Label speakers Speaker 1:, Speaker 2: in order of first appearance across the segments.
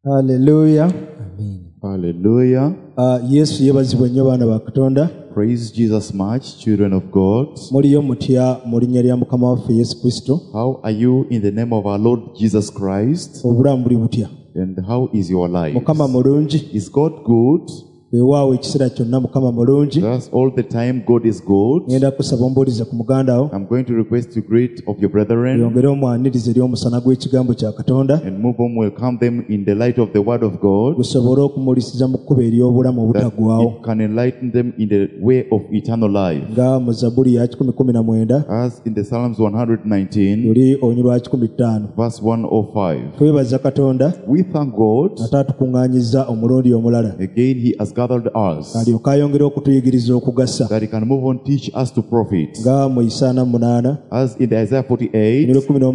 Speaker 1: Hallelujah.
Speaker 2: Amen.
Speaker 3: Hallelujah.
Speaker 1: Yesu yebazibwe nnyo baana ba Katonda.
Speaker 3: Praise Jesus much, children of God.
Speaker 1: Muliyo mutya mu linnya lya Mukama waffe Yesu Kristo.
Speaker 3: How are you in the name of our Lord Jesus Christ?
Speaker 1: Obulamu buli butya?
Speaker 3: And how is your life?
Speaker 1: Mukama mulungi.
Speaker 3: Is God good?
Speaker 1: Weewaawo ekiseera kyonna Mukama mulungi.
Speaker 3: That's all the time God is good.
Speaker 1: Ngenda kusaba ombuulize ku muganda wo.
Speaker 3: I'm going to request you greet of your brethren
Speaker 1: Yongere omwanirize eri omusana gw'ekigambo kya Katonda.
Speaker 3: and move on, welcome them in the light of the word of God.
Speaker 1: Gusobole okumulisiza mu kkubo ery'obulamu
Speaker 3: That
Speaker 1: obutaggwaawo.
Speaker 3: it can enlighten them in the way of eternal life.
Speaker 1: Nga mu Zabbuli ya 119
Speaker 3: As in the Psalms 119,
Speaker 1: luli olunyi lwa 15.
Speaker 3: verse 105.
Speaker 1: Twebaza Katonda
Speaker 3: We thank God.
Speaker 1: ate atukuŋŋaanyizza omulundi omulala.
Speaker 3: Again, He has gathered us
Speaker 1: Alyoke ayongere okutuyigiriza okugasa.
Speaker 3: that He can move on, teach us to profit.
Speaker 1: Nga mu Isaaya 8
Speaker 3: As in the Isaiah 48,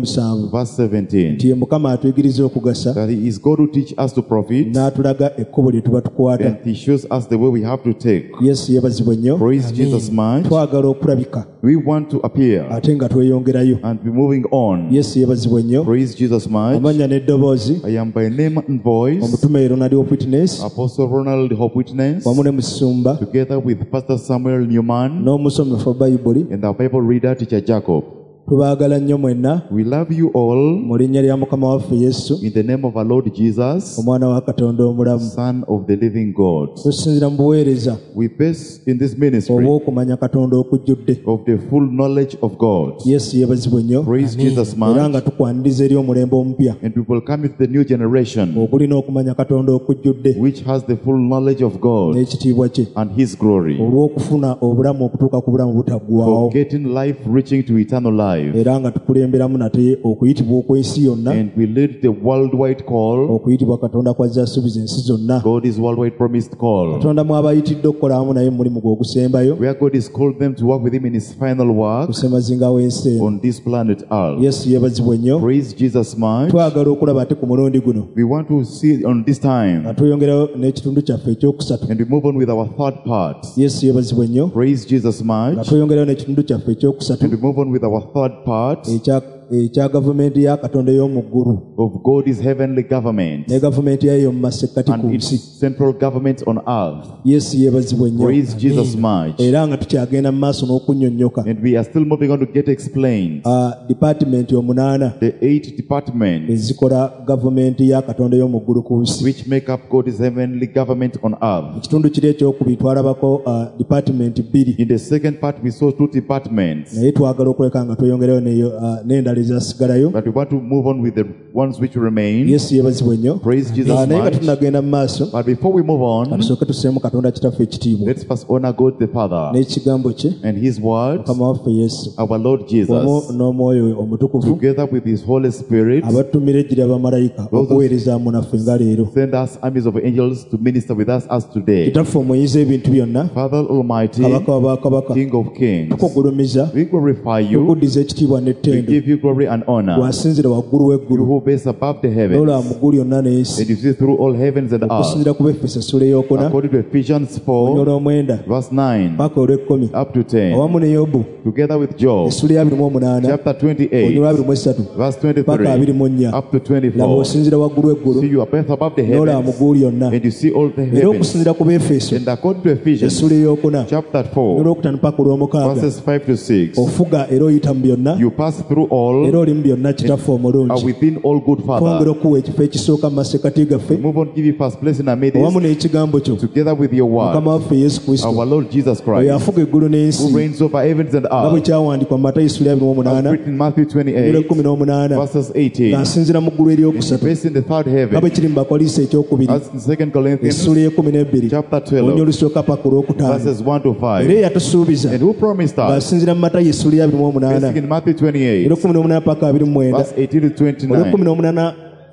Speaker 1: 17
Speaker 3: verse 17,
Speaker 1: nti ye Mukama atuyigiriza okugasa
Speaker 3: that He is God who teach us to profit,
Speaker 1: n'atulaga ekkubo lye tuba tukwata.
Speaker 3: and He shows us the way we have to take.
Speaker 1: Yesu yeebazibwe nnyo.
Speaker 3: Praise Jesus much.
Speaker 1: Twagala okulabika
Speaker 3: We want to appear
Speaker 1: ate nga tweyongerayo.
Speaker 3: and be moving on.
Speaker 1: Yesu yeebazibwe nnyo.
Speaker 3: Praise Jesus much.
Speaker 1: Amanya n'eddoboozi
Speaker 3: I am by name and voice
Speaker 1: omutume Ronald Hope Witness
Speaker 3: Apostle Ronald Hope Witness,
Speaker 1: wamu ne musumba
Speaker 3: together with Pastor Samuel Newman
Speaker 1: n'omusomefu wa Bayibuli.
Speaker 3: and our Bible reader, Teacher Jacob.
Speaker 1: Tubaagala nnyo mwenna
Speaker 3: We love you all
Speaker 1: mu linnya lya Mukama waffe Yesu,
Speaker 3: in the name of our Lord Jesus,
Speaker 1: omwana wa Katonda omulamu.
Speaker 3: Son of the living God.
Speaker 1: Tusinzira mu buweereza
Speaker 3: We base in this ministry
Speaker 1: obw'okumanya Katonda okujjudde.
Speaker 3: of the full knowledge of God.
Speaker 1: Yesu yeebazibwe nnyo.
Speaker 3: Praise Jesus
Speaker 1: Era nga
Speaker 3: much.
Speaker 1: tukwaniriza eri omulembe omupya
Speaker 3: And we will come with the new generation
Speaker 1: ogulina okumanya Katonda okujjudde
Speaker 3: which has the full knowledge of God
Speaker 1: n'ekitiibwa kye,
Speaker 3: and His glory,
Speaker 1: olw'okufuna obulamu okutuuka ku bulamu
Speaker 3: for
Speaker 1: butaggwaawo,
Speaker 3: getting life reaching to eternal life.
Speaker 1: era nga tukulemberamu nate okuyitibwa okw'ensi yonna,
Speaker 3: And we lead the worldwide call.
Speaker 1: okuyitibwa Katonda kw'azze asuubiza ensi zonna.
Speaker 3: God is worldwide promised call,
Speaker 1: Katonda mw'abayitidde okukola awamu naye mu mulimu gwe ogusembayo
Speaker 3: where God has called them to work with Him in His final work
Speaker 1: kusemazinga w'ensi eno.
Speaker 3: on this planet Earth.
Speaker 1: Yesu yeebazibwe nnyo.
Speaker 3: Praise Jesus much.
Speaker 1: Twagala okulaba ate ku mulundi guno
Speaker 3: We want to see on this time,
Speaker 1: nga tweyongerayo n'ekitundu kyaffe ekyokusatu.
Speaker 3: and we move on with our third part.
Speaker 1: Yesu yeebazibwe nnyo.
Speaker 3: Praise Jesus
Speaker 1: Nga
Speaker 3: much.
Speaker 1: tweyongerayo n'ekitundu kyaffe ekyokusatu
Speaker 3: And we move on with our third part
Speaker 1: ekya gavumenti ya Katonda ey'omu ggulu
Speaker 3: of God's heavenly government
Speaker 1: ne gavumenti yayo mu masekkati ku
Speaker 3: and its
Speaker 1: nsi.
Speaker 3: central government on earth.
Speaker 1: Yesu yeebazibwe nnyo.
Speaker 3: Praise Jesus much.
Speaker 1: Era nga tukyagenda mu maaso n'okunnyonnyoka.
Speaker 3: And we are still moving on to get explained
Speaker 1: Department 8
Speaker 3: the 8 departments
Speaker 1: ezikola gavumenti ya Katonda ey'omu ggulu ku nsi.
Speaker 3: which make up God's heavenly government on earth.
Speaker 1: Mu kitundu kiri ekyokubiri twalabako department 2,
Speaker 3: In the second part, we saw 2 departments,
Speaker 1: naye twagala okuleka nga tweyongerayo n'endala ezasigalayo.
Speaker 3: but we want to move on with the ones which remain.
Speaker 1: Yesu yeebazibwe nnyo.
Speaker 3: Praise Jesus
Speaker 1: Naye nga
Speaker 3: much.
Speaker 1: tunagenda mu maaso,
Speaker 3: But before we move on,
Speaker 1: katusooke tuseemu Katonda kitaffe ekitiibwa
Speaker 3: let's first honor God the Father
Speaker 1: n'ekigambo kye,
Speaker 3: and His word,
Speaker 1: Mukama waffe Yesu,
Speaker 3: our Lord
Speaker 1: wamu
Speaker 3: Jesus,
Speaker 1: n'omwoyo we omutukuvu
Speaker 3: together with His Holy Spirit,
Speaker 1: abatumira ejjira bamalayika okuweerezaamu naffe nga leero.
Speaker 3: send us armies of angels to minister with us as today.
Speaker 1: Kitaffe omuyiza ebintu byonna,
Speaker 3: Father Almighty,
Speaker 1: kabaka wa bakabaka,
Speaker 3: King of Kings,
Speaker 1: tukugulumiza,
Speaker 3: we glorify you,
Speaker 1: tukuddiza ekitiibwa
Speaker 3: we
Speaker 1: n'ettendo.
Speaker 3: give you glory and honor.
Speaker 1: Wasinzira waggulu
Speaker 3: You
Speaker 1: w'eggulu
Speaker 3: who base above the heavens,
Speaker 1: n'olaba mu ggulu lyonna n'ensi,
Speaker 3: and you see through all heavens and earth,
Speaker 1: okusinziira ku Befeso essula ey'okuna
Speaker 3: according to Ephesians 4,
Speaker 1: olunya olw'omwenda
Speaker 3: verse 9
Speaker 1: paka olw'ekkumi,
Speaker 3: up to 10,
Speaker 1: awamu ne Yobu
Speaker 3: together with Job,
Speaker 1: essula ya 28
Speaker 3: chapter
Speaker 1: olunya
Speaker 3: 28,
Speaker 1: olwa 23
Speaker 3: verse
Speaker 1: paka
Speaker 3: 23
Speaker 1: 24.
Speaker 3: up to
Speaker 1: Laba
Speaker 3: 24.
Speaker 1: osinzira waggulu w'eggulu
Speaker 3: See, you are both above the
Speaker 1: n'olaba mu
Speaker 3: heavens,
Speaker 1: ggulu lyonna,
Speaker 3: and you see all the
Speaker 1: era
Speaker 3: heavens.
Speaker 1: okusinziira ku Befeso
Speaker 3: And according to Ephesians,
Speaker 1: essula ey'okuna
Speaker 3: chapter 4,
Speaker 1: olw'okutaano paka olw'omukaaga,
Speaker 3: verses 5 to 6,
Speaker 1: ofuga era oyita mu byonna,
Speaker 3: you pass through all,
Speaker 1: era oli mu byonna kitaffe
Speaker 3: are
Speaker 1: omulungi.
Speaker 3: within all good
Speaker 1: Twongera
Speaker 3: Father.
Speaker 1: okuwa ekifo ekisooka mu masekkati gaffe
Speaker 3: Move on, give you first place in our
Speaker 1: awamu
Speaker 3: midst,
Speaker 1: n'ekigambo kyo,
Speaker 3: together with your word,
Speaker 1: Mukama waffe Yesu Kristo,
Speaker 3: our Lord Jesus
Speaker 1: oyo
Speaker 3: Christ,
Speaker 1: afuga eggulu n'ensi,
Speaker 3: who reigns over heavens and
Speaker 1: nga bwe
Speaker 3: earth,
Speaker 1: kyawandiikwa mu Matayo essula ya
Speaker 3: as
Speaker 1: 28
Speaker 3: written in Matthew
Speaker 1: olunya
Speaker 3: 28,
Speaker 1: 18,
Speaker 3: verses 18,
Speaker 1: ng'asinzira mu ggulu eryokusatu,
Speaker 3: based in the third
Speaker 1: nga bwe
Speaker 3: heaven,
Speaker 1: kiri mu Bakolinso ekyokubiri
Speaker 3: as in 2 Corinthians,
Speaker 1: essula y'e12
Speaker 3: chapter
Speaker 1: olunya
Speaker 3: 12,
Speaker 1: olusooka paka olwokutaano.
Speaker 3: verses 1 to
Speaker 1: Era
Speaker 3: 5,
Speaker 1: eyatusuubiza
Speaker 3: and who promised us,
Speaker 1: ng'asinzira mu Matayo essula ya 28
Speaker 3: based in Matthew 28,
Speaker 1: 18 paka 29
Speaker 3: verse 18 to 29,
Speaker 1: olw'18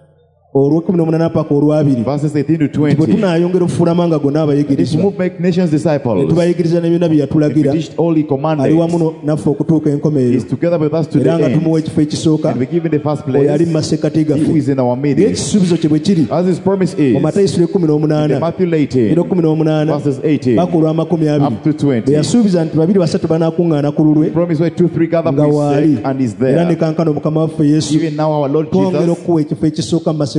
Speaker 1: olw'18 paka olwabiri,
Speaker 3: verses 18 to
Speaker 1: bwe
Speaker 3: 20.
Speaker 1: tunaayongera okufuula amanga gonna
Speaker 3: This
Speaker 1: abayigirizwa
Speaker 3: move make nations
Speaker 1: ne
Speaker 3: disciples.
Speaker 1: tubayigiriza ne byonna bye
Speaker 3: We
Speaker 1: yatulagira,
Speaker 3: teach all He
Speaker 1: ali
Speaker 3: commanded.
Speaker 1: wamu naffe okutuuka enkomerero,
Speaker 3: He's together with us to the
Speaker 1: era nga
Speaker 3: end.
Speaker 1: tumuwa ekifo ekisooka,
Speaker 3: And we give Him the first
Speaker 1: oyo ali mu
Speaker 3: place.
Speaker 1: masekkati
Speaker 3: He who
Speaker 1: gaffe.
Speaker 3: is in our midst.
Speaker 1: Ng'ekisuubizo kye bwe kiri
Speaker 3: As His promise
Speaker 1: mu
Speaker 3: is,
Speaker 1: Matayo essula
Speaker 3: in
Speaker 1: 18
Speaker 3: Matthew
Speaker 1: era
Speaker 3: 18,
Speaker 1: 18
Speaker 3: verses 18
Speaker 1: paka olw'20
Speaker 3: up to
Speaker 1: bwe
Speaker 3: 20.
Speaker 1: yasuubiza nti 2-3 banaakuŋŋaana ku lulwe
Speaker 3: Promise where 2-3 gather
Speaker 1: nga
Speaker 3: for His
Speaker 1: waali,
Speaker 3: sake, and Is
Speaker 1: era ne
Speaker 3: there.
Speaker 1: kankano Mukama waffe Yesu
Speaker 3: Even now our Lord
Speaker 1: twongera
Speaker 3: Jesus,
Speaker 1: okuwa ekifo ekisooka mu masekkati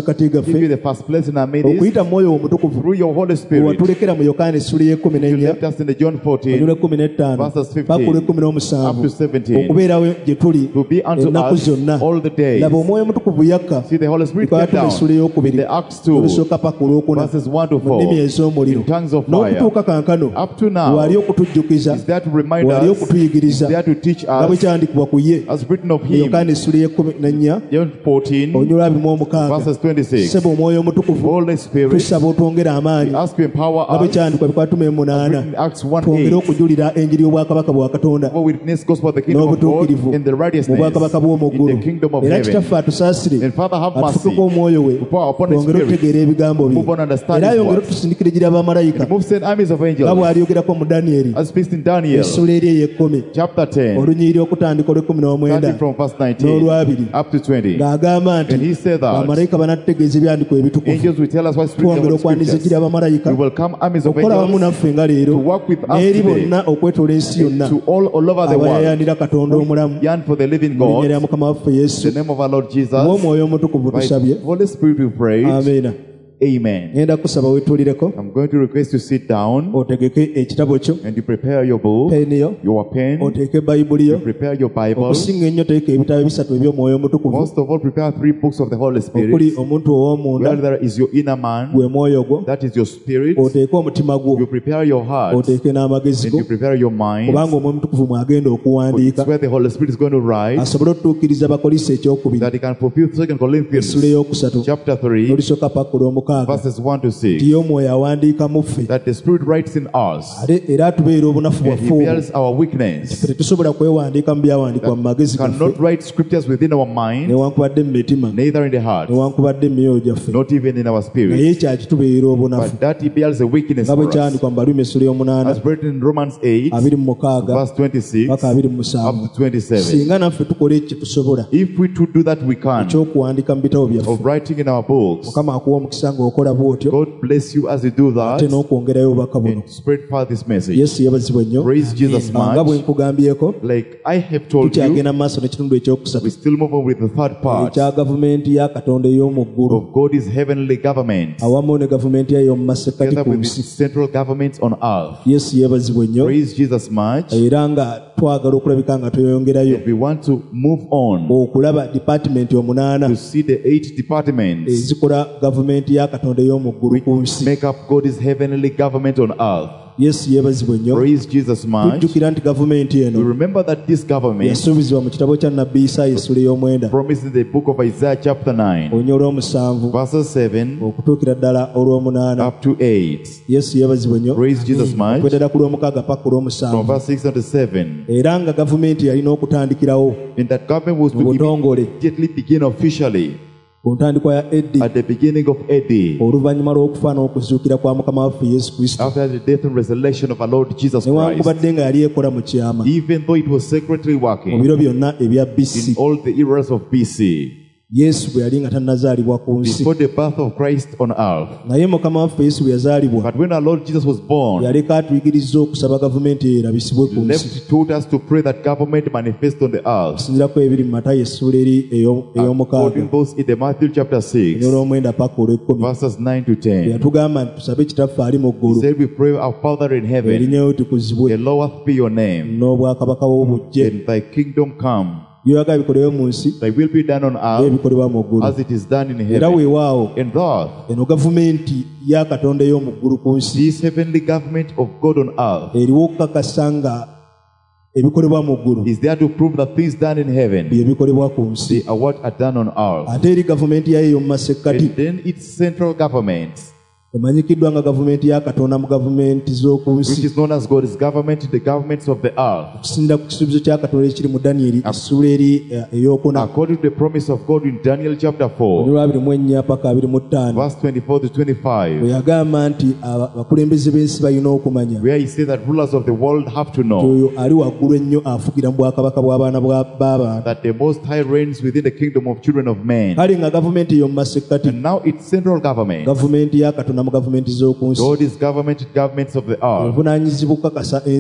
Speaker 1: masekkati
Speaker 3: give you
Speaker 1: gaffe
Speaker 3: the first place in our midst
Speaker 1: okuyita mu mwoyo omutukuvu
Speaker 3: through your Holy Spirit.
Speaker 1: watulekera mu yokaana essula
Speaker 3: You
Speaker 1: y'e14
Speaker 3: left us in the John 14
Speaker 1: olwa 15
Speaker 3: verses 15
Speaker 1: paka olwa
Speaker 3: up to
Speaker 1: 17
Speaker 3: 17
Speaker 1: okubeerawo gye tuli
Speaker 3: to be unto
Speaker 1: ennaku
Speaker 3: us
Speaker 1: zonna.
Speaker 3: all the days.
Speaker 1: laba omwoyo omutukuvu yakka
Speaker 3: See, the Holy Spirit came
Speaker 1: twatuma
Speaker 3: down
Speaker 1: essula
Speaker 3: in
Speaker 1: ey'okubiri
Speaker 3: the Acts 2
Speaker 1: olusooka paka olwokuna
Speaker 3: verses 1 to
Speaker 1: mu nnimi
Speaker 3: 4
Speaker 1: ez'omuliro
Speaker 3: in tongues of fire.
Speaker 1: n'okutuuka kankano
Speaker 3: Up to now,
Speaker 1: wali okutujjukiza
Speaker 3: is there to remind
Speaker 1: wali
Speaker 3: us, is
Speaker 1: okutuyigiriza
Speaker 3: there to teach
Speaker 1: nga bwe
Speaker 3: us,
Speaker 1: kyandikibwa ku ye
Speaker 3: as written of
Speaker 1: mu
Speaker 3: him,
Speaker 1: yokaana essula y'e14
Speaker 3: John 14
Speaker 1: olunyolwa 26
Speaker 3: verses 26.
Speaker 1: sebo omwoyo omutukuvu
Speaker 3: Holy Spirit,
Speaker 1: tusaba otwongere amaanyi
Speaker 3: we ask you empower
Speaker 1: nga bwe
Speaker 3: us,
Speaker 1: kyandikwa bikwatuma emunaana
Speaker 3: written in Acts 1
Speaker 1: twongere
Speaker 3: 8,
Speaker 1: okujulira enjiri y'obwakabaka bwa katonda
Speaker 3: for witness gospel of the kingdom of God
Speaker 1: n'obutuukirivu
Speaker 3: in the
Speaker 1: mu
Speaker 3: righteousness
Speaker 1: bwakabaka bw'omu
Speaker 3: in
Speaker 1: ggulu
Speaker 3: the kingdom of
Speaker 1: era
Speaker 3: heaven.
Speaker 1: kitaffe atusaasire
Speaker 3: And Father, have mercy.
Speaker 1: atufuke omwoyo we
Speaker 3: Pour upon His
Speaker 1: twongere
Speaker 3: Spirit.
Speaker 1: okutegeera ebigambo bye
Speaker 3: Move on, understand
Speaker 1: era
Speaker 3: His
Speaker 1: ayongere
Speaker 3: words.
Speaker 1: otusindikire gira bamalayika
Speaker 3: And move send armies of
Speaker 1: nga
Speaker 3: angels.
Speaker 1: bw'alyogerako mu daniyeri
Speaker 3: As speaks in Daniel
Speaker 1: essula eri ey'ekkumi
Speaker 3: chapter 10,
Speaker 1: olunyiriri okutandika olw'e19
Speaker 3: starting from verse 19
Speaker 1: n'olwabiri
Speaker 3: up to 20.
Speaker 1: ng'agamba nti
Speaker 3: And he said that
Speaker 1: bamalayika banatutegeeza ebyandikwa ebitukuvu
Speaker 3: angels will tell us what spirit
Speaker 1: twongere
Speaker 3: the
Speaker 1: okwandiza
Speaker 3: scriptures.
Speaker 1: gira bamalayika
Speaker 3: We will come armies of
Speaker 1: okukola wamu
Speaker 3: angels
Speaker 1: naffe nga leero
Speaker 3: to work with us
Speaker 1: n'eri
Speaker 3: today,
Speaker 1: bonna okwetoola ensi yonna
Speaker 3: to all over the world.
Speaker 1: abayayandira katonda omulamu
Speaker 3: Yearn for the living
Speaker 1: mu linnya lya
Speaker 3: God.
Speaker 1: mukama waffe
Speaker 3: In
Speaker 1: yesu
Speaker 3: the name of our Lord Jesus.
Speaker 1: omwoyo omutukuvu
Speaker 3: By
Speaker 1: tusabye
Speaker 3: the Holy Spirit we pray.
Speaker 1: amiina
Speaker 3: Amen.
Speaker 1: ngenda kusaba wetuulireko
Speaker 3: I'm going to request you sit down
Speaker 1: otegeke ekitabo kyo
Speaker 3: and you prepare your book,
Speaker 1: peeniyo
Speaker 3: your pen,
Speaker 1: oteeke bayibuli yo
Speaker 3: prepare your Bible.
Speaker 1: okusinga ennyo teeka ebitabo bisatu eby'omwoyo omutukuvu
Speaker 3: Most of all, prepare 3 books of the Holy
Speaker 1: okuli
Speaker 3: Spirit.
Speaker 1: omuntu ow'omunda
Speaker 3: Where there is your inner man,
Speaker 1: gwe mwoyo gwo
Speaker 3: that is your spirit.
Speaker 1: oteeke omutima gwo
Speaker 3: You prepare your heart,
Speaker 1: oteeke n'amagezi
Speaker 3: and
Speaker 1: go
Speaker 3: you prepare your mind.
Speaker 1: kubanga omwoyo omutukuvu mwagenda okuwandiika
Speaker 3: It's where the Holy Spirit is going to write,
Speaker 1: asobole okutuukiriza bakolisa ekyokubiri
Speaker 3: that he can fulfill 2 Corinthians
Speaker 1: essula ey'okusatu
Speaker 3: chapter 3,
Speaker 1: n'olisooka paka olw'omukaaga
Speaker 3: verses 1 to 6.
Speaker 1: nti ye omwoyo awandiika mu ffe
Speaker 3: That the Spirit writes in us,
Speaker 1: ate era atubeera obunafu
Speaker 3: and
Speaker 1: bwaffe
Speaker 3: he
Speaker 1: obwo
Speaker 3: bears our weakness.
Speaker 1: ffe tetusobola kwewandiika mu byawandiikwa mu magezi gaffe
Speaker 3: Cannot write scriptures within our mind,
Speaker 1: newankubadde mu mitima
Speaker 3: neither in the heart,
Speaker 1: newankubadde mu myoyo gyaffe
Speaker 3: not even in our spirit.
Speaker 1: naye kyakitubeera obunafu
Speaker 3: But that he bears a weakness
Speaker 1: nga bwe
Speaker 3: for us.
Speaker 1: kyandikwa mu Baluumi essula y'omunaana
Speaker 3: As written in Romans 8,
Speaker 1: 26
Speaker 3: verse 26
Speaker 1: paka
Speaker 3: up
Speaker 1: 27
Speaker 3: to 27.
Speaker 1: singa naffe tukola ekyo tusobola
Speaker 3: If we to do that, we can.
Speaker 1: ekyokuwandiika mu bitabo byaffe
Speaker 3: Of writing in our books.
Speaker 1: mukama akuwa omukisa ng'okola bw'otyo
Speaker 3: God bless you as you do that,
Speaker 1: ate n'okwongerayo obubaka buno
Speaker 3: and spread far this message.
Speaker 1: yesu yebazibwa nnyo
Speaker 3: Praise Jesus
Speaker 1: nga bwe
Speaker 3: much.
Speaker 1: nkugambyeko
Speaker 3: Like I have told you,
Speaker 1: tukyagenda mu maaso n'ekitundu ekyokusatu
Speaker 3: we still move on with the third part
Speaker 1: ekya gavumenti ya katonda ey'omu ggulu
Speaker 3: of God's heavenly government,
Speaker 1: awamu ne gavumenti yayo omu masekkati
Speaker 3: together
Speaker 1: ku
Speaker 3: with
Speaker 1: nsi
Speaker 3: its central governments on earth.
Speaker 1: yesu yebazibwa nnyo
Speaker 3: Praise Jesus much.
Speaker 1: era nga twagala okulabika nga tweyongerayo
Speaker 3: We want to move on
Speaker 1: okulaba dipatimenti omunaana
Speaker 3: to see the 8 departments
Speaker 1: ezikola gavumenti ya katonda ey'omu ggulu ku nsi
Speaker 3: make up God's heavenly government on earth.
Speaker 1: yesu yebazibwa nnyo
Speaker 3: Praise Jesus much.
Speaker 1: tujjukira nti gavumenti
Speaker 3: We
Speaker 1: eno
Speaker 3: remember that this government
Speaker 1: yasuubizibwa mu kitabo kya nabbi isaaya essula ey'omwenda
Speaker 3: promised in the book of Isaiah chapter 9,
Speaker 1: olunya olw'omusanvu
Speaker 3: verses 7
Speaker 1: okutuukira ddala olw'omunaana
Speaker 3: up to 8.
Speaker 1: yesu yebazibwa nnyo
Speaker 3: Praise Jesus much.
Speaker 1: okweddala ku lw'omukaaga paka
Speaker 3: From
Speaker 1: olw'omusanvu
Speaker 3: verse 6 to 7.
Speaker 1: era nga gavumenti yalina okutandikirawo
Speaker 3: And that government was
Speaker 1: mu
Speaker 3: to
Speaker 1: butongole
Speaker 3: immediately begin officially
Speaker 1: ku ntandikwa ya eddi
Speaker 3: at the beginning of AD,
Speaker 1: oluvannyuma lw'okufa n'okuzuukira kwa mukama waffe yesu kristo
Speaker 3: after the death and resurrection of our Lord Jesus Christ.
Speaker 1: newankubadde nga yali ekola mu kyama
Speaker 3: Even though it was secretly
Speaker 1: mu
Speaker 3: working
Speaker 1: biro byonna ebya
Speaker 3: in
Speaker 1: bisi
Speaker 3: all the eras of BC,
Speaker 1: yesu bwe yali nga tannazaalibwa ku nsi
Speaker 3: before the birth of Christ on earth.
Speaker 1: naye mukama waffe yesu bwe yazaalibwa
Speaker 3: But when our Lord Jesus was born,
Speaker 1: yaleka atuyigiriza okusaba gavumenti eyo erabisibwe ku nsi
Speaker 3: left taught us to pray that government manifest on the earth.
Speaker 1: okusinziirako ebiri mu matayo essula eri ey'omukaaga
Speaker 3: According those in the Matthew chapter 6,
Speaker 1: n'olw'omwenda paka olw'ekkumi
Speaker 3: verses 9 to 10.
Speaker 1: yatugamba nti tusabe kitaffe ali mu
Speaker 3: He
Speaker 1: ggulu
Speaker 3: said, we pray our Father in heaven,
Speaker 1: erinnya litukuzibwe
Speaker 3: hallowed be your name,
Speaker 1: n'obwakabaka bw'obujje
Speaker 3: and thy kingdom come.
Speaker 1: byoyagala bikolewe mu nsi
Speaker 3: Thy will be done on
Speaker 1: naye
Speaker 3: earth
Speaker 1: bikolebwa mu ggulu
Speaker 3: as it is done in
Speaker 1: era
Speaker 3: heaven.
Speaker 1: weewaawo
Speaker 3: And thus,
Speaker 1: eno gavumenti ya katonda ey'omu ggulu ku nsi
Speaker 3: this heavenly government of God on earth
Speaker 1: eriwo okukakasa nga ebikolebwa mu ggulu
Speaker 3: is there to prove that things done in heaven,
Speaker 1: bye bikolebwa ku nsi
Speaker 3: they are what are done on earth.
Speaker 1: ate eri gavumenti yayo ey'omu masekkati
Speaker 3: And then its central government,
Speaker 1: emanyikiddwa nga gavumenti ya katonda mu gavumenti z'oku
Speaker 3: which
Speaker 1: nsi
Speaker 3: is known as God's government in the governments of the earth,
Speaker 1: okusinda ku kisuubizo kya katonda ekiri mu daniyeri essula eri ey'okuna
Speaker 3: according to the promise of God in Daniel chapter 4,
Speaker 1: olwa 24 paka 25
Speaker 3: verse 24 to
Speaker 1: bwe
Speaker 3: 25,
Speaker 1: yagamba nti abakulembeze b'ensi balina okumanya
Speaker 3: where he said that rulers of the world have to
Speaker 1: nti
Speaker 3: know
Speaker 1: oyo ali waggulu ennyo afugira mu bwakabaka bw'abaana b'abantu
Speaker 3: that the Most High reigns within the kingdom of children of men.
Speaker 1: kale nga gavumenti ey'omu masekkati
Speaker 3: And now its central government,
Speaker 1: gavumenti ya katonda mu gavumenti z'oku nsi
Speaker 3: God is government, governments of the earth,
Speaker 1: obuvunaanyizibwa okukakasa ensi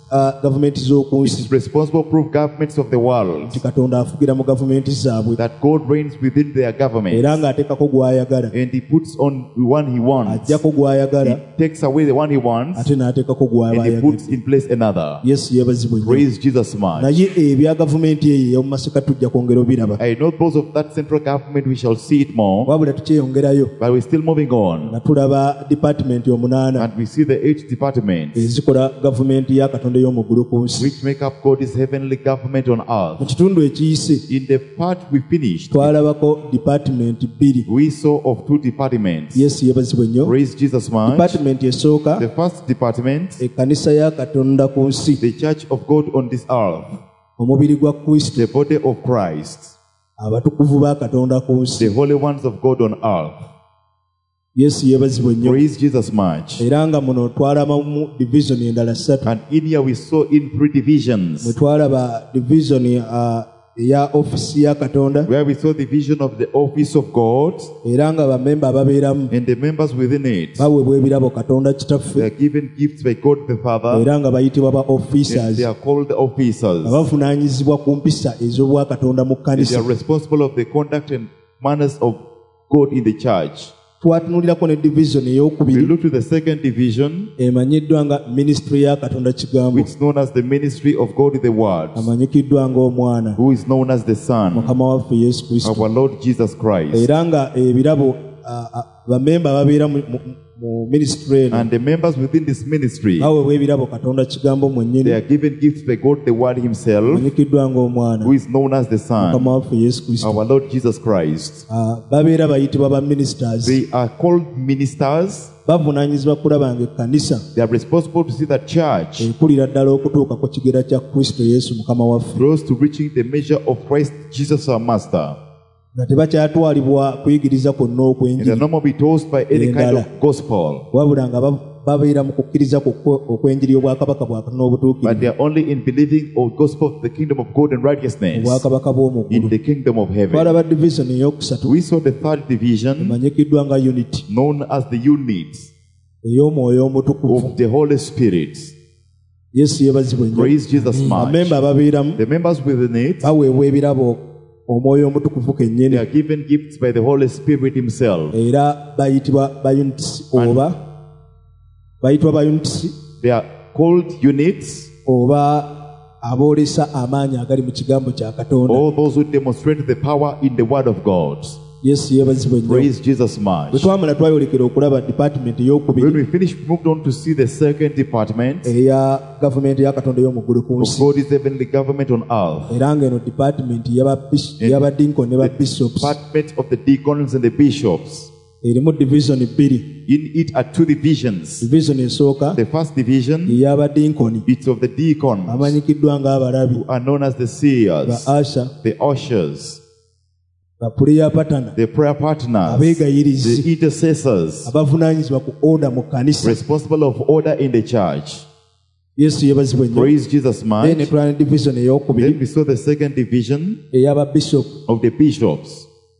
Speaker 1: gavumenti z'oku
Speaker 3: It
Speaker 1: nsi
Speaker 3: is responsible to prove governments of the world
Speaker 1: nti Katonda afugira mu gavumenti zaabwe
Speaker 3: that God reigns within their government,
Speaker 1: era ng'ateekako gw'ayagala
Speaker 3: and He puts on the one He wants.
Speaker 1: ajjako gw'ayagala
Speaker 3: He takes away the one He wants,
Speaker 1: ate n'ateekako
Speaker 3: and He puts
Speaker 1: gw'abayagala.
Speaker 3: in place another.
Speaker 1: Yesu yeebazibwe nnyo.
Speaker 3: Praise Jesus much.
Speaker 1: naye ebya gavumenti eyo ey'omu masika tujja kwongera obiraba
Speaker 3: I know those of that central government, we shall see it more,
Speaker 1: wabula tukyeyongerayo
Speaker 3: but we're still moving on.
Speaker 1: nga tulaba department 8
Speaker 3: And we see the 8 departments
Speaker 1: ezikola gavumenti ya Katonda y'omuggulu ku nsi.
Speaker 3: which make up God's heavenly government on
Speaker 1: Mu
Speaker 3: earth.
Speaker 1: kitundu ekiyise
Speaker 3: In the part we finished,
Speaker 1: twalabako department 2.
Speaker 3: we saw of 2 departments.
Speaker 1: Yesu yeebazibwe nnyo.
Speaker 3: Praise Jesus much.
Speaker 1: department esooka
Speaker 3: The first department,
Speaker 1: ekkanisa ya Katonda ku nsi,
Speaker 3: the church of God on this earth,
Speaker 1: omubiri gwa Kristo,
Speaker 3: the body of Christ,
Speaker 1: abatukuvu ba Katonda ku nsi.
Speaker 3: the holy ones of God on earth.
Speaker 1: Yesu yeebazibwe nnyo.
Speaker 3: Praise Jesus much.
Speaker 1: Era nga muno twalabamu division endala 3.
Speaker 3: And in here we saw in 3 divisions,
Speaker 1: Mwe twalaba division eya ofisi ya Katonda,
Speaker 3: where we saw the vision of the office of God,
Speaker 1: era nga bamemba ababeeramu
Speaker 3: and the members within it,
Speaker 1: baweebwa ebirabo Katonda
Speaker 3: they
Speaker 1: Kitaffe,
Speaker 3: are given gifts by God the Father,
Speaker 1: era nga bayitibwa ba
Speaker 3: and
Speaker 1: officers,
Speaker 3: they are called the officers.
Speaker 1: abavunaanyizibwa ku mpisa ez'obwa Katonda mu
Speaker 3: They
Speaker 1: kkanisa.
Speaker 3: are responsible of the conduct and manners of God in the church.
Speaker 1: Twatunuulirako ne division
Speaker 3: We
Speaker 1: ey'okubiri
Speaker 3: look to the second division,
Speaker 1: emanyiddwa nga ministry ya Katonda Kigambo,
Speaker 3: which is known as the ministry of God in the Word,
Speaker 1: amanyikiddwa ng'omwana
Speaker 3: who is known as the Son,
Speaker 1: Mukama waffe Yesu Kristo,
Speaker 3: our Lord Jesus Christ.
Speaker 1: era nga ebirabo bamemba ababeera mu ministry eno
Speaker 3: And the members within this ministry,
Speaker 1: baweebwa ebirabo Katonda Kigambo
Speaker 3: they
Speaker 1: mwennyini,
Speaker 3: are given gifts by God the Word Himself,
Speaker 1: amanyikiddwa ng'omwana
Speaker 3: who is known as the Son,
Speaker 1: Mukama waffe Yesu Kristo.
Speaker 3: our Lord Jesus Christ.
Speaker 1: Babeera bayitibwa ba ministers,
Speaker 3: They are called ministers.
Speaker 1: bavunaanyizibwa kulaba ng'ekkanisa
Speaker 3: They are responsible to see that church
Speaker 1: ekulira ddala okutuuka ku kigera kya Kristo Yesu Mukama waffe,
Speaker 3: grows to reaching the measure of Christ Jesus our Master.
Speaker 1: nga tebakyatwalibwa kuyigiriza kwonna
Speaker 3: And they are
Speaker 1: okw'enjiri,
Speaker 3: not be tossed by any kind of gospel,
Speaker 1: wabula nga babeera mu kukkiriza okw'enjiri y'obwakabaka bwa Katonda
Speaker 3: but
Speaker 1: obutuukirivu,
Speaker 3: they are only in believing of gospel of the kingdom of God and righteousness
Speaker 1: obwakabaka bw'omu
Speaker 3: in
Speaker 1: ggulu.
Speaker 3: the kingdom of heaven.
Speaker 1: Twalaba division ey'okusatu
Speaker 3: We saw the third division,
Speaker 1: emanyikiddwa nga unity
Speaker 3: known as the units
Speaker 1: ey'omwoyo omutukuvu.
Speaker 3: of the Holy Spirit.
Speaker 1: Yesu yeebazibwe nnyo.
Speaker 3: Praise Jesus much.
Speaker 1: Bamemba ababeeramu
Speaker 3: The members within it,
Speaker 1: baweebwa ebirabo omwoyo omutukuvu
Speaker 3: they
Speaker 1: kennyini,
Speaker 3: are given gifts by the Holy Spirit Himself.
Speaker 1: era bayitibwa ba units oba bayitibwa ba units
Speaker 3: They are called units,
Speaker 1: oba aboolesa amaanyi agali mu kigambo kya Katonda.
Speaker 3: all those who demonstrate the power in the Word of God.
Speaker 1: Yesu yeebazibwe nnyo.
Speaker 3: Praise Jesus
Speaker 1: Bwe
Speaker 3: much.
Speaker 1: twamala twayolekera okulaba department
Speaker 3: When
Speaker 1: ey'okubiri
Speaker 3: we finished, we moved on to see the second department
Speaker 1: eya gavumenti ya Katonda y'omuggulu ku
Speaker 3: of
Speaker 1: nsi,
Speaker 3: God's heavenly government on earth.
Speaker 1: era ng'eno department y'abadinkoni ne ba bishops
Speaker 3: Department of the deacons and the bishops.
Speaker 1: erimu division 2.
Speaker 3: In it are 2 divisions.
Speaker 1: Division esooka
Speaker 3: The first division,
Speaker 1: ey'abadinkoni
Speaker 3: it's of the deacons,
Speaker 1: amanyikiddwa ng'abalabi,
Speaker 3: who are known as the
Speaker 1: ba
Speaker 3: seers,
Speaker 1: asha,
Speaker 3: the ushers,
Speaker 1: ba prayer partner,
Speaker 3: the prayer partners,
Speaker 1: abeegayirizi,
Speaker 3: the intercessors,
Speaker 1: abavunaanyizibwa ku order mu kkanisa.
Speaker 3: responsible of order in the church.
Speaker 1: Yesu yeebazibwe nnyo.
Speaker 3: Praise Jesus
Speaker 1: Then
Speaker 3: much.
Speaker 1: netwala ne division
Speaker 3: Then
Speaker 1: ey'okubiri
Speaker 3: we saw the second division
Speaker 1: ey'ababishop.
Speaker 3: of the bishops.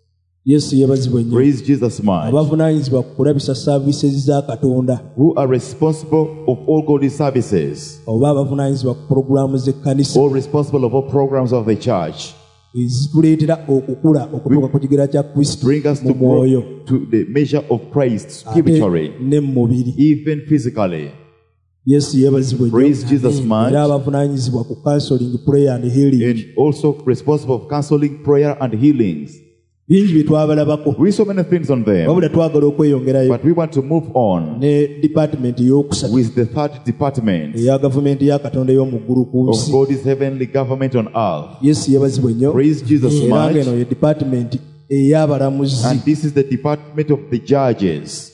Speaker 1: Yesu yeebazibwe nnyo.
Speaker 3: Praise Jesus much.
Speaker 1: abavunaanyizibwa ku kulabisa services za Katonda,
Speaker 3: Who are responsible of all God's services,
Speaker 1: oba abavunaanyizibwa ku pulogulaamu z'ekkanisa
Speaker 3: all responsible of all programs of the church.
Speaker 1: ezituleetera okukula okutuuka ku kigera kya Kristo
Speaker 3: Bring us
Speaker 1: mu
Speaker 3: to grow
Speaker 1: mwoyo
Speaker 3: to the measure of Christ
Speaker 1: ate
Speaker 3: spiritually,
Speaker 1: ne mu mubiri.
Speaker 3: even physically.
Speaker 1: Yesu yeebazibwe nnyo.
Speaker 3: Praise Jesus
Speaker 1: Era
Speaker 3: much.
Speaker 1: abavunaanyizibwa ku counseling, prayer and healing.
Speaker 3: And also responsible of counseling, prayer, and healings.
Speaker 1: Bingi bye twabalabako,
Speaker 3: We saw many things on them,
Speaker 1: wabula twagala okweyongerayo
Speaker 3: but we want to move on
Speaker 1: ne department ey'okusatu
Speaker 3: with the third department
Speaker 1: eya gavumenti ya Katonda y'omu ggulu ku
Speaker 3: of
Speaker 1: nsi.
Speaker 3: God's heavenly government on earth.
Speaker 1: Yesu yeebazibwe nnyo.
Speaker 3: Praise Jesus
Speaker 1: Era
Speaker 3: much.
Speaker 1: ng'eno ye department ey'abalamuzi.
Speaker 3: And this is the department of the judges.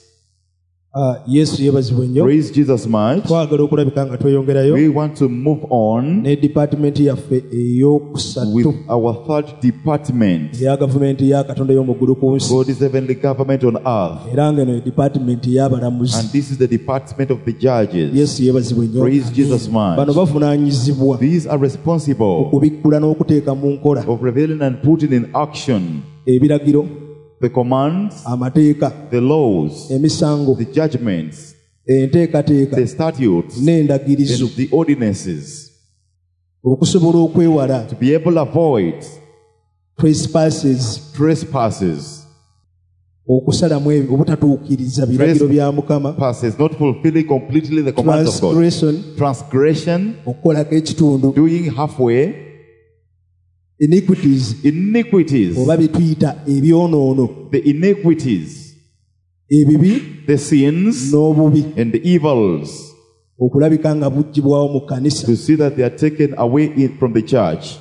Speaker 1: Yesu yeebazibwe nnyo.
Speaker 3: Praise Jesus much.
Speaker 1: Twagala okulabika nga tweyongerayo
Speaker 3: We want to move on
Speaker 1: ne department yaffe ey'okusatu
Speaker 3: with our third department,
Speaker 1: eya gavumenti ya Katonda y'omu ggulu ku nsi.
Speaker 3: God's heavenly government on earth.
Speaker 1: Era ng'eno ye department ey'abalamuzi.
Speaker 3: And this is the department of the judges.
Speaker 1: Yesu yeebazibwe nnyo.
Speaker 3: Praise Jesus
Speaker 1: Bano
Speaker 3: much.
Speaker 1: bavunaanyizibwa
Speaker 3: These are responsible
Speaker 1: okubikkula n'okuteeka mu nkola
Speaker 3: of revealing and putting in action
Speaker 1: ebiragiro,
Speaker 3: the commands,
Speaker 1: amateeka,
Speaker 3: the laws,
Speaker 1: emisango,
Speaker 3: the judgments,
Speaker 1: enteekateeka
Speaker 3: the statutes,
Speaker 1: n'endagirizo
Speaker 3: and the ordinances,
Speaker 1: okusobola okwewala
Speaker 3: to be able to avoid trespasses,
Speaker 1: okusalamu obutatuukiriza biragiro bya Mukama,
Speaker 3: not fulfilling completely the commands of God, transgression,
Speaker 1: okukolako ekitundu,
Speaker 3: doing halfway,
Speaker 1: iniquities oba bituyita ebyonoono,
Speaker 3: the iniquities,
Speaker 1: ebibi
Speaker 3: the sins,
Speaker 1: n'obubi,
Speaker 3: and the evils,
Speaker 1: okulabika nga buggyibwawo mu kkanisa.
Speaker 3: to see that they are taken away from the church.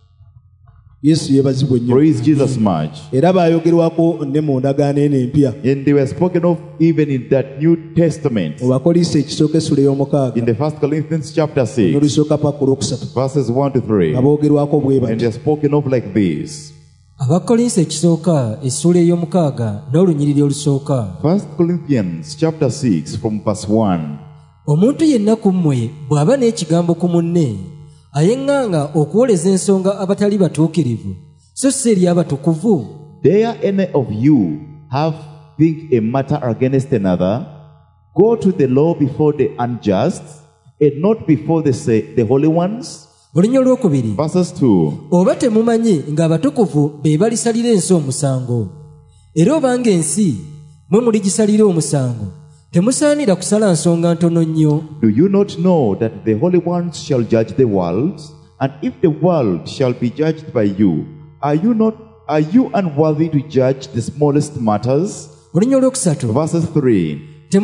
Speaker 1: Yesu yeebazibwe nnyo.
Speaker 3: Praise Jesus much.
Speaker 1: Era baayogerwako ne mu ndagaano eno empya.
Speaker 3: And they were spoken of even in that New Testament.
Speaker 1: Mu Bakolinso ekisooka essula
Speaker 3: In
Speaker 1: ey'omukaaga
Speaker 3: the 1 Corinthians chapter 6,
Speaker 1: n'olusooka paka olwokusatu
Speaker 3: verses 1 to 3.
Speaker 1: nga boogerwako bwe
Speaker 3: And
Speaker 1: bati.
Speaker 3: they are spoken of like this.
Speaker 2: Abakolinso ekisooka essula ey'omukaaga n'olunyiriri olusooka.
Speaker 3: 1 Corinthians chapter 6 from verse 1.
Speaker 2: Omuntu yenna ku mmwe bw'aba n'ekigambo ku munne ayeŋŋanga okuwoleza ensonga abatali batuukirivu so si eri abatukuvu.
Speaker 3: Dare any of you have think a matter against another, go to the law before the unjust, and not before the holy ones?
Speaker 2: Olunya olwokubiri.
Speaker 3: Verses 2.
Speaker 2: Oba temumanyi ng'abatukuvu be balisalira ensi omusango? Era obanga ensi mwe muligisalira omusango, temusaanira kusala nsonga ntono nnyo.
Speaker 3: Do you not know that the holy ones shall judge the world? And if the world shall be judged by you, are you unworthy to judge the smallest matters?
Speaker 2: Olunya olwokusatu.
Speaker 3: Verses 3.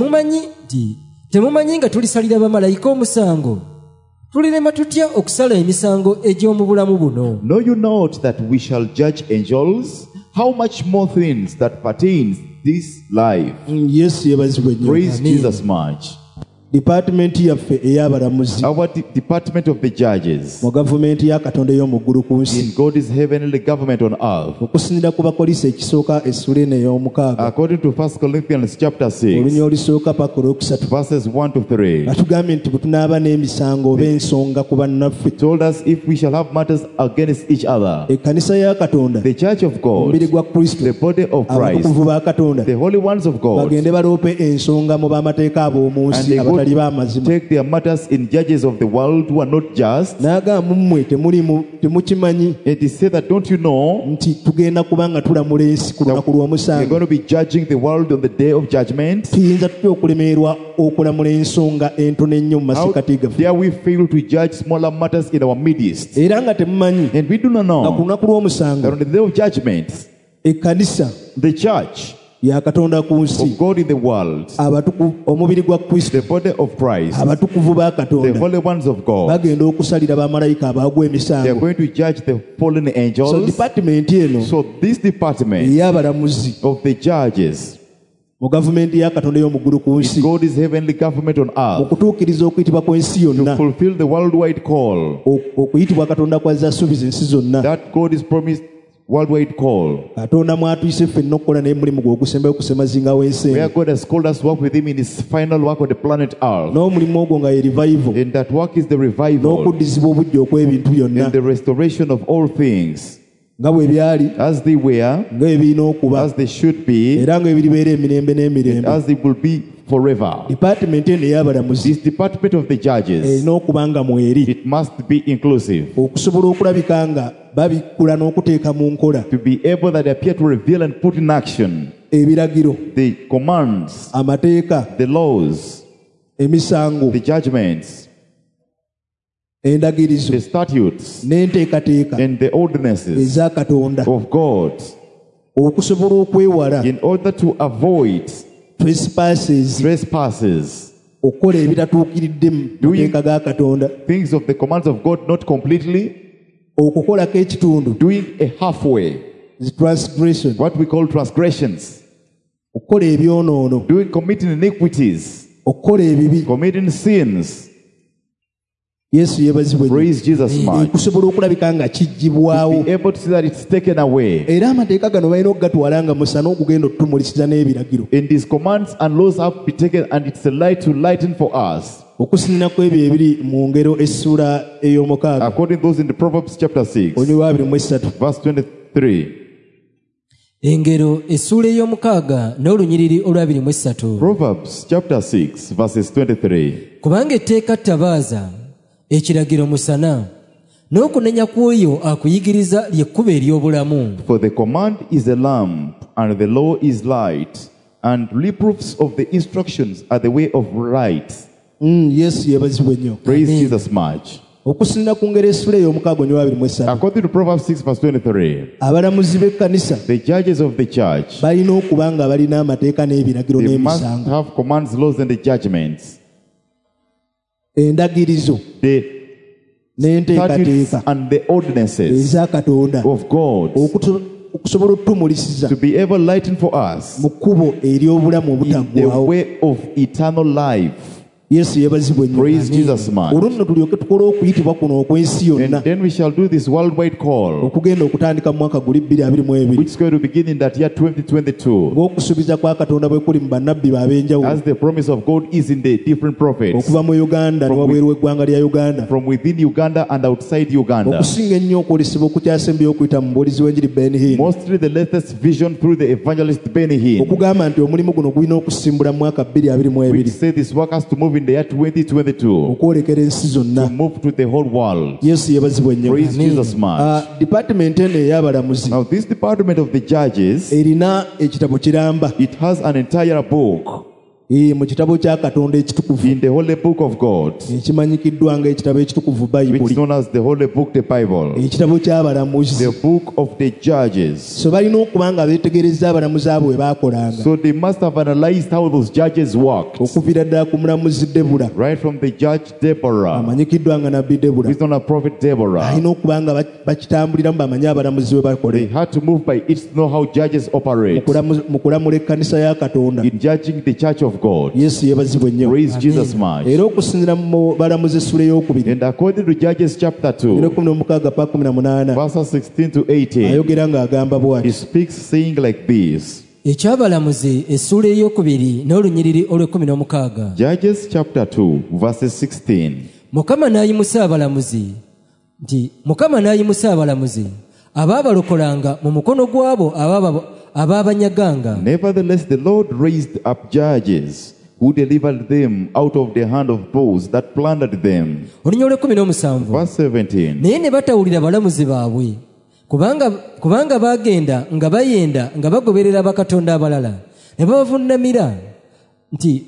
Speaker 2: Temumanyi nga tulisalira bamalayika omusango? Tulirema tutya okusala emisango egy'omu bulamu buno?
Speaker 3: Know you not that we shall judge angels? How much more things that pertains this life?
Speaker 1: Yesu yeebazibwe nnyo.
Speaker 3: Praise Jesus much.
Speaker 1: Department yaffe ey'abalamuzi
Speaker 3: Our department of the judges
Speaker 1: mu gavumenti ya Katonda ey'omu ggulu ku nsi,
Speaker 3: in God's heavenly government on earth,
Speaker 1: okusinziira ku Bakolinso ekisooka essula eno ey'omukaaga
Speaker 3: according to 1 Corinthians chapter 6,
Speaker 1: olunya olusooka paka olwokusatu,
Speaker 3: verses 1 to 3,
Speaker 1: batugambye nti bwe tunaaba n'emisango oba ensonga ku bannaffe,
Speaker 3: told us if we shall have matters against each other,
Speaker 1: ekkanisa ya Katonda,
Speaker 3: the church of God,
Speaker 1: omubiri gwa Kristo,
Speaker 3: the body of Christ,
Speaker 1: abatukuvu ba Katonda,
Speaker 3: the holy ones of God,
Speaker 1: bagende baloope ensonga mu b'amateeka ab'omu
Speaker 3: and
Speaker 1: nsi
Speaker 3: they
Speaker 1: abatali
Speaker 3: would
Speaker 1: b'amazima.
Speaker 3: take their matters in judges of the world who are not just.
Speaker 1: N'agamba mmwe temukimanyi
Speaker 3: It is said that, don't you know,
Speaker 1: nti tugenda kuba nga tulamula ensi ku lunaku
Speaker 3: we're
Speaker 1: lw'omusango.
Speaker 3: going to be judging the world on the day of judgment?
Speaker 1: Tuyinza tutya okulemererwa okulamula ensonga entono ennyo mu
Speaker 3: How
Speaker 1: masikati gaffe?
Speaker 3: dare we fail to judge smaller matters in our midst?
Speaker 1: Era nga temumanyi
Speaker 3: And we do not
Speaker 1: nga ku
Speaker 3: know
Speaker 1: lunaku
Speaker 3: that
Speaker 1: lw'omusango
Speaker 3: on the day of judgment,
Speaker 1: ekkanisa
Speaker 3: the church
Speaker 1: ya Katonda ku nsi,
Speaker 3: of God in the world,
Speaker 1: omubiri gwa Kristo,
Speaker 3: the body of Christ,
Speaker 1: abatukuvu ba
Speaker 3: the
Speaker 1: Katonda
Speaker 3: holy ones of God,
Speaker 1: bagenda okusalira bamalayika abaagwa
Speaker 3: they are
Speaker 1: emisango.
Speaker 3: going to judge the fallen
Speaker 1: So
Speaker 3: angels.
Speaker 1: department eno
Speaker 3: So this department
Speaker 1: ey'abalamuzi
Speaker 3: of the judges
Speaker 1: mu gavumenti ya Katonda ey'omu ggulu ku
Speaker 3: in
Speaker 1: nsi,
Speaker 3: God's heavenly government on
Speaker 1: mu
Speaker 3: earth,
Speaker 1: kutuukiriza okuyitibwa kw'ensi
Speaker 3: to
Speaker 1: yonna,
Speaker 3: fulfill the worldwide call
Speaker 1: okuyitibwa Katonda kw'azasuubiza ensi zonna.
Speaker 3: that God is promised, worldwide call,
Speaker 1: Katonda mwatuyise ffenna okukola naye mulimu gwe ogusembayo okusemazingawo ensi
Speaker 3: where
Speaker 1: eno,
Speaker 3: God has called us to work with Him in His final work on the planet earth.
Speaker 1: n'omulimu ogwo nga ye revival,
Speaker 3: And that work is the revival
Speaker 1: n'okuddizibwa obujja okw'ebintu byonna
Speaker 3: and the restoration of all things
Speaker 1: nga bwe byali,
Speaker 3: as they were,
Speaker 1: nga bwe birina okuba,
Speaker 3: as they should be,
Speaker 1: era nga bwe biribeera emirembe n'emirembe.
Speaker 3: as they will be forever.
Speaker 1: Department eno ey'abalamuzi
Speaker 3: This department of the judges,
Speaker 1: erina okuba nga mweri,
Speaker 3: it must be inclusive,
Speaker 1: okusobola okulabika nga babikkula n'okuteeka mu nkola
Speaker 3: to be able that they appear to reveal and put in action
Speaker 1: ebiragiro,
Speaker 3: the commands,
Speaker 1: amateeka,
Speaker 3: the laws,
Speaker 1: emisango,
Speaker 3: the judgments,
Speaker 1: endagirizo
Speaker 3: the statutes,
Speaker 1: n'enteekateeka
Speaker 3: and the ordinances
Speaker 1: eza Katonda,
Speaker 3: of God,
Speaker 1: okusobola okwewala
Speaker 3: in order to avoid
Speaker 1: trespasses, okukola ebitatuukiridde mu mateeka ga Katonda,
Speaker 3: things of the commands of God not completely,
Speaker 1: okukolako ekitundu,
Speaker 3: doing a halfway,
Speaker 1: transgression,
Speaker 3: what we call transgressions,
Speaker 1: okukola ebyonoono,
Speaker 3: committing iniquities,
Speaker 1: okukola ebibi.
Speaker 3: committing sins.
Speaker 1: Yesu yeebazibwe nnyo.
Speaker 3: Praise Jesus much.
Speaker 1: Kusobola okulabika nga kiggibwawo,
Speaker 3: Be able to see that it's taken away.
Speaker 1: era amateeka gano balina okugatwala nga musana okugenda otutumulisiza n'ebiragiro,
Speaker 3: And these commands and laws have to be taken, and it's a light to lighten for us.
Speaker 1: okusinziira ku ebyo ebiri mu ngero essula ey'omukaaga
Speaker 3: According to those in the Proverbs chapter 6,
Speaker 1: olunywa 23,
Speaker 3: verse 23.
Speaker 2: Engero essuula ey'omukaaga n'olunyiriri olw'23.
Speaker 3: Proverbs chapter 6 verses 23.
Speaker 2: Kubanga etteeka ttabaaza, ekiragiro musana, n'okunenya kw'oyo akuyigiriza ly'ekkubo ery'obulamu.
Speaker 3: For the command is a lamp, and the law is light, and reproofs of the instructions are the way of right.
Speaker 1: Yesu yebazibwe nnyo.
Speaker 3: Praise Jesus much.
Speaker 1: Okusinira ku ngero essuula ey'omukaaga n'olw'23.
Speaker 3: According to Proverbs 6 verse 23,
Speaker 1: abalamuzi b'ekkanisa
Speaker 3: the judges of the church,
Speaker 1: balina okuba nga balina amateeka n'ebiragiro
Speaker 3: they must
Speaker 1: n'emisango,
Speaker 3: have commands, laws, and the judgments,
Speaker 1: endagirizo
Speaker 3: the statutes
Speaker 1: n'enteekateeka
Speaker 3: and the ordinances
Speaker 1: eza Katonda
Speaker 3: of God,
Speaker 1: okusobola otutumulisiza
Speaker 3: to be able lightened for us
Speaker 1: mu kkubo ery'obulamu
Speaker 3: in the
Speaker 1: obutaggwaawo.
Speaker 3: way of eternal life.
Speaker 1: Yesu yebazibwe nnyo.
Speaker 3: Praise Jesus much.
Speaker 1: Olwo nno tulyoke tukole okuyitibwa kuno okw'ensi
Speaker 3: And
Speaker 1: yonna
Speaker 3: then we shall do this worldwide call,
Speaker 1: okugenda okutandika mu mwaka guli 2022
Speaker 3: which is going to begin in that year 2022,
Speaker 1: ng'okusuubiza kwa Katonda bwe kuli mu bannabbi b'ab'enjawulo
Speaker 3: as the promise of God is in the different prophets,
Speaker 1: okuva mu Uganda ne wabweru w'eggwanga lya Uganda,
Speaker 3: from within Uganda and outside Uganda.
Speaker 1: okusinga ennyo okwolesebwa okukyasembayo okuyita mu mubuulizi w'enjiri Ben Hinn,
Speaker 3: Mostly the latest vision through the evangelist Benny Hinn,
Speaker 1: okugamba nti omulimu guno gulina okusimbula mu mwaka
Speaker 3: which
Speaker 1: 2022
Speaker 3: said this work has to move in the year 2022,
Speaker 1: okwolekera ensi
Speaker 3: to
Speaker 1: zonna.
Speaker 3: move to the whole world.
Speaker 1: Yesu yebazibwe nnyo.
Speaker 3: Praise Jesus much.
Speaker 1: Department eno ey'abalamuzi
Speaker 3: Now this department of the judges,
Speaker 1: erina ekitabo kiramba
Speaker 3: it has an entire book
Speaker 1: mu kitabo kya Katonda ekitukuvu
Speaker 3: in the holy book of God,
Speaker 1: ekimanyikiddwa ng'ekitabo ekitukuvu
Speaker 3: which
Speaker 1: Bayibuli,
Speaker 3: is known as the holy book, the Bible,
Speaker 1: ekitabo ky'abalamuzi.
Speaker 3: the book of the judges.
Speaker 1: So balina okuba nga beetegereza abalamuzi abo bwe baakolanga,
Speaker 3: So they must have analyzed how those judges worked,
Speaker 1: okuviira ddala ku mulamuzi Debula
Speaker 3: right from the judge Deborah,
Speaker 1: amanyikiddwa nga nabbi Debula.
Speaker 3: who's known as prophet Deborah.
Speaker 1: Alina okuba nga bakitambuliramu bamanye abalamuzi bwe
Speaker 3: They
Speaker 1: bakola
Speaker 3: had to move by it to know how judges operate
Speaker 1: mu kulamula ekkanisa ya Katonda.
Speaker 3: in judging the church of God.
Speaker 1: Yesu yebazibwe nnyo.
Speaker 3: Praise Jesus much.
Speaker 1: Era okusinziira mu balamuzi essula ey'okubiri
Speaker 3: And according to Judges chapter 2,
Speaker 1: 16
Speaker 3: verses 16 to 18,
Speaker 1: ayogera ng'agamba
Speaker 3: he
Speaker 1: bw'ati:
Speaker 3: speaks saying like this.
Speaker 2: Ekyabalamuzi essuula ey'okubiri n'olunyiriri olw'16.
Speaker 3: Judges chapter 2, verses 16.
Speaker 2: Mukama n'ayimusa abalamuzi abaabalokolanga mu mukono gw'abo abaabanyaganga.
Speaker 3: Nevertheless, the Lord raised up judges who delivered them out of the hand of those that plundered them.
Speaker 2: Olunyiriri olw'17.
Speaker 3: Verse 17.
Speaker 2: Naye ne batawulira balamuzi baabwe, kubanga baagenda nga bayenda nga bagoberera bakatonda abalala, ne babavunnamira nti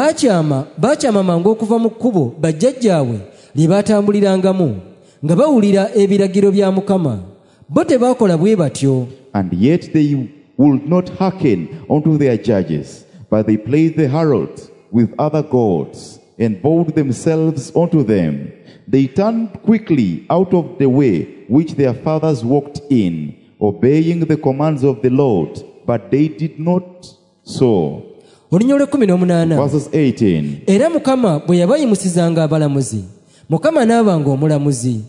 Speaker 2: baakyama mangu okuva mu kkubo bajjajjaabwe lye baatambulirangamu, nga bawulira ebiragiro bya Mukama. Bo tebaakola bwe batyo.
Speaker 3: And yet they would not hearken unto their judges, but they played the harlot with other gods, and bowed themselves unto them. They turned quickly out of the way which their fathers walked in, obeying the commands of the Lord, but they did not so.
Speaker 2: Olunyiriri olw'18.
Speaker 3: Verses 18.
Speaker 2: Era Mukama bwe yabayimusizanga abalamuzi, Mukama n'abanga omulamuzi,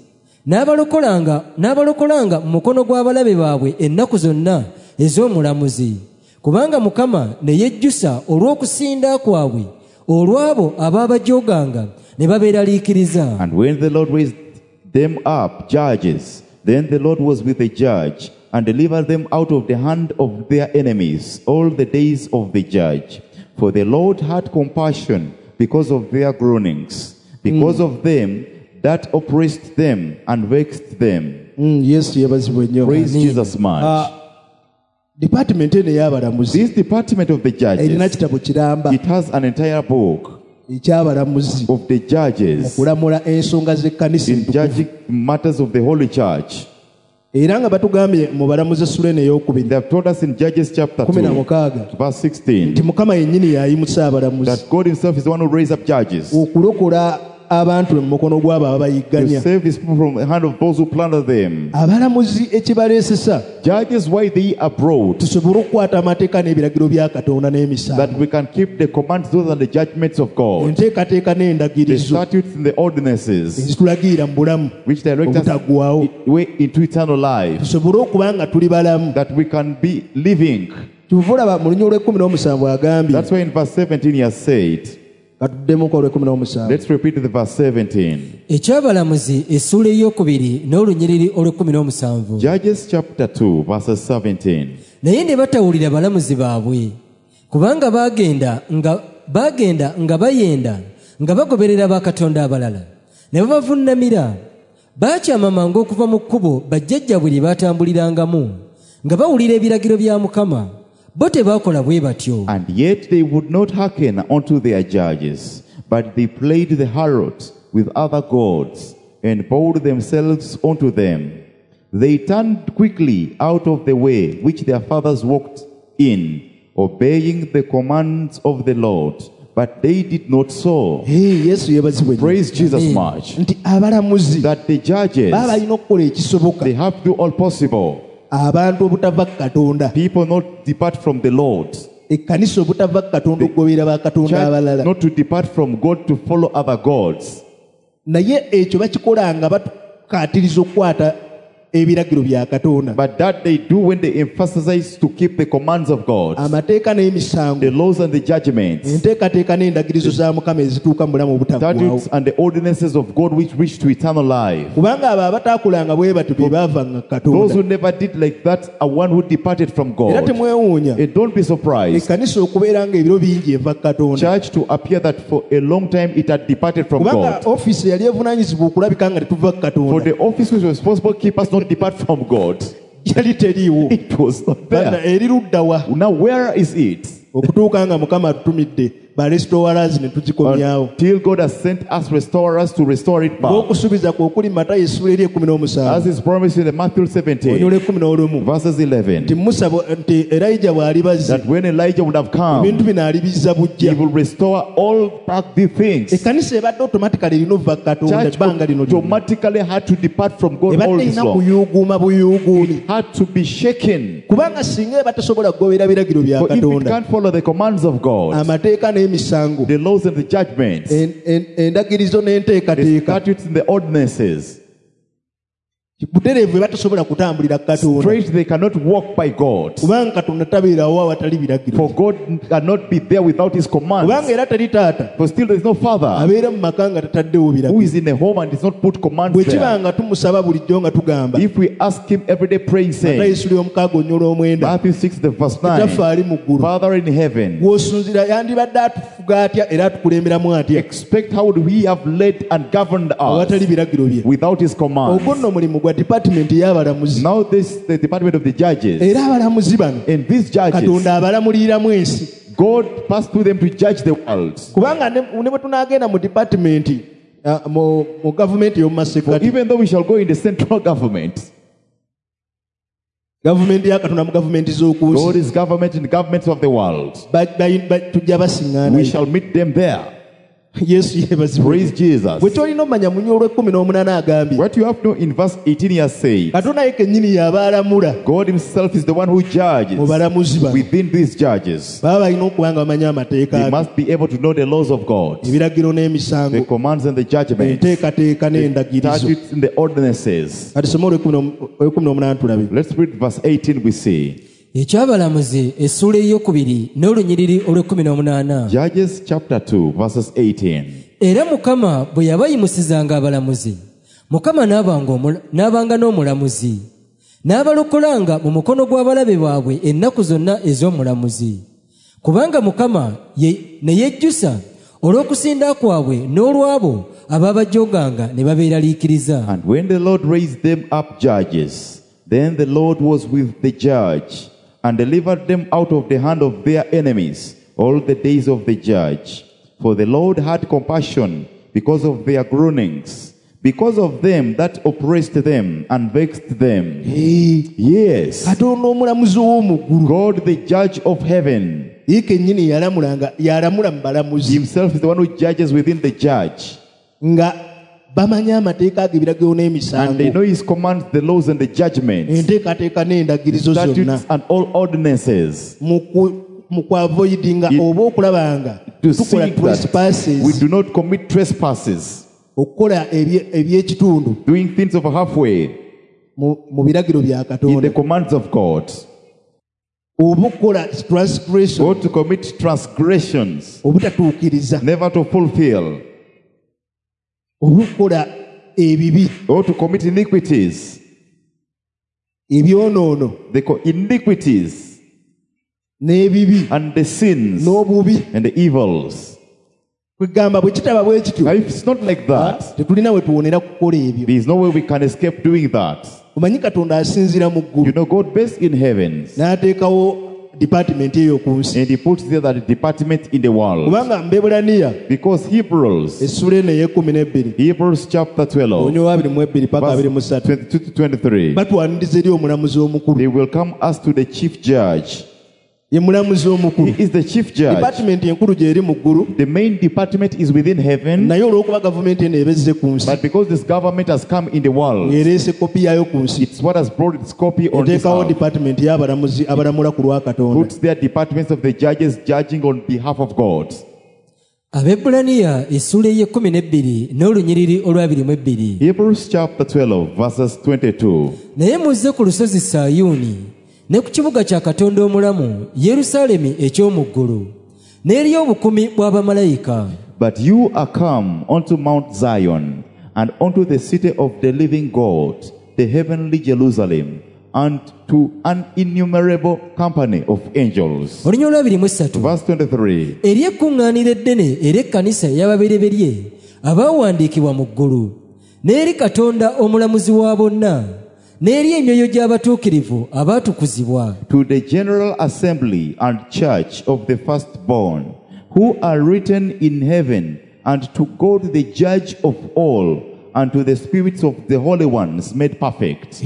Speaker 2: n'abalokolanga mu mukono gw'abalabe baabwe ennaku zonna ez'omulamuzi. Kubanga Mukama ne yejjusa olw'okusinda kwabwe olw'abo abaabajoganga ne babeeraliikiriza.
Speaker 3: And when the Lord raised them up judges, then the Lord was with the judge, and delivered them out of the hand of their enemies all the days of the judge. For the Lord had compassion because of their groanings, because of them that oppressed them and vexed them.
Speaker 1: Yesu yebazibwe nnyo.
Speaker 3: Praise Jesus much.
Speaker 1: Department eno ey'abalamuzi
Speaker 3: This department of the
Speaker 1: erina
Speaker 3: judges,
Speaker 1: kitabo kiramba
Speaker 3: it has an entire book
Speaker 1: eky'abalamuzi
Speaker 3: of the judges
Speaker 1: okulamula ensonga z'ekkanisa
Speaker 3: in
Speaker 1: entukuvu.
Speaker 3: judging matters of the holy church.
Speaker 1: Era nga batugambye mu balamuzi essula eno
Speaker 3: They
Speaker 1: ey'okubiri
Speaker 3: have told us in Judges chapter 2,
Speaker 1: 16
Speaker 3: verse 16,
Speaker 1: nti Mukama yennyini y'ayimusa abalamuzi
Speaker 3: that God himself is the one who raised up judges
Speaker 1: okulokola abantu mu mukono gw'abo
Speaker 3: to
Speaker 1: ababayigganya.
Speaker 3: save his people from the hand of those who plunder them.
Speaker 1: Abalamuzi ekibaleesesa
Speaker 3: Judges, why they are brought,
Speaker 1: tusobole okukwata amateeka n'ebiragiro bya Katonda n'emisango,
Speaker 3: that we can keep the commands, those are the judgments of God,
Speaker 1: enteekateeka
Speaker 3: the
Speaker 1: n'endagirizo
Speaker 3: statutes and the ordinances,
Speaker 1: ezitulagirira mu bulamu
Speaker 3: which direct us
Speaker 1: obutaggwaawo,
Speaker 3: way into eternal life,
Speaker 1: tusobole okuba nga tuli balamu.
Speaker 3: that we can be living.
Speaker 1: Kyova olaba mu lunyiriri olw'17 agambye,
Speaker 3: That's why in verse 17 he has said,
Speaker 1: katuddemuko olw'17,
Speaker 3: let's repeat the verse 17.
Speaker 2: Ekyabalamuzi essuula ey'okubiri n'olunyiriri olw'17.
Speaker 3: Judges chapter 2, verses 17.
Speaker 2: naye ne batawulira balamuzi baabwe kubanga baagenda nga bayenda nga bagoberera bakatonda abalala ne babavunnamira. Baakyama mangu okuva mu kkubo bajjajjabwe lye baatambulirangamu nga bawulira ebiragiro bya Mukama, bo tebaakola bwe batyo.
Speaker 3: And yet they would not hearken unto their judges, but they played the harlot with other gods, and bowed themselves unto them. They turned quickly out of the way which their fathers walked in, obeying the commands of the Lord, but they did not so.
Speaker 1: Yesu yebazibwe.
Speaker 3: Praise Jesus much.
Speaker 1: Nti abalamuzi
Speaker 3: That the judges,
Speaker 1: baba alina okukola ekisoboka
Speaker 3: they have to do all possible.
Speaker 1: abantu obutava ku Katonda,
Speaker 3: People not depart from the Lord.
Speaker 1: ekkanisa obutava ku Katonda okugoberera bakatonda
Speaker 3: Church
Speaker 1: abalala.
Speaker 3: not to depart from God to follow other gods.
Speaker 1: Naye ekyo bakikola nga batukaatiriza okukwata ebiragiro bya Katonda,
Speaker 3: But that they do when they emphasize to keep the commands of God,
Speaker 1: amateeka n'emisango,
Speaker 3: the laws and the judgments,
Speaker 1: enteekateeka n'endagirizo za Mukama ezituuka mu bulamu obutaggwaawo.
Speaker 3: statutes and the ordinances of God which reach to eternal life.
Speaker 1: Kubanga abo abataakolanga bwe batyo be baavanga ku
Speaker 3: Those who
Speaker 1: Katonda.
Speaker 3: never did like that are one who departed from
Speaker 1: Era
Speaker 3: God.
Speaker 1: temwewuunya
Speaker 3: And don't be surprised,
Speaker 1: ekkanisa okubeera nga ebiro bingi eva ku Katonda,
Speaker 3: church, to appear that for a long time it had departed from
Speaker 1: kubanga
Speaker 3: God.
Speaker 1: ofiisi yali evunaanyizibwa okulabika nga tetuva ku
Speaker 3: For
Speaker 1: Katonda
Speaker 3: the office which was responsible to keep us not depart from God,
Speaker 1: yali teriiwo.
Speaker 3: it was not
Speaker 1: Bana
Speaker 3: there.
Speaker 1: eri luddawa
Speaker 3: Now where is it?
Speaker 1: okutuuka nga Mukama atutumidde ba restorers ne tugikomyawo.
Speaker 3: Till God has sent us restorers to restore it back.
Speaker 1: Ng'okusuubiza kwe okuli Matayo essula eri 17
Speaker 3: As is promised in the Matthew 17,
Speaker 1: onyole 11
Speaker 3: verses
Speaker 1: nti
Speaker 3: 11,
Speaker 1: Musa nti Elijah bw'ali bazze
Speaker 3: that when Elijah would have come,
Speaker 1: ebintu bino alibizza
Speaker 3: he
Speaker 1: bujja.
Speaker 3: will restore all back the things.
Speaker 1: Ekkanisa ebadde automatically erina okuva ku Katonda
Speaker 3: Church
Speaker 1: ebbanga lino lyonna.
Speaker 3: automatically had to depart from God all
Speaker 1: Ebadde
Speaker 3: this
Speaker 1: erina
Speaker 3: long.
Speaker 1: kuyuuguuma buyuuguumi,
Speaker 3: Had to be shaken.
Speaker 1: kubanga singa eba tasobola kugobera biragiro bya
Speaker 3: For if it
Speaker 1: Katonda,
Speaker 3: can't follow the commands of God,
Speaker 1: amateeka n'emisango,
Speaker 3: the laws and the judgments,
Speaker 1: endagirizo
Speaker 3: the
Speaker 1: n'enteekateeka,
Speaker 3: statutes and the ordinances,
Speaker 1: butereevu eba tasobola kutambulira ku Katonda,
Speaker 3: straight they cannot walk by God.
Speaker 1: kubanga Katonda tabeerawo awatali biragiro,
Speaker 3: For God cannot be there without His
Speaker 1: kubanga
Speaker 3: commands.
Speaker 1: era tali taata
Speaker 3: For still there is no Father
Speaker 1: abeera mu maka nga tataddewo
Speaker 3: who
Speaker 1: biragiro.
Speaker 3: is in a home and does not put commands
Speaker 1: Bwe
Speaker 3: there.
Speaker 1: kiba nga tumusaba bulijjo nga tugamba
Speaker 3: If we ask Him every day, praying,
Speaker 1: Matayo
Speaker 3: saying,
Speaker 1: essula omukaaga onyola omwenda,
Speaker 3: Matthew 6, the verse
Speaker 1: Kitaffe
Speaker 3: 9,
Speaker 1: ali mu ggulu,
Speaker 3: Father in heaven,
Speaker 1: gw'osunzira yandibadde atufuga atya era atukulemberamu atya
Speaker 3: expect how would He have led and governed us
Speaker 1: awatali biragiro bye.
Speaker 3: without His commands.
Speaker 1: Ogwo nno mulimu gwa department y'abalamuzi,
Speaker 3: Now this the department of the judges,
Speaker 1: era abalamuzi bano
Speaker 3: and these judges,
Speaker 1: Katonda abalamuliramu ensi,
Speaker 3: God passed through them to judge the world.
Speaker 1: kubanga ne bwe tunaagenda mu department mu gavumenti y'omu
Speaker 3: For
Speaker 1: masekati,
Speaker 3: even though we shall go in the central government,
Speaker 1: gavumenti ya Katonda mu gavumenti
Speaker 3: God
Speaker 1: z'okuusi,
Speaker 3: is government in the governments of the world.
Speaker 1: tujja
Speaker 3: We
Speaker 1: basiŋŋaana.
Speaker 3: shall meet them there.
Speaker 1: Yesu yeebazibwe.
Speaker 3: Praise Jesus.
Speaker 1: Bwe kyolina omanya mu nyo olw'e18 agambye
Speaker 3: What you have to know in verse 18 he has said,
Speaker 1: Katonda ye kennyini y'aba alamula
Speaker 3: God himself is the one who judges
Speaker 1: mu balamuzi bano.
Speaker 3: within these judges.
Speaker 1: Baba balina okuba nga bamanya amateeka
Speaker 3: They
Speaker 1: ge,
Speaker 3: must be able to know the laws of God,
Speaker 1: ebiragiro
Speaker 3: the
Speaker 1: n'emisango,
Speaker 3: commands and the judgments,
Speaker 1: enteekateeka n'endagirizo.
Speaker 3: statutes and the ordinances.
Speaker 1: Kati some olw'e18 tulabe.
Speaker 3: Let's read verse 18 we see.
Speaker 2: Ekyabalamuzi essula eyokubiri n'olunyiriri olw'e18.
Speaker 3: Judges chapter 2 verses 18.
Speaker 2: Era Mukama bwe yabayimusizanga abalamuzi, Mukama n'abanga n'omulamuzi, n'abalokolanga mu mukono gw'abalabe baabwe ennaku zonna ez'omulamuzi. Kubanga Mukama ne yejjusa olw'okusinda kwabwe n'olw'abo abaabajoganga ne babeeraliikiriza.
Speaker 3: And when the Lord raised them up judges, then the Lord was with the judge and delivered them out of the hand of their enemies all the days of the judge. For the Lord had compassion because of their groanings, because of them that oppressed them and vexed them. Yes,
Speaker 1: Katonda omulamuzi w'omu ggulu
Speaker 3: God the judge of heaven
Speaker 1: ye kennyini yalamula mu balamuzi
Speaker 3: himself is the one who judges within the judge.
Speaker 1: nga bamanya amateeka ge, ebiragiro
Speaker 3: And they
Speaker 1: n'emisango,
Speaker 3: know his commands, the laws and the judgments,
Speaker 1: enteekateeka n'endagirizo zonna,
Speaker 3: statutes and all ordinances.
Speaker 1: mu kwavoidinga oba okulaba nga
Speaker 3: To
Speaker 1: tukola
Speaker 3: see that we
Speaker 1: trespasses,
Speaker 3: do not commit trespasses,
Speaker 1: okukola eby'ekitundu
Speaker 3: doing things of halfway
Speaker 1: mu biragiro bya
Speaker 3: in the
Speaker 1: Katonda,
Speaker 3: commands of God,
Speaker 1: oba okukola transgression,
Speaker 3: or to commit transgressions,
Speaker 1: obutatuukiriza,
Speaker 3: never to fulfill,
Speaker 1: oba okukola ebibi,
Speaker 3: or to commit iniquities,
Speaker 1: ebyonoono,
Speaker 3: iniquities,
Speaker 1: n'ebibi
Speaker 3: and the sins
Speaker 1: n'obubi.
Speaker 3: and the evils.
Speaker 1: Kwegamba bwe kitaba bwe kityo
Speaker 3: Now, if it's not like that,
Speaker 1: tetulina we tuwonera kukola ebyo.
Speaker 3: there is no way we can escape doing that.
Speaker 1: Omanyi Katonda asinzira mu ggulu
Speaker 3: You know, God based in heavens,
Speaker 1: n'ateekawo department eyo ku nsi.
Speaker 3: and He puts there that department in the world.
Speaker 1: Kubanga Mbebulaniya
Speaker 3: Because Hebrews,
Speaker 1: essula eno ey'ekumi
Speaker 3: Hebrews chapter 12,
Speaker 1: onyo 22 paka
Speaker 3: verse
Speaker 1: 23
Speaker 3: 22 to 23,
Speaker 1: batwaniriza eri omulamuzi omukulu.
Speaker 3: they will come as to the chief judge.
Speaker 1: Ye mulamuzi omukulu.
Speaker 3: He is the chief judge.
Speaker 1: Department enkulu gyeri mu ggulu,
Speaker 3: The main department is within heaven,
Speaker 1: naye olw'okuba gavumenti eno ebezze ku nsi
Speaker 3: but because this government has come in the world,
Speaker 1: ereese kopi yaayo ku nsi,
Speaker 3: it's what has brought its copy on this
Speaker 1: eteekawo
Speaker 3: earth.
Speaker 1: department y'abalamuzi abalamula ku lwa Katonda.
Speaker 3: Puts their departments of the judges judging on behalf of God.
Speaker 2: Abebbulaniya essula ey'ekumi n'olunyiriri olw'abiri.
Speaker 3: Hebrews chapter 12, verses 22.
Speaker 2: Naye muzze ku lusozi Sayuuni ne ku kibuga kya Katonda omulamu Yerusaalemi eky'omu ggulu n'eri obukumi bw'abamalayika.
Speaker 3: But you are come unto Mount Zion, and unto the city of the living God, the heavenly Jerusalem, and to an innumerable company of angels.
Speaker 2: Olunya olw'abiri.
Speaker 3: Verse 23.
Speaker 2: Eri ekkuŋŋaaniro eddene era ekkanisa ey'ababereberye abaawandiikibwa mu ggulu n'eri Katonda omulamuzi wa bonna n'eri emyoyo gy'abatuukirivu abaatukuzibwa.
Speaker 3: To the general assembly and church of the firstborn, who are written in heaven, and to God the judge of all, and to the spirits of the holy ones made perfect.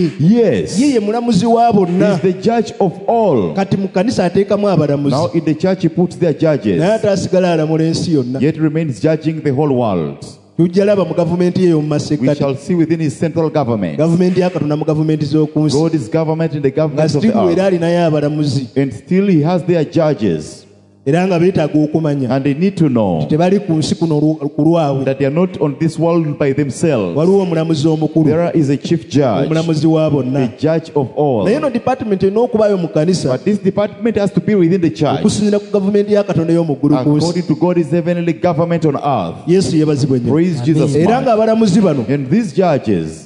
Speaker 3: Yes,
Speaker 1: ye mulamuzi wa
Speaker 3: He
Speaker 1: bonna.
Speaker 3: is the judge of all.
Speaker 1: Kati mu kanisa ateekamu abalamuzi,
Speaker 3: Now in the church He puts their
Speaker 1: naye
Speaker 3: judges,
Speaker 1: ate asigala alamula ensi yonna.
Speaker 3: yet remains judging the whole world.
Speaker 1: Tujja laba mu gavumenti eyo mu
Speaker 3: We
Speaker 1: masekkati,
Speaker 3: shall see within His central government,
Speaker 1: gavumenti ya Katonda mu gavumenti z'oku nsi,
Speaker 3: God is government in the
Speaker 1: nga
Speaker 3: governments of the
Speaker 1: sitivu era
Speaker 3: earth,
Speaker 1: alinayo abalamuzi,
Speaker 3: and still He has their judges,
Speaker 1: era nga beetaaga okumanya
Speaker 3: and they need to know
Speaker 1: tebali ku nsi kuno ku lwabwe.
Speaker 3: that they are not on this world by themselves.
Speaker 1: Waliwo omulamuzi omukulu,
Speaker 3: There is a chief judge,
Speaker 1: omulamuzi wa bonna.
Speaker 3: the judge of all.
Speaker 1: Naye eno department erina okubaayo mu kanisa
Speaker 3: But this department has to be within the church,
Speaker 1: okusinziira ku gavumenti ya Katonda y'omu ggulu ku nsi.
Speaker 3: according to God's heavenly government on earth.
Speaker 1: Yesu yeebazibwe nnyo.
Speaker 3: Praise Jesus.
Speaker 1: Era
Speaker 3: much.
Speaker 1: ng'abalamuzi bano
Speaker 3: And these judges,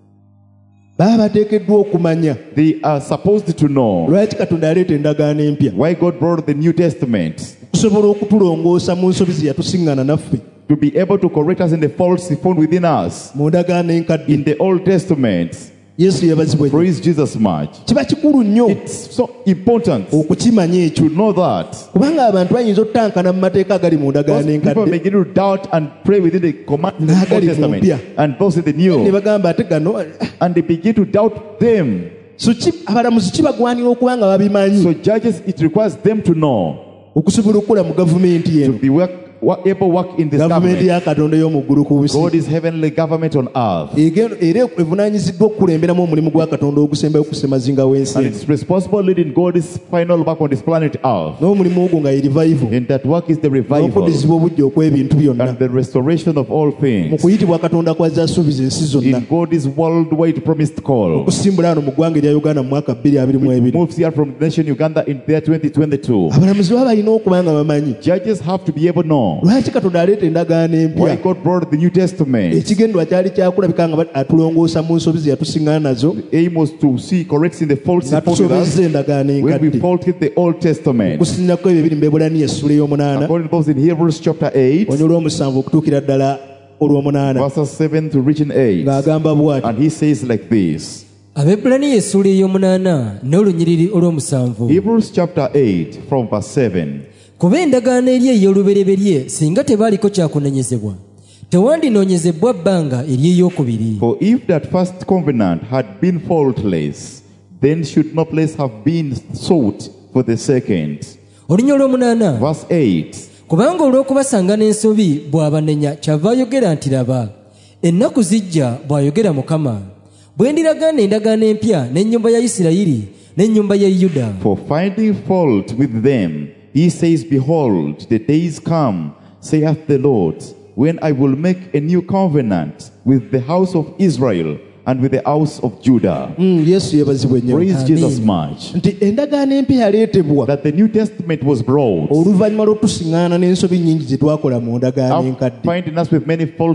Speaker 1: baba bateekeddwa okumanya
Speaker 3: they are supposed to know
Speaker 1: lwaki Katonda yaleeta endagaano empya,
Speaker 3: why God brought the New Testament,
Speaker 1: okusobola okutulongoosa mu nsobi ze yatusiŋŋana naffe
Speaker 3: to be able to correct us in the faults found within us
Speaker 1: mu ndagaano enkadde.
Speaker 3: in the Old Testament.
Speaker 1: Yesu yeebazibwe nnyo.
Speaker 3: Praise Jesus much.
Speaker 1: Kiba kikulu nnyo
Speaker 3: It's so important
Speaker 1: okukimanya ekyo,
Speaker 3: to know that.
Speaker 1: kubanga abantu bayinza okutankana mu mateeka agali mu ndagaano
Speaker 3: Because people
Speaker 1: enkadde
Speaker 3: begin to doubt and pray within the command in the Old
Speaker 1: N'agali mu
Speaker 3: Testament
Speaker 1: mpya.
Speaker 3: and those in the
Speaker 1: ne
Speaker 3: New,
Speaker 1: bagamba ate gano
Speaker 3: and they begin to doubt them.
Speaker 1: so abalamuzi kibagwanira okuba nga babimanyi
Speaker 3: So judges, it requires them to know,
Speaker 1: okusobola okukola mu gavumenti
Speaker 3: to
Speaker 1: eno,
Speaker 3: be able work in this
Speaker 1: gavumenti
Speaker 3: government.
Speaker 1: ya Katonda y'omu ggulu ku nsi.
Speaker 3: God is heavenly government on earth,
Speaker 1: Era evunaanyiziddwa okukulemberamu omulimu gwa Katonda ogusembayo okusemazinga w'ensi
Speaker 3: and
Speaker 1: eno.
Speaker 3: it's responsible leading God's final work on this planet earth.
Speaker 1: N'omulimu ogwo nga ye revival,
Speaker 3: And that work is the revival
Speaker 1: n'okuddizibwa obujja okw'ebintu byonna
Speaker 3: and the restoration of all
Speaker 1: mu
Speaker 3: things
Speaker 1: kuyitibwa Katonda kwazza asuubiza ensi zonna,
Speaker 3: in God's worldwide promised call.
Speaker 1: okusimbula wano mu ggwanga erya Uganda mu mwaka 2022.
Speaker 3: Moves here from the nation Uganda in the year 2022.
Speaker 1: Abalamuzi baba balina okuba nga bamanyi
Speaker 3: Judges have to be able to know
Speaker 1: lwaki Katonda aleeta endagaano
Speaker 3: why
Speaker 1: empya.
Speaker 3: God brought the New Testament.
Speaker 1: Ekigendwa kyali kyakulabika nga atulongoosa mu nsobi ze yatusiŋŋana nazo,
Speaker 3: The aim was to see correcting the faults
Speaker 1: nga
Speaker 3: found with us
Speaker 1: tusobezza endagaano
Speaker 3: when we
Speaker 1: enkadde.
Speaker 3: faulted the Old Testament.
Speaker 1: Okusinziirako ebyo ebiri mu Mbebulaniya essula ey'omunaana
Speaker 3: According to those in Hebrews chapter 8,
Speaker 1: onyo olw'omusanvu okutuukira ddala olw'omunaana,
Speaker 3: verses 7 to reaching 8.
Speaker 1: ng'agamba bw'ati:
Speaker 3: And he says like this.
Speaker 2: Abebbulaniya essula ey'omunaana n'olunyiriri olw'omusanvu.
Speaker 3: Hebrews chapter 8 from verse 7.
Speaker 2: Kuba endagaano eri ey'olubereberye singa tebaaliko kyakunenyezebwa, tewandinoonyezebbwa bbanga ery'eyokubiri.
Speaker 3: For if that first covenant had been faultless, then should no place have been sought for the second.
Speaker 2: Olunya olw'omunaana.
Speaker 3: Verse 8.
Speaker 2: Kubanga olw'okubasanga n'ensobi bw'abanenya kyava ayogera nti, laba ennaku zijja bw'ayogera Mukama, bwe ndiragaana endagaano empya n'ennyumba ya Isirayiri n'ennyumba ya Yuda.
Speaker 3: For finding fault with them, he says, Behold, the days come, saith the Lord, when I will make a new covenant with the house of Israel and with the house of Judah.
Speaker 1: Yesu yeebazibwe nnyo
Speaker 3: Praise
Speaker 2: Amen.
Speaker 3: Jesus much.
Speaker 1: nti endagaano empya yaleetebwa
Speaker 3: That the New Testament was brought
Speaker 1: oluvannyuma lw'otusiŋŋaana n'ensobi nnyingi ze twakola mu ndagaano
Speaker 3: after
Speaker 1: enkadde.
Speaker 3: finding us with many faults we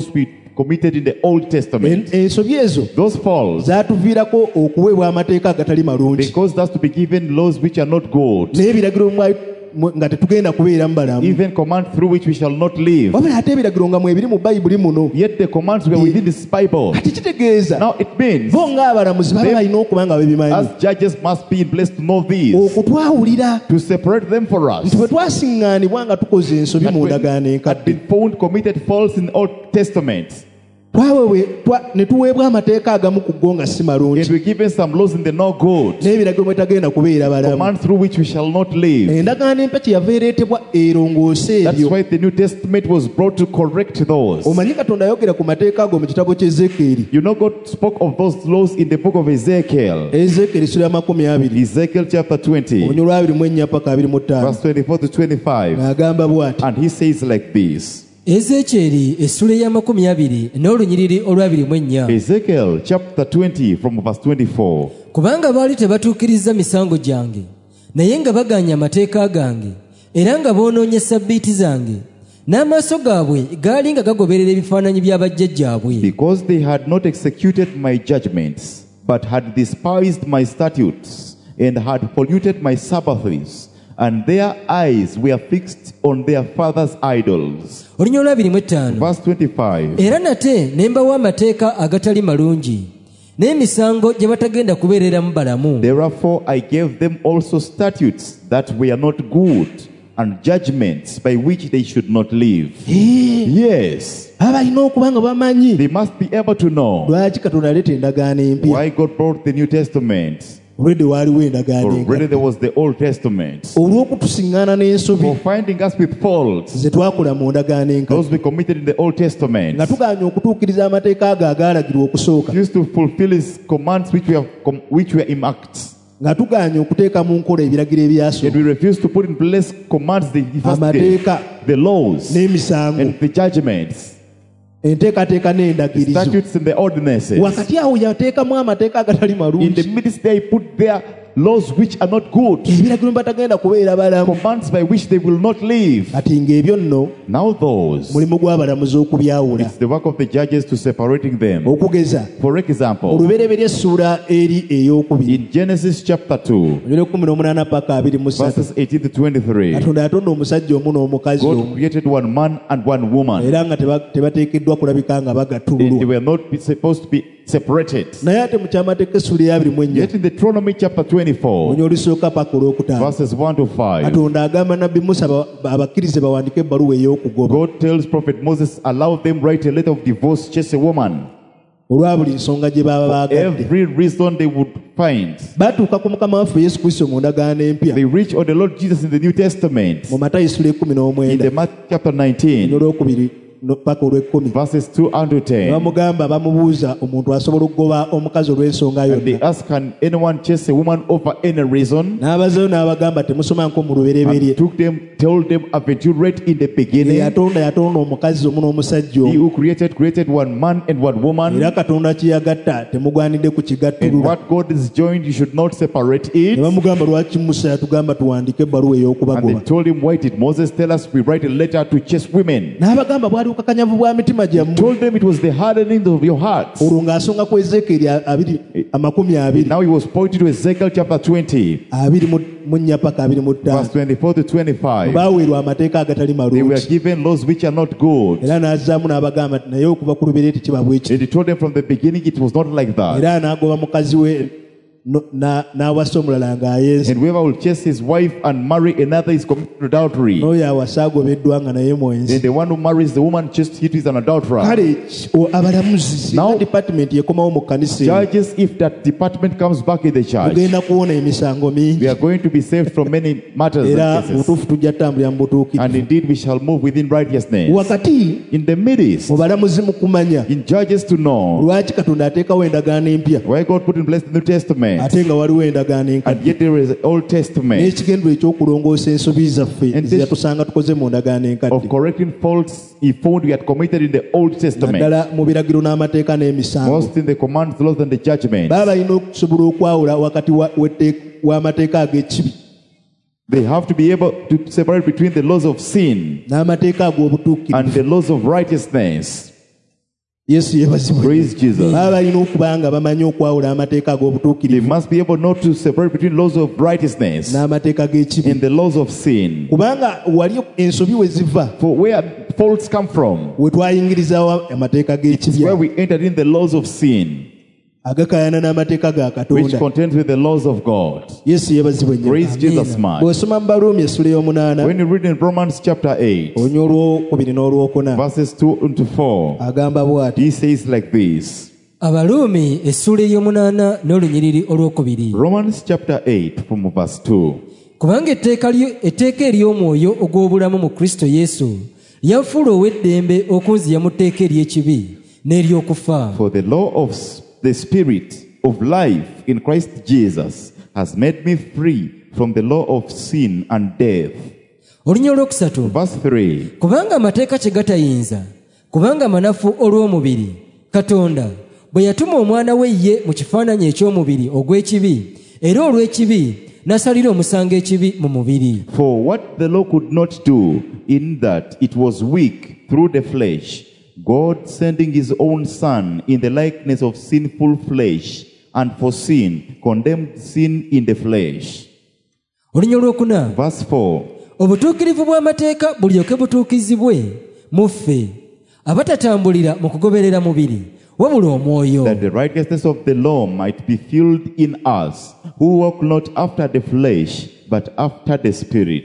Speaker 3: committed in the Old Testament.
Speaker 1: Ensobi ezo
Speaker 3: Those faults,
Speaker 1: zaatuviirako okuweebwa amateeka agatali malungi
Speaker 3: because that's to be given laws which are not good,
Speaker 1: n'ebiragiro nga tetugenda kubeera mu balamu.
Speaker 3: even commands through which we shall not live.
Speaker 1: Wabula ate ebiragiro nga mwebiri mu bayibuli muno.
Speaker 3: Yet the commands were within this Bible.
Speaker 1: Kati kitegeeza
Speaker 3: Now it means,
Speaker 1: bo ng'abalamuzi baba balina okuba nga bebimanyi
Speaker 3: as judges must be blessed to know these,
Speaker 1: okutwawulira
Speaker 3: to separate them for us.
Speaker 1: nti bwe twasiŋŋaanibwa nga tukoze ensobi
Speaker 3: That
Speaker 1: mu
Speaker 3: when
Speaker 1: ndagaano
Speaker 3: had
Speaker 1: enkadde
Speaker 3: been found committed faults in the Old Testament,
Speaker 1: ne tuweebwa amateeka agamu ku go nga si
Speaker 3: and
Speaker 1: malungi
Speaker 3: we're given some laws in the no good,
Speaker 1: n'ebiragiro mwe tagenda kubeera balamu.
Speaker 3: commands through which we shall not live.
Speaker 1: Endagaano empya kyeyava ereetebwa erongoose
Speaker 3: That's
Speaker 1: ebyo.
Speaker 3: why the New Testament was brought to correct those.
Speaker 1: Omanyi Katonda ayogera ku mateeka ago mu kitabo ky'Ezekieri.
Speaker 3: You know, God spoke of those laws in the book of Ezekiel.
Speaker 1: Ezekieri sura ya 20
Speaker 3: Ezekiel chapter 20,
Speaker 1: olunyolo lwa 24 paka 25
Speaker 3: verse 24 to 25.
Speaker 1: ng'agamba bw'ati.
Speaker 3: And he says like this.
Speaker 2: Ezekyeri essula ya 20 n'olunyiriri olwa 24.
Speaker 3: Ezekiel chapter 20 from verse 24.
Speaker 2: Kubanga baali tebatuukiriza misango gyange, naye nga baganya amateeka gange, era nga boonoonye ssabbiiti zange, n'amaaso gaabwe gaali nga gagoberera ebifaananyi bya bajjajjaabwe.
Speaker 3: Because they had not executed my judgments, but had despised my statutes, and had polluted my Sabbaths, and their eyes were fixed on their fathers' idols.
Speaker 2: Olunyolo lwa 25.
Speaker 3: Verse 25.
Speaker 2: Era nate ne mbawa amateeka agatali malungi, n'emisango gye batagenda kubeereramu balamu.
Speaker 3: Therefore I gave them also statutes that were not good, and judgments by which they should not live. Yes,
Speaker 1: Baba balina okuba nga bamanyi
Speaker 3: they must be able to know
Speaker 1: lwaki Katonda aleeta endagaano empya.
Speaker 3: why God brought the New Testament.
Speaker 1: Olwedde waaliwo endagaano
Speaker 3: Already
Speaker 1: enkadde.
Speaker 3: there was the Old Testament.
Speaker 1: Olw'okutusiŋŋaana n'ensobi
Speaker 3: For finding us with faults,
Speaker 1: ze twakola mu ndagaano enkadde.
Speaker 3: those we committed in the Old Testament,
Speaker 1: Nga tugaanye okutuukiriza amateeka ago agaalagirwa okusooka.
Speaker 3: used to fulfill His commands which were in Acts.
Speaker 1: Nga tugaanye okuteeka mu nkola ebiragiro
Speaker 3: Yet
Speaker 1: ebyasooka.
Speaker 3: we refused to put in place commands that He first gave,
Speaker 1: Amateeka
Speaker 3: the laws
Speaker 1: n'emisango,
Speaker 3: and the judgments,
Speaker 1: enteekateeka n'endagirizo.
Speaker 3: statutes and the ordinances.
Speaker 1: Wakati awo yateekamu amateeka agatali
Speaker 3: In the
Speaker 1: malungi.
Speaker 3: midst there He put there laws which are not good,
Speaker 1: Ebiragiro batagenda kubeera balamu.
Speaker 3: commands by which they will not live.
Speaker 1: Kati ng'ebyo nno
Speaker 3: Now those,
Speaker 1: mulimu gw'abalamuzi okubyawula.
Speaker 3: it's the work of the judges to separating them.
Speaker 1: Okugeza
Speaker 3: For example,
Speaker 1: olubereberye essuula eri ey'okubiri
Speaker 3: in Genesis chapter 2,
Speaker 1: olunyolo 18 paka 23
Speaker 3: verses 18 to 23,
Speaker 1: Katonda yatonda omusajja omu n'omukazi
Speaker 3: God
Speaker 1: omu
Speaker 3: created one man and one woman,
Speaker 1: era nga tebateekeddwa kulabika nga
Speaker 3: and they
Speaker 1: bagattululwa.
Speaker 3: were not supposed to be separated.
Speaker 1: Naye ate mu kyamateeka essuula eya 24
Speaker 3: Yet in Deuteronomy chapter 24,
Speaker 1: olunyolo olusooka paka olwokutaano
Speaker 3: verses 1 to 5,
Speaker 1: Katonda agamba nabbi Musa abakkirize bawandiike ebbaluwa ey'okugoba
Speaker 3: God tells Prophet Moses, allow them write a letter of divorce, chase a woman,
Speaker 1: olwa buli nsonga gye baba baagadde.
Speaker 3: every reason they would find.
Speaker 1: Batuuka ku mukama waffe Yesu Kristo mu ndagaano empya
Speaker 3: They reach on the Lord Jesus in the New Testament,
Speaker 1: mu Matayo essula
Speaker 3: in the
Speaker 1: 19
Speaker 3: Mark chapter 19,
Speaker 1: olwokubiri paka olw'ekkumi.
Speaker 3: verses 2 and to 10.
Speaker 1: Bamugamba bamubuuza omuntu asobola okugoba omukazi olw'ensonga
Speaker 3: And they
Speaker 1: yonna.
Speaker 3: ask, can anyone chase a woman over any reason?
Speaker 1: N'abazayo n'abagamba temusoma nko mu lubereberye.
Speaker 3: And told them, aventurate in the beginning.
Speaker 1: Yatonda omukazi omu n'omusajja
Speaker 3: He
Speaker 1: omu.
Speaker 3: who created one man and one woman.
Speaker 1: Era Katonda kyeyagatta temugwanidde ku
Speaker 3: And
Speaker 1: kigattulula.
Speaker 3: what God is joined, you should not separate
Speaker 1: Ne
Speaker 3: it.
Speaker 1: bamugamba lwaki Musa yatugamba tuwandiike ebbaluwa
Speaker 3: And they
Speaker 1: ey'okubagoba.
Speaker 3: told him, why did Moses tell us we write a letter to chase women?
Speaker 1: N'abagamba bwali bukakanyavu bwa mitima gyammwe.
Speaker 3: Told them it was the hardening of your hearts.
Speaker 1: Olwo ng'asonga ku Ezekieri 20
Speaker 3: Now he was pointing to Ezekiel chapter 20,
Speaker 1: 24 paka 25
Speaker 3: verse 24 to 25.
Speaker 1: baaweerwa amateeka agatali
Speaker 3: They were
Speaker 1: malungi.
Speaker 3: given laws which are not good.
Speaker 1: Era n'azzaamu n'abagamba nti naye okuva ku lubereberye tekiba bwe kiti.
Speaker 3: And he told them from the beginning it was not like that.
Speaker 1: Era n'agoba mukazi we n'awasa omulala ng'ayenze.
Speaker 3: And whoever will chase his wife and marry another is committing adultery.
Speaker 1: N'oyo awasa agobeddwa nga naye
Speaker 3: And
Speaker 1: mwenzi.
Speaker 3: the one who marries the woman chased he is an adulterer.
Speaker 1: Kale abalamuzi
Speaker 3: Now-
Speaker 1: singa department yekomawo mu kkanisa eyo,
Speaker 3: Judges, if that department comes back in the church,
Speaker 1: tugenda kuwona emisango
Speaker 3: we
Speaker 1: mingi
Speaker 3: are going to be saved from many matters
Speaker 1: era
Speaker 3: and
Speaker 1: mu
Speaker 3: cases.
Speaker 1: butuufu tujja tutambulira mu
Speaker 3: And
Speaker 1: butuukirivu.
Speaker 3: indeed we shall move within righteousness.
Speaker 1: Wakati
Speaker 3: In the midst,
Speaker 1: mu balamuzi mu kumanya
Speaker 3: in Judges to know
Speaker 1: lwaki Katonda ateekawo endagaano empya
Speaker 3: why God put in place the New Testament,
Speaker 1: ate nga waliwo endagaano
Speaker 3: and
Speaker 1: enkadde.
Speaker 3: yet there is an Old Testament
Speaker 1: N'ekigendero ekyokulongoosa ensobi zaffe
Speaker 3: And
Speaker 1: ze
Speaker 3: this-
Speaker 1: yatusanga tukoze mu ndagaano
Speaker 3: of
Speaker 1: enkadde.
Speaker 3: correcting faults he found we had committed in the Old Testament,
Speaker 1: Naddala mu biragiro n'amateeka n'emisango.
Speaker 3: most in the commands, the laws, and the judgments.
Speaker 1: Baba balina okusobola okwawula wakati w'amateeka ag'ekibi
Speaker 3: They have to be able to separate between the laws of sin
Speaker 1: n'amateeka ag'obutuukirivu.
Speaker 3: and the laws of righteousness.
Speaker 1: yesu yebazibwe.
Speaker 3: Praise Jesus.
Speaker 1: baba balina okuba nga bamanyi okwawula amateeka
Speaker 3: They
Speaker 1: ag'obutuukirivu
Speaker 3: must be able not to separate between laws of righteousness
Speaker 1: n'amateeka g'ekibi,
Speaker 3: and the laws of sin.
Speaker 1: kubanga wali ensobi we ziva
Speaker 3: For where faults come from,
Speaker 1: we twayingirizawo amateeka g'ekibi
Speaker 3: where we entered in the laws of sin,
Speaker 1: agakaayana n'amateeka ga
Speaker 3: which
Speaker 1: katonda.
Speaker 3: contends with the laws of God.
Speaker 1: yesu yebazibwe nnyo.
Speaker 3: Praise Jesus much.
Speaker 1: bw'osoma mu baluumi essula ey'omunaana
Speaker 3: When you read in Romans chapter 8,
Speaker 1: olunya olwokubiri n'olwokuna
Speaker 3: verses 2 to 4,
Speaker 1: agamba bw'ati:
Speaker 3: he says like this.
Speaker 2: abaluumi essula ey'omunaana n'olunyiriri olwokubiri.
Speaker 3: Romans chapter 8 from verse 2.
Speaker 2: kubanga etteeka ery'omwoyo ogw'obulamu mu kristo yesu lyafuula ow'eddembe okunziya mu tteeka ery'ekibi n'ery'okufa.
Speaker 3: For the law of the Spirit of life in Christ Jesus has made me free from the law of sin and death.
Speaker 2: olunya olwokusatu.
Speaker 3: Verse 3.
Speaker 2: kubanga amateeka kye gatayinza, kubanga manafu olw'omubiri, katonda bwe yatuma omwana we ye mu kifaananyi eky'omubiri ogw'ekibi, era olw'ekibi n'asalira omusango ekibi mu mubiri.
Speaker 3: For what the law could not do, in that it was weak through the flesh, God sending his own Son in the likeness of sinful flesh, and for sin, condemned sin in the flesh.
Speaker 2: olunya olwokuna.
Speaker 3: Verse 4.
Speaker 2: obutuukirivu bw'amateeka bulyoke butuukizibwe mu ffe abatatambulira mu kugoberera mubiri wabula omwoyo.
Speaker 3: That the righteousness of the law might be filled in us, who walk not after the flesh, but after the Spirit.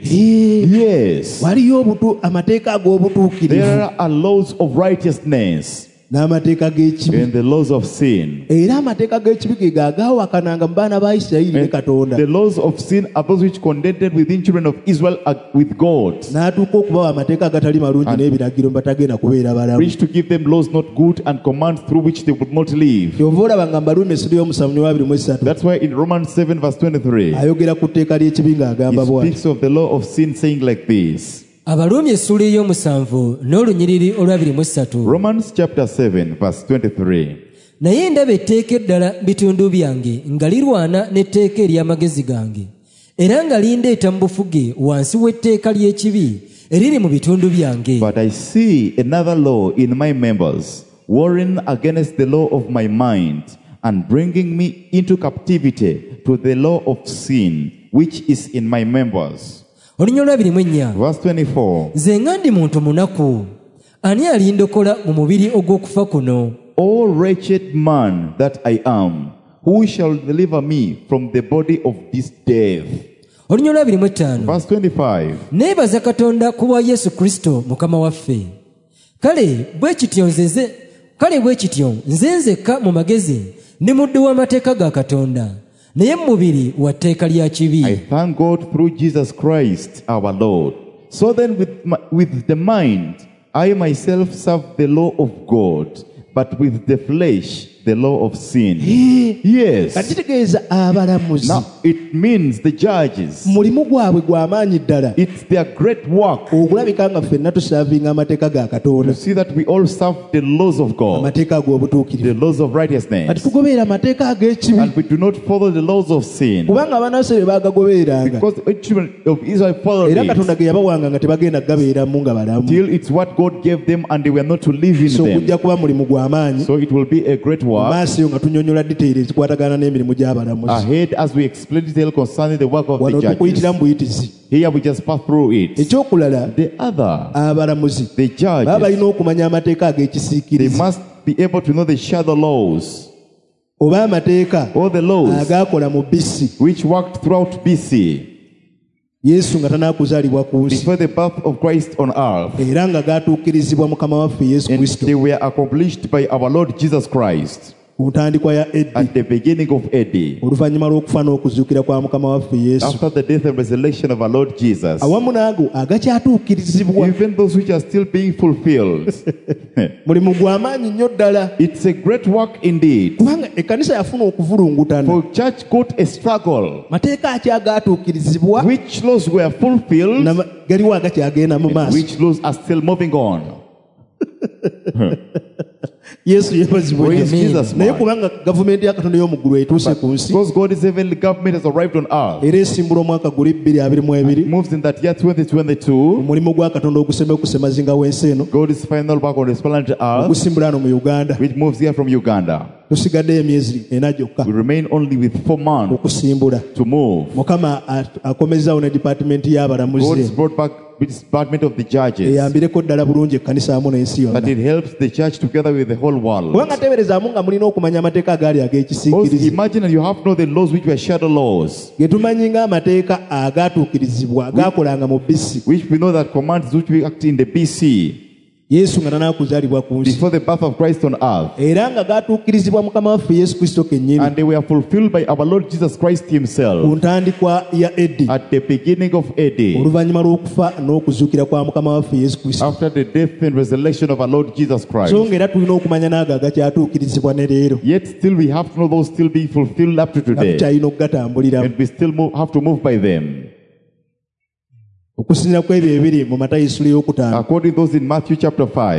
Speaker 3: Yes.
Speaker 1: waliyo amateeka ag'obutuukirivu
Speaker 3: There are laws of righteousness
Speaker 1: n'amateeka g'ekibi,
Speaker 3: and the laws of sin.
Speaker 1: era amateeka g'ekibi ge gaagaawakananga mu baana ba Isirayiri ne
Speaker 3: And
Speaker 1: Katonda,
Speaker 3: the laws of sin are those which contended within children of Israel with God.
Speaker 1: n'atuuka okubawa amateeka agatali malungi n'ebiragiro batagenda kubeera balamu.
Speaker 3: Preach to give them laws not good and commands through which they would not live.
Speaker 1: kyova olaba nga mbaluumi essula y'omusanvu ne babiri mu esatu
Speaker 3: That's why in Romans 7 verse 23,
Speaker 1: ayogera ku tteeka ly'ekibi ng'agamba
Speaker 3: he
Speaker 1: bw'ati:
Speaker 3: speaks of the law of sin saying like this.
Speaker 2: abaluumi essula ey'omusanvu n'olunyiriri olwabiri mu essatu.
Speaker 3: Romans chapter 7 verse 23.
Speaker 2: naye ndaba etteeka eddala bitundu byange nga lirwana n'etteeka ery'amagezi gange, era nga lindeeta mu bufuge wansi w'etteeka ly'ekibi eriri mu bitundu byange.
Speaker 3: But I see another law in my members, warring against the law of my mind, and bringing me into captivity to the law of sin, which is in my members.
Speaker 2: olunya olwabiri mu ennya.
Speaker 3: Verse 24.
Speaker 2: nze nga ndi muntu munaku, ani alindokola mu mubiri ogw'okufa kuno?
Speaker 3: O wretched man that I am, who shall deliver me from the body of this death?
Speaker 2: olunya olwabiri mu etaano.
Speaker 3: Verse 25.
Speaker 2: neebaza katonda ku bwa yesu kristo mukama waffe. kale bwe kityo nze nzekka mu magezi ndi muddu w'amateeka ga katonda, naye mu mubiri wa tteeka lya kibi.
Speaker 3: I thank God through Jesus Christ our Lord. So then with the mind, I myself serve the law of God, but with the flesh, the law of sin. Yes.
Speaker 1: kakitegeeza abalamuzi
Speaker 3: Now it means the judges.
Speaker 1: mulimu gwabwe gw'amaanyi ddala
Speaker 3: It's their great work
Speaker 1: okulabika nga ffenna tusaavinga amateeka ga
Speaker 3: to
Speaker 1: katonda,
Speaker 3: see that we all serve the laws of God,
Speaker 1: amateeka ag'obutuukirivu,
Speaker 3: the laws of
Speaker 1: kati
Speaker 3: righteousness,
Speaker 1: tugoberera amateeka ag'ekibi,
Speaker 3: and we do not follow the laws of sin.
Speaker 1: kubanga abaana baffe be baagagobereranga
Speaker 3: Because the children of Israel followed
Speaker 1: era
Speaker 3: it
Speaker 1: katonda ge yabawanga nga tebagenda kugabeeramu nga balamu,
Speaker 3: till it's what God gave them and they were not to live in
Speaker 1: so
Speaker 3: them.
Speaker 1: kujja kuba mulimu gw'amaanyi
Speaker 3: So it will be a great work
Speaker 1: maaso eyo nga tunyonyola detaili ezikwatagana n'emirimu gy'abalamuzi.
Speaker 3: ahead as we explain detail concerning the work of
Speaker 1: wano
Speaker 3: the judges.
Speaker 1: tukuyitiramu buyitizi.
Speaker 3: Here we just pass through it.
Speaker 1: ekyokulala
Speaker 3: The other,
Speaker 1: abalamuzi
Speaker 3: the
Speaker 1: baba
Speaker 3: judges,
Speaker 1: balina okumanya amateeka
Speaker 3: they
Speaker 1: ag'ekisiikirizi
Speaker 3: must be able to know the shadow laws
Speaker 1: oba amateeka
Speaker 3: or the laws
Speaker 1: agaakola mu BC
Speaker 3: which worked throughout BC
Speaker 1: yesu nga tanaakuzaalibwa ku nsi,
Speaker 3: before the birth of Christ on earth,
Speaker 1: era nga gaatuukirizibwa mukama waffe yesu
Speaker 3: and
Speaker 1: kristo
Speaker 3: they were accomplished by our Lord Jesus Christ
Speaker 1: ku ntandikwa ya Eddi,
Speaker 3: at the beginning of AD,
Speaker 1: oluvannyuma lw'okufa n'okuzuukira kwa mukama waffe yesu,
Speaker 3: after the death and resurrection of our Lord Jesus.
Speaker 1: awamu n'ago agakyatuukirizibwa.
Speaker 3: Even those which are still being fulfilled.
Speaker 1: mulimu gw'amaanyi nnyo ddala,
Speaker 3: It's a great work indeed.
Speaker 1: kubanga ekkanisa yafuna okuvulungutana.
Speaker 3: For church got a struggle.
Speaker 1: mateeka ki agaatuukirizibwa
Speaker 3: Which laws were fulfilled?
Speaker 1: galiwo agakyagenda mu maaso.
Speaker 3: Which laws are still moving on?
Speaker 1: yesu yebazibwe
Speaker 3: Praise Jesus,
Speaker 1: naye
Speaker 3: man.
Speaker 1: kubanga gavumenti ya katonda y'omuggulu etuuse ku nsi
Speaker 3: Because God's heavenly government has arrived on earth.
Speaker 1: era esimbula omwaka guli 2022
Speaker 3: Moves in that year 2022.
Speaker 1: omulimu gwa katonda ogusembye okusemazinga w'ensi eno
Speaker 3: God's final work on this planet earth,
Speaker 1: ogusimbula hano mu uganda
Speaker 3: which moves here from Uganda.
Speaker 1: tusigaddeyo emyezi 4 gyokka
Speaker 3: We remain only with 4 months
Speaker 1: okusimbula
Speaker 3: to move.
Speaker 1: mukama akomezaawo ne department y'abalamuzi
Speaker 3: God has brought back the department of the judges,
Speaker 1: eyambireko ddala bulungi ekkanisa amu n'ensi
Speaker 3: that
Speaker 1: yonna
Speaker 3: it helps the church together with the whole world.
Speaker 1: kubanga teeberezaamu nga mulina okumanya amateeka agaali
Speaker 3: Also,
Speaker 1: ag'ekisiikirizi
Speaker 3: imagine that you have to know the laws which were shadow laws,
Speaker 1: ge tumanyi ng'amateeka agaatuukirizibwa gaakolanga mu bisi
Speaker 3: which we know that commands which we act in the BC,
Speaker 1: yesu nga tanaakuzaalibwa ku nsi
Speaker 3: before the birth of Christ on earth.
Speaker 1: era nga gaatuukirizibwa mukama waffe yesu kristo kennyini
Speaker 3: And they were fulfilled by our Lord Jesus Christ
Speaker 1: ku
Speaker 3: himself
Speaker 1: ntandikwa ya eddi
Speaker 3: at the beginning of AD,
Speaker 1: oluvannyuma lw'okufa n'okuzuukira kwa mukama waffe yesu kristo
Speaker 3: after the death and resurrection of our Lord Jesus Christ.
Speaker 1: so ng'era tulina okumanya n'ago agakyatuukirizibwa ne leero
Speaker 3: Yet still we have to know those still being fulfilled up to
Speaker 1: nga
Speaker 3: today.
Speaker 1: tukyalina okugatambuliramu
Speaker 3: And we still have to move by them.
Speaker 1: okusinziira ku ebyo ebiri mu matayo essula ey'okutaano
Speaker 3: According to those in Matthew chapter 5,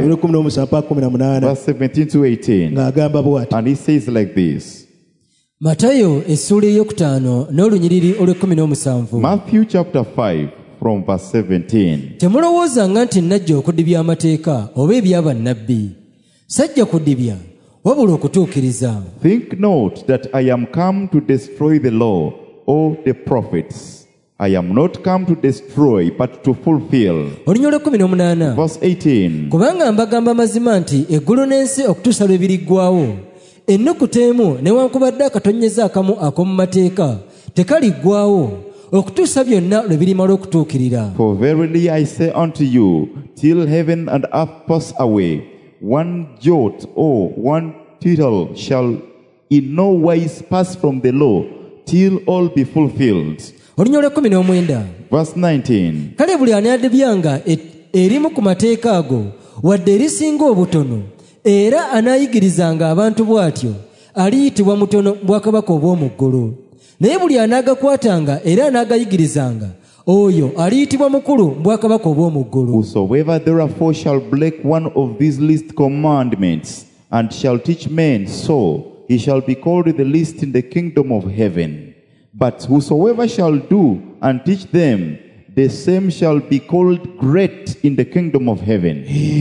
Speaker 1: 17-18
Speaker 3: verse 17 to 18.
Speaker 1: ng'agamba bw'ati
Speaker 3: And he says like this.
Speaker 2: matayo essuula ey'okutaano n'olunyiriri olw'17.
Speaker 3: Matthew chapter 5 from verse 17.
Speaker 2: temulowoozanga nti najja okudibya amateeka oba ebyabannabbi sajja kudibya wabula okutuukiriza.
Speaker 3: Think not that I am come to destroy the law or the prophets. I am not come to destroy, but to fulfill.
Speaker 2: olunyiriri olw'18.
Speaker 3: Verse 18.
Speaker 2: kubanga mbagamba mazima nti eggulu n'ensi okutuusa lwe biriggwaawo ennukuta emu newankubadde akatonnyeza akamu ak'omu mateeka tekaliggwaawo okutuusa byonna lwe birimala okutuukirira.
Speaker 3: For verily I say unto you, till heaven and earth pass away, one jot or one tittle shall in no wise pass from the law, till all be fulfilled.
Speaker 2: olunyiriri olw'19.
Speaker 3: Verse 19.
Speaker 2: kale buli anaadibyanga erimu ku mateeka ago wadde erisinga obutono era anaayigirizanga abantu bw'atyo aliyitibwa mutono mu bwakabaka obw'omu ggulu. naye buli anaagakwatanga era anaagayigirizanga oyo aliyitibwa mukulu mu bwakabaka obw'omu ggulu.
Speaker 3: Whosoever therefore shall break one of these least commandments, and shall teach men so, he shall be called the least in the kingdom of heaven. But whosoever shall do and teach them, the same shall be called great in the kingdom of heaven.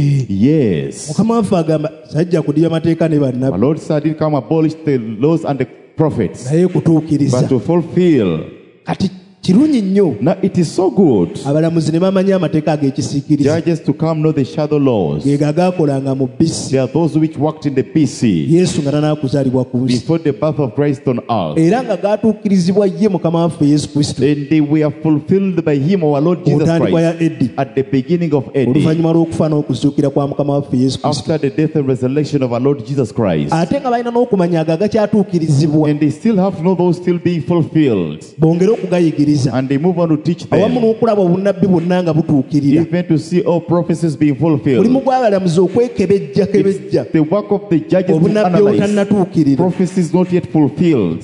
Speaker 3: Yes.
Speaker 1: mukama waffe agamba sajja kudibya mateeka ne
Speaker 3: Our
Speaker 1: bannabbi
Speaker 3: Lord said, didn't come abolish the laws and the prophets,
Speaker 1: naye kutuukiriza
Speaker 3: but to fulfill.
Speaker 1: kati kirungi nnyo
Speaker 3: Now it is so good,
Speaker 1: abalamuzi ne bamanya amateeka ag'ekisiikiriza
Speaker 3: judges to come know the shadow laws.
Speaker 1: ge gagaakolanga mu bisi
Speaker 3: They are those which worked in the BC,
Speaker 1: yesu nga tanaakuzaalibwa ku nsi
Speaker 3: before the birth of Christ on earth.
Speaker 1: era nga gaatuukirizibwa ye mukama waffe yesu kristo
Speaker 3: And they were fulfilled by him, our Lord
Speaker 1: ku
Speaker 3: Jesus
Speaker 1: ntandikwa
Speaker 3: Christ,
Speaker 1: ya eddi
Speaker 3: at the beginning of AD,
Speaker 1: oluvannyuma lw'okufa n'okuzuukira kwa mukama waffe yesu kristo
Speaker 3: after the death and resurrection of our Lord Jesus Christ.
Speaker 1: ate nga balina n'okumanya ago agakyatuukirizibwa
Speaker 3: And they still have to know those still being fulfilled.
Speaker 1: bongere okugayigiriza
Speaker 3: And they move on to teach
Speaker 1: awamu
Speaker 3: them,
Speaker 1: n'okulaba obunnabbi bwonna nga butuukirira
Speaker 3: even to see all prophecies being
Speaker 1: mulimu
Speaker 3: fulfilled.
Speaker 1: gw'abalamuzi okwekebejja kebejja
Speaker 3: It's the work of the judges to
Speaker 1: obunnabbi
Speaker 3: analyze
Speaker 1: obutannatuukirira
Speaker 3: prophecies not yet fulfilled.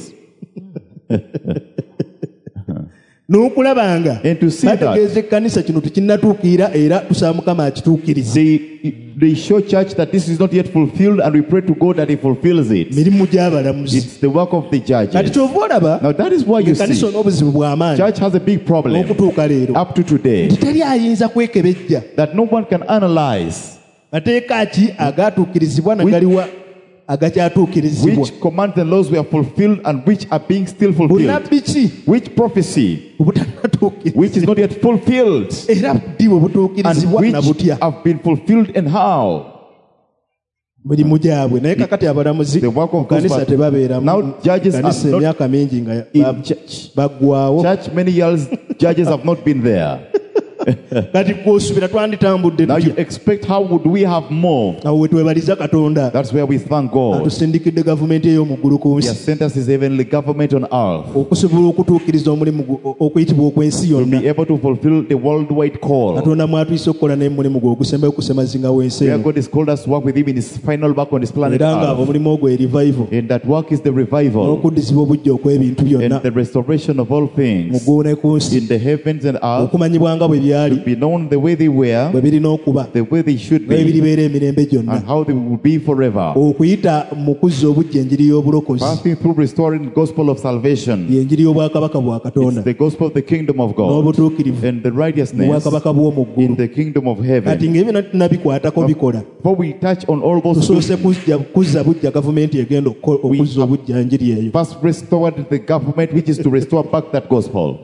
Speaker 1: n'okulaba nga
Speaker 3: And to see that
Speaker 1: bategeeza ekkanisa kino tekinnatuukirira era tusaba mukama akituukirize
Speaker 3: they show church that this is not yet fulfilled, and we pray to God that He fulfills it.
Speaker 1: mirimu gy'abalamuzi
Speaker 3: It's the work of the
Speaker 1: kati
Speaker 3: judges.
Speaker 1: kyova olaba
Speaker 3: Now that is why you
Speaker 1: ekkanisa
Speaker 3: see,
Speaker 1: olina obuzibu bw'amaanyi
Speaker 3: church has a big problem
Speaker 1: n'okutuuka leero
Speaker 3: up to today,
Speaker 1: nti teri ayinza kwekebejja
Speaker 3: that no one can analyze
Speaker 1: mateeka ki agaatuukirizibwa nagaliwa agakyatuukirizibwa
Speaker 3: which commands and laws were fulfilled and which are being still fulfilled.
Speaker 1: bunnabbi ki
Speaker 3: Which prophecy which is
Speaker 1: obutannatuukirizibwa
Speaker 3: not yet fulfilled,
Speaker 1: era ddi bwe
Speaker 3: and
Speaker 1: butuukirizibwa
Speaker 3: which
Speaker 1: na butya
Speaker 3: have been fulfilled, and how.
Speaker 1: mirimu gyabwe naye kakati abalamuzi
Speaker 3: The work of
Speaker 1: kanisa
Speaker 3: those-
Speaker 1: tebabeeramu
Speaker 3: Now judges are
Speaker 1: kanisa
Speaker 3: not
Speaker 1: emyaka mingi nga
Speaker 3: in church.
Speaker 1: baggwawo
Speaker 3: Church, many years judges have not been there.
Speaker 1: kati kwosubira twanditambudde
Speaker 3: Now you
Speaker 1: tutya
Speaker 3: expect how would we have moved?
Speaker 1: awo we twebaliza katonda
Speaker 3: That's where we thank God.
Speaker 1: atusindikidde gavumenti ey'omu ggulu ku
Speaker 3: He has
Speaker 1: nsi
Speaker 3: sent us His heavenly government on earth
Speaker 1: okusobola okutuukiriza omulimu okuyitibwa okw'ensi
Speaker 3: to
Speaker 1: yonna
Speaker 3: be able to fulfill the worldwide call.
Speaker 1: katonda mwatuyise okukola n'omulimu gwe ogusembayo okusemazinga w'ensi
Speaker 3: Where
Speaker 1: eno
Speaker 3: God has called us to work with Him in His final work on this planet
Speaker 1: era nga
Speaker 3: earth.
Speaker 1: omulimu ogwo revival
Speaker 3: And that work is the revival
Speaker 1: n'okuddizibwa okw'ebintu byonna
Speaker 3: and the restoration of all
Speaker 1: mu
Speaker 3: things
Speaker 1: ggulu ne ku nsi
Speaker 3: in the heavens and earth,
Speaker 1: okumanyibwa nga bwe byali
Speaker 3: be known the way they were,
Speaker 1: bwe birina okuba
Speaker 3: the way they should be,
Speaker 1: n'ebiribeera emirembe gyonna
Speaker 3: and how they will be forever.
Speaker 1: okuyita mu kuzza obujja enjiri y'obulokozi
Speaker 3: Passing through restoring the gospel of salvation.
Speaker 1: yenjiri y'obwakabaka bwa
Speaker 3: It's
Speaker 1: Katonda
Speaker 3: the gospel of the kingdom of God
Speaker 1: n'obutuukirivu
Speaker 3: and the
Speaker 1: mu
Speaker 3: righteousness
Speaker 1: bwakabaka bw'omu
Speaker 3: in
Speaker 1: ggulu
Speaker 3: the kingdom of
Speaker 1: kati
Speaker 3: heaven.
Speaker 1: ng'ebyo tunabikwatako bikola
Speaker 3: Before we touch on all those
Speaker 1: tusoose
Speaker 3: things,
Speaker 1: kuzza bujja gavumenti egenda okuzza obujja enjiri eyo
Speaker 3: first restored the government, which is to restore back that gospel.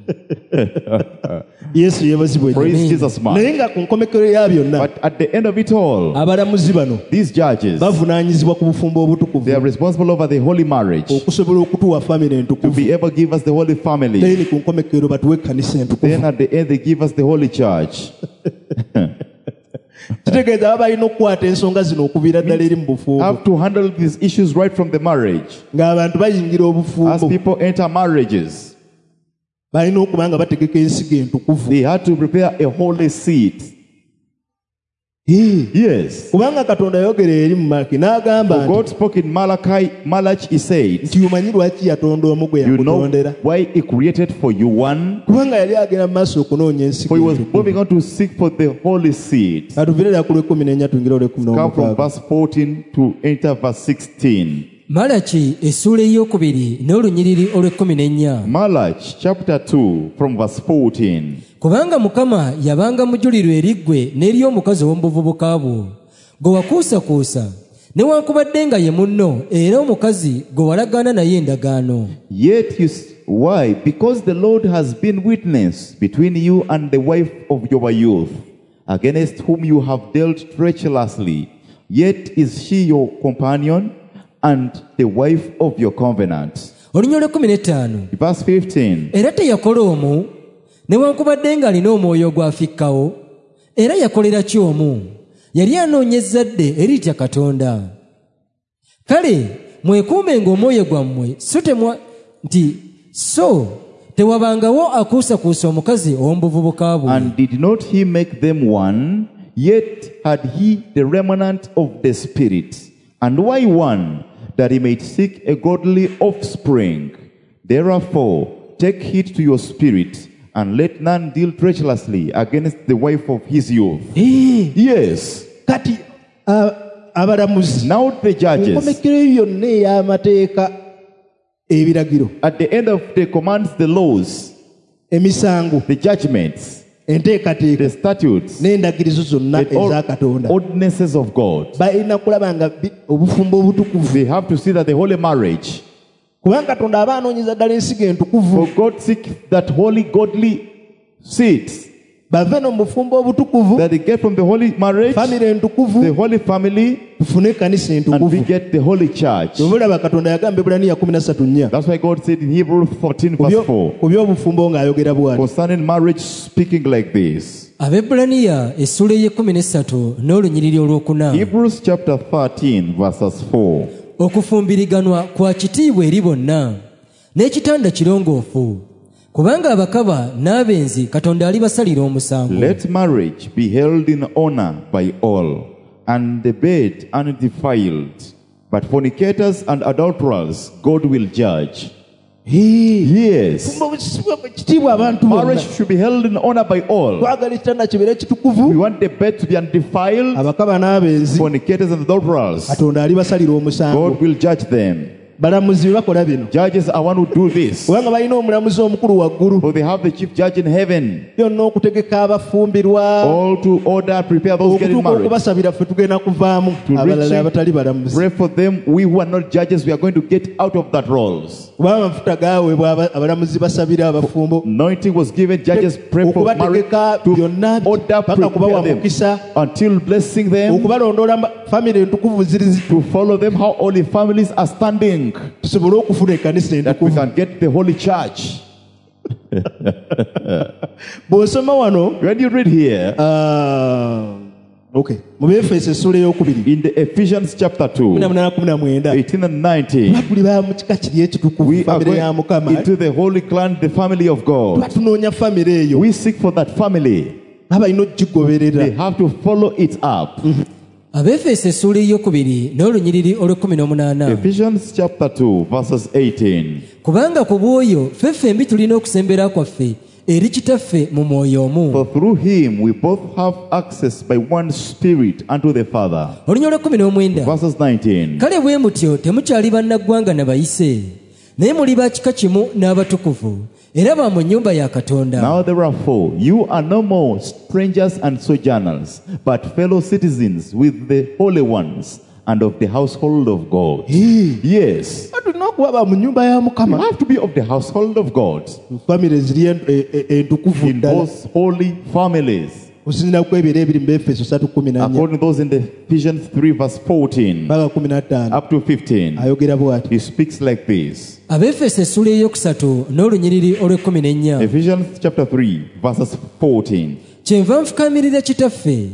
Speaker 1: yesu yeebazibwe
Speaker 3: Praise Jesus, man.
Speaker 1: naye nga ku nkomekero ya byonna
Speaker 3: But at the end of it all,
Speaker 1: abalamuzi bano
Speaker 3: these judges,
Speaker 1: bavunaanyizibwa ku bufumbo
Speaker 3: they
Speaker 1: obutukuvu
Speaker 3: are responsible over the holy marriage,
Speaker 1: okusobola okutuwa famire
Speaker 3: to
Speaker 1: entukuvu
Speaker 3: be able to give us the holy family.
Speaker 1: then ku nkomekero batuwe ekkanisa entukuvu
Speaker 3: Then at the end, they give us the holy church.
Speaker 1: kitegeeza baba balina okukwata ensonga zino okuviira ddala eri mu bufumbo
Speaker 3: Have to handle these issues right from the marriage.
Speaker 1: ng'abantu bayingira
Speaker 3: As
Speaker 1: obufumbo
Speaker 3: people enter marriages,
Speaker 1: balina okuba nga bategeka ensigo entukuvu
Speaker 3: they had to prepare a holy seat. Yes.
Speaker 1: kubanga katonda yayogera eri mu Malaki n'agamba
Speaker 3: For God spoke in Malachi, he said,
Speaker 1: nti omanyi lwaki yatonda omu gwe
Speaker 3: you know
Speaker 1: yakutondera
Speaker 3: why he created for you one?
Speaker 1: kubanga yali agenda mu maaso okunoonya
Speaker 3: For he
Speaker 1: ensigo
Speaker 3: was
Speaker 1: entukuvu
Speaker 3: moving on to seek for the holy seat.
Speaker 1: atuviirera ku lw'ekkumi n'ennya tuyingire olw'ekkumi
Speaker 3: Come from
Speaker 1: n'omukaaga
Speaker 3: verse 14 to enter verse 16.
Speaker 2: malaki essuula ey'okubiri n'olunyiriri olw'ekumi
Speaker 3: Malachi chapter 2 from verse 14.
Speaker 2: kubanga mukama yabanga mujulirwa eriggwe n'ery'omukazi ow'omu buvubuka bwo gwe wakuusakuusa newankubadde nga ye munno era omukazi gwe walagaana naye endagaano.
Speaker 3: Yet why? Because the Lord has been witness between you and the wife of your youth, against whom you have dealt treacherously. Yet is she your companion and the wife of your covenant.
Speaker 2: olunya olw'ekumi
Speaker 3: Verse 15.
Speaker 2: era teyakola omu newankubadde ng'alina omwoyo ogwafikkawo era yakolera ki omu? yali anoonya ezzadde eritya Katonda. Kale mwekuumenga omwoyo gwammwe so tewabangawo akuusakuusa omukazi ow'omu buvubuka bwe.
Speaker 3: And did not he make them one? Yet had he the remnant of the Spirit. And why one? That he may seek a godly offspring. Therefore, take heed to your spirit, and let none deal treacherously against the wife of his youth. Yes.
Speaker 1: kati abalamuzi
Speaker 3: Now the judges,
Speaker 1: enkomekero yonna ey'amateeka ebiragiro
Speaker 3: at the end of the commands, the laws,
Speaker 1: emisango
Speaker 3: the judgments,
Speaker 1: enteekateeka
Speaker 3: the statutes,
Speaker 1: n'endagirizo zonna
Speaker 3: and all
Speaker 1: eza Katonda
Speaker 3: ordinances of God,
Speaker 1: balina kulaba nga obufumbo obutukuvu
Speaker 3: they have to see that the holy marriage,
Speaker 1: kubanga Katonda aba anoonyeza ddala ensigo entukuvu
Speaker 3: for God seek that holy godly seed
Speaker 1: bave no mu bufumbo obutukuvu
Speaker 3: that they get from the holy marriage,
Speaker 1: famire
Speaker 3: the
Speaker 1: entukuvu
Speaker 3: holy family,
Speaker 1: tufune ekkanisa
Speaker 3: and we
Speaker 1: entukuvu
Speaker 3: get the holy church.
Speaker 1: obulaba Katonda yagamba Ebbulaniya 13:4
Speaker 3: That's why God said in Hebrews 14 verse 4,
Speaker 1: ku by'obufumbo ng'ayogera bw'ati
Speaker 3: concerning marriage, speaking like this.
Speaker 2: Abebulaniya essuula ey'ekumi n'olunyiriri olwokuna.
Speaker 3: Hebrews chapter 13 verses 4.
Speaker 2: Okufumbiriganwa kwa kitiibwa eri bonna n'ekitanda kirongoofu kubanga abakaba n'abenzi Katonda alibasalira omusango.
Speaker 3: Let marriage be held in honor by all, and the bed undefiled. But fornicators and adulterers God will judge. Yes.
Speaker 1: kitiibwa abantu bonna
Speaker 3: Marriage should be held in honor by all.
Speaker 1: twagala ekitanda kibeere
Speaker 3: We
Speaker 1: kitukuvu
Speaker 3: want the bed to be undefiled.
Speaker 1: abakaba n'abenzi
Speaker 3: Fornicators and adulterers,
Speaker 1: Katonda alibasalira omusango
Speaker 3: God will judge them.
Speaker 1: balamuzi bakola bino
Speaker 3: Judges are one who do this.
Speaker 1: kubanga balina omulamuzi omukulu waggulu
Speaker 3: For they have the chief judge in heaven,
Speaker 1: byonna okutegeka abafumbirwa
Speaker 3: all to order, prepare those getting
Speaker 1: okutuuka
Speaker 3: married.
Speaker 1: okubasabira ffe tugenda kuvaamu
Speaker 3: To
Speaker 1: abalala
Speaker 3: reaching-
Speaker 1: abatali balamuzi
Speaker 3: Pray for them. We who are not judges, we are going to get out of that roles.
Speaker 1: kuba amafuta gaweebwa abalamuzi basabira abafumbo
Speaker 3: Anointing was given. Judges pray for marriage
Speaker 1: okubategeka
Speaker 3: to
Speaker 1: byonna
Speaker 3: order,
Speaker 1: paka kubawa
Speaker 3: prepare them
Speaker 1: mukisa
Speaker 3: until blessing them,
Speaker 1: okubalondoola famire entukuvu ziri
Speaker 3: to follow them, how all the families are standing,
Speaker 1: tusobole okufuna ekkanisa
Speaker 3: that we
Speaker 1: entukuvu
Speaker 3: can get the holy church.
Speaker 1: bw'osoma wano
Speaker 3: When you read here
Speaker 1: mu Befeso essuula ey'okubiri
Speaker 3: in the Ephesians chapter 2,
Speaker 1: 18
Speaker 3: 18 and 19,
Speaker 1: tuli ba mu kika kiri ekitukuvu
Speaker 3: we are
Speaker 1: famire ya
Speaker 3: going
Speaker 1: Mukama
Speaker 3: into the holy clan, the family of God.
Speaker 1: tuba tunoonya famire eyo
Speaker 3: We seek for that family.
Speaker 1: abalina
Speaker 3: They
Speaker 1: okugigoberera
Speaker 3: have to follow it up.
Speaker 2: Abefeso essuula ey'okubiri n'olunyiriri olw'ekumi.
Speaker 3: Ephesians chapter 2 verses 18.
Speaker 2: Kubanga ku bw'oyo ffe ffembi tulina okusembera kwaffe eri kitaffe mu mwoyo omu.
Speaker 3: For through him we both have access by one Spirit unto the Father.
Speaker 2: Olunya olwa 19.
Speaker 3: Verses 19.
Speaker 2: Kale bwe mutyo temukyali bannaggwanga na bayise, naye muli ba kika kimu n'abatukuvu, era ba mu nnyumba ya Katonda.
Speaker 3: Now therefore you are no more strangers and sojourners, but fellow citizens with the holy ones and of the household of God. Yes.
Speaker 1: tulina okuba mu nnyumba ya
Speaker 3: You
Speaker 1: Mukama,
Speaker 3: have to be of the household of God.
Speaker 1: famire ziri entukuvu
Speaker 3: In
Speaker 1: ddala
Speaker 3: those holy families.
Speaker 1: okusinziira ku ebiro ebiri mu Efeso 3:14
Speaker 3: According to those in the Ephesians 3 verse 14
Speaker 1: mpaka 15
Speaker 3: up to 15.
Speaker 1: ayogera bw'ati.
Speaker 3: He speaks like this.
Speaker 2: Abefeso essula eyokusatu n'olunyiriri olw'ekumi
Speaker 3: Ephesians chapter 3 verses 14.
Speaker 2: kyenva nfukaamirira kitaffe.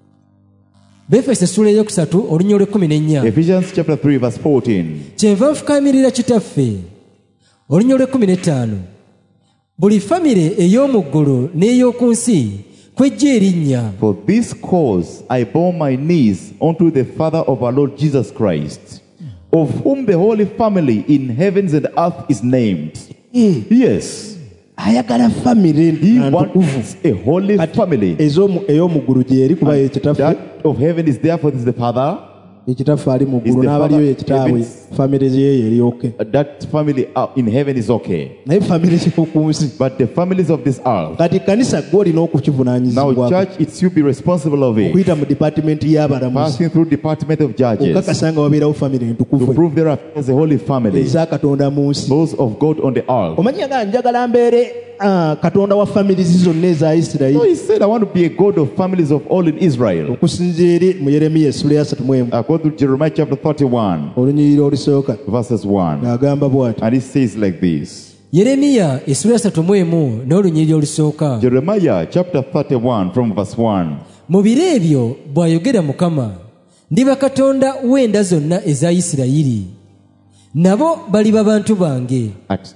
Speaker 2: Befeso essula eyokusatu olunya olw'ekumi
Speaker 3: Ephesians chapter 3 verse 14.
Speaker 2: kyenva nfukaamirira kitaffe. Olunya olw'ekumi buli famire ey'omu ggulu n'ey'oku nsi kwejja erinnya.
Speaker 3: For this cause I bow my knees unto the Father of our Lord Jesus Christ, of whom the holy family in heavens and earth is named. Yes.
Speaker 1: Ayagala famire
Speaker 3: He
Speaker 1: ntukuvu
Speaker 3: wants a holy family.
Speaker 1: ey'omu ggulu gyeri kuba ye kitaffe,
Speaker 3: That of heaven is therefore this is the Father.
Speaker 1: ye kitaffe ali mu
Speaker 3: Is
Speaker 1: ggulu
Speaker 3: the
Speaker 1: n'abaliyo
Speaker 3: father
Speaker 1: ye kitaawe,
Speaker 3: heavens?
Speaker 1: famire ye eri oke,
Speaker 3: That family in heaven is okay.
Speaker 1: naye famire z'oku nsi.
Speaker 3: But the families of this earth.
Speaker 1: Kati kanisa gw'olina
Speaker 3: Now
Speaker 1: okukivunaanyizibwako
Speaker 3: church, it's you be responsible of it.
Speaker 1: okuyita mu department y'abalamuzi
Speaker 3: Passing through department of judges.
Speaker 1: okakasa nga wabeerawo famire
Speaker 3: To
Speaker 1: entukuvu
Speaker 3: prove there is a holy family.
Speaker 1: eza Katonda mu nsi.
Speaker 3: Those of God on the earth.
Speaker 1: Omanyi nga njagala mbeere Katonda wa famirizi zonna eza
Speaker 3: So
Speaker 1: Isirayiri,
Speaker 3: he said, I want to be a God of families of all in Israel.
Speaker 1: okusinziira eri mu Yeremiya essula ya 31
Speaker 3: According to Jeremiah chapter 31
Speaker 1: olunyiriri olusooka
Speaker 3: verses 1.
Speaker 1: ng'agamba bw'ati.
Speaker 3: And it says like this.
Speaker 2: Yeremiya essula 31 n'olunyiriri olusooka.
Speaker 3: Jeremiah chapter 31 from verse 1.
Speaker 2: Mu biro ebyo bw'ayogera Mukama, ndiba Katonda w'enda zonna eza Isirayiri, nabo baliba bantu bange.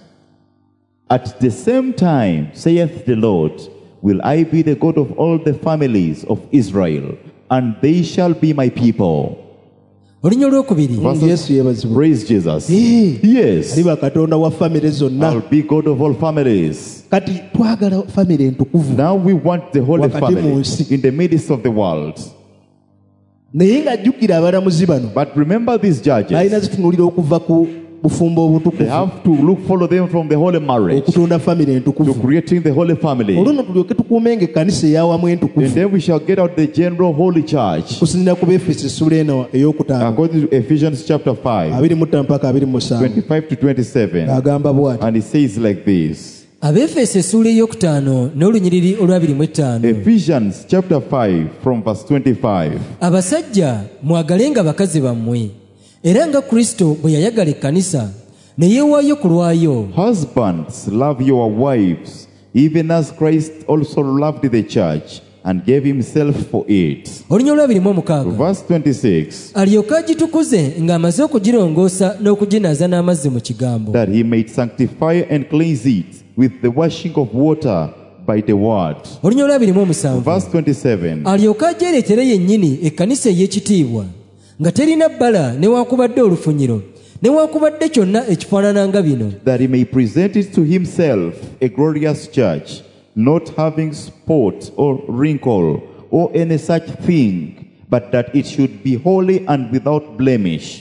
Speaker 3: At the same time, saith the Lord, will I be the God of all the families of Israel, and they shall be my people.
Speaker 2: Olunya olwokubiri.
Speaker 1: Yesu yeebazibwe.
Speaker 3: Praise Jesus.
Speaker 1: Eh.
Speaker 3: Yes.
Speaker 1: Aliba Katonda wa famire zonna.
Speaker 3: I'll be God of all families.
Speaker 1: Kati twagala famire entukuvu
Speaker 3: Now we want the holy
Speaker 1: Wakati mu
Speaker 3: family
Speaker 1: nsi.
Speaker 3: in the midst of the world.
Speaker 1: naye ng'ajjukira abalamuzi bano
Speaker 3: But remember these
Speaker 1: balina
Speaker 3: judges.
Speaker 1: zitunuulira okuva ku bufumbo
Speaker 3: They
Speaker 1: obutukuvu
Speaker 3: have to follow them from the holy marriage
Speaker 1: okutonda famire
Speaker 3: to
Speaker 1: entukuvu.
Speaker 3: creating the holy family.
Speaker 1: Olwo nno tulyoke tukuumenga ekkanisa ey'awamu
Speaker 3: And
Speaker 1: entukuvu
Speaker 3: then we shall get out the general holy church.
Speaker 1: kusinziira ku Befeso essula eno ey'okutaano
Speaker 3: According to Ephesians chapter 5,
Speaker 1: 25 mpaka 27
Speaker 3: 25 to 27.
Speaker 1: agamba bw'ati.
Speaker 3: And it says like this.
Speaker 2: Abefeso essula eyokutaano n'olunyiriri olw'abiri
Speaker 3: Ephesians chapter 5 from verse 25.
Speaker 2: Abasajja mwagalenga bakazi bammwe, era nga Kristo bwe yayagala ekkanisa ne yeewaayo ku lwayo.
Speaker 3: Husbands, love your wives, even as Christ also loved the church and gave himself for it.
Speaker 2: Olunya olw'abiri
Speaker 3: Verse 26.
Speaker 2: alyoke agitukuze ng'amaze okugirongoosa n'okuginaza n'amazzi mu kigambo,
Speaker 3: That he may sanctify and cleanse it with the washing of water by the word.
Speaker 2: olunya olw'abiri
Speaker 3: Verse 27.
Speaker 2: alyoke agyereetere yennyini ekkanisa ey'ekitiibwa, nga terina bbala newaakubadde olufunyiro newaakubadde kyonna ekifaanana nga bino,
Speaker 3: That he may present it to himself a glorious church, not having spot or wrinkle or any such thing, but that it should be holy and without blemish.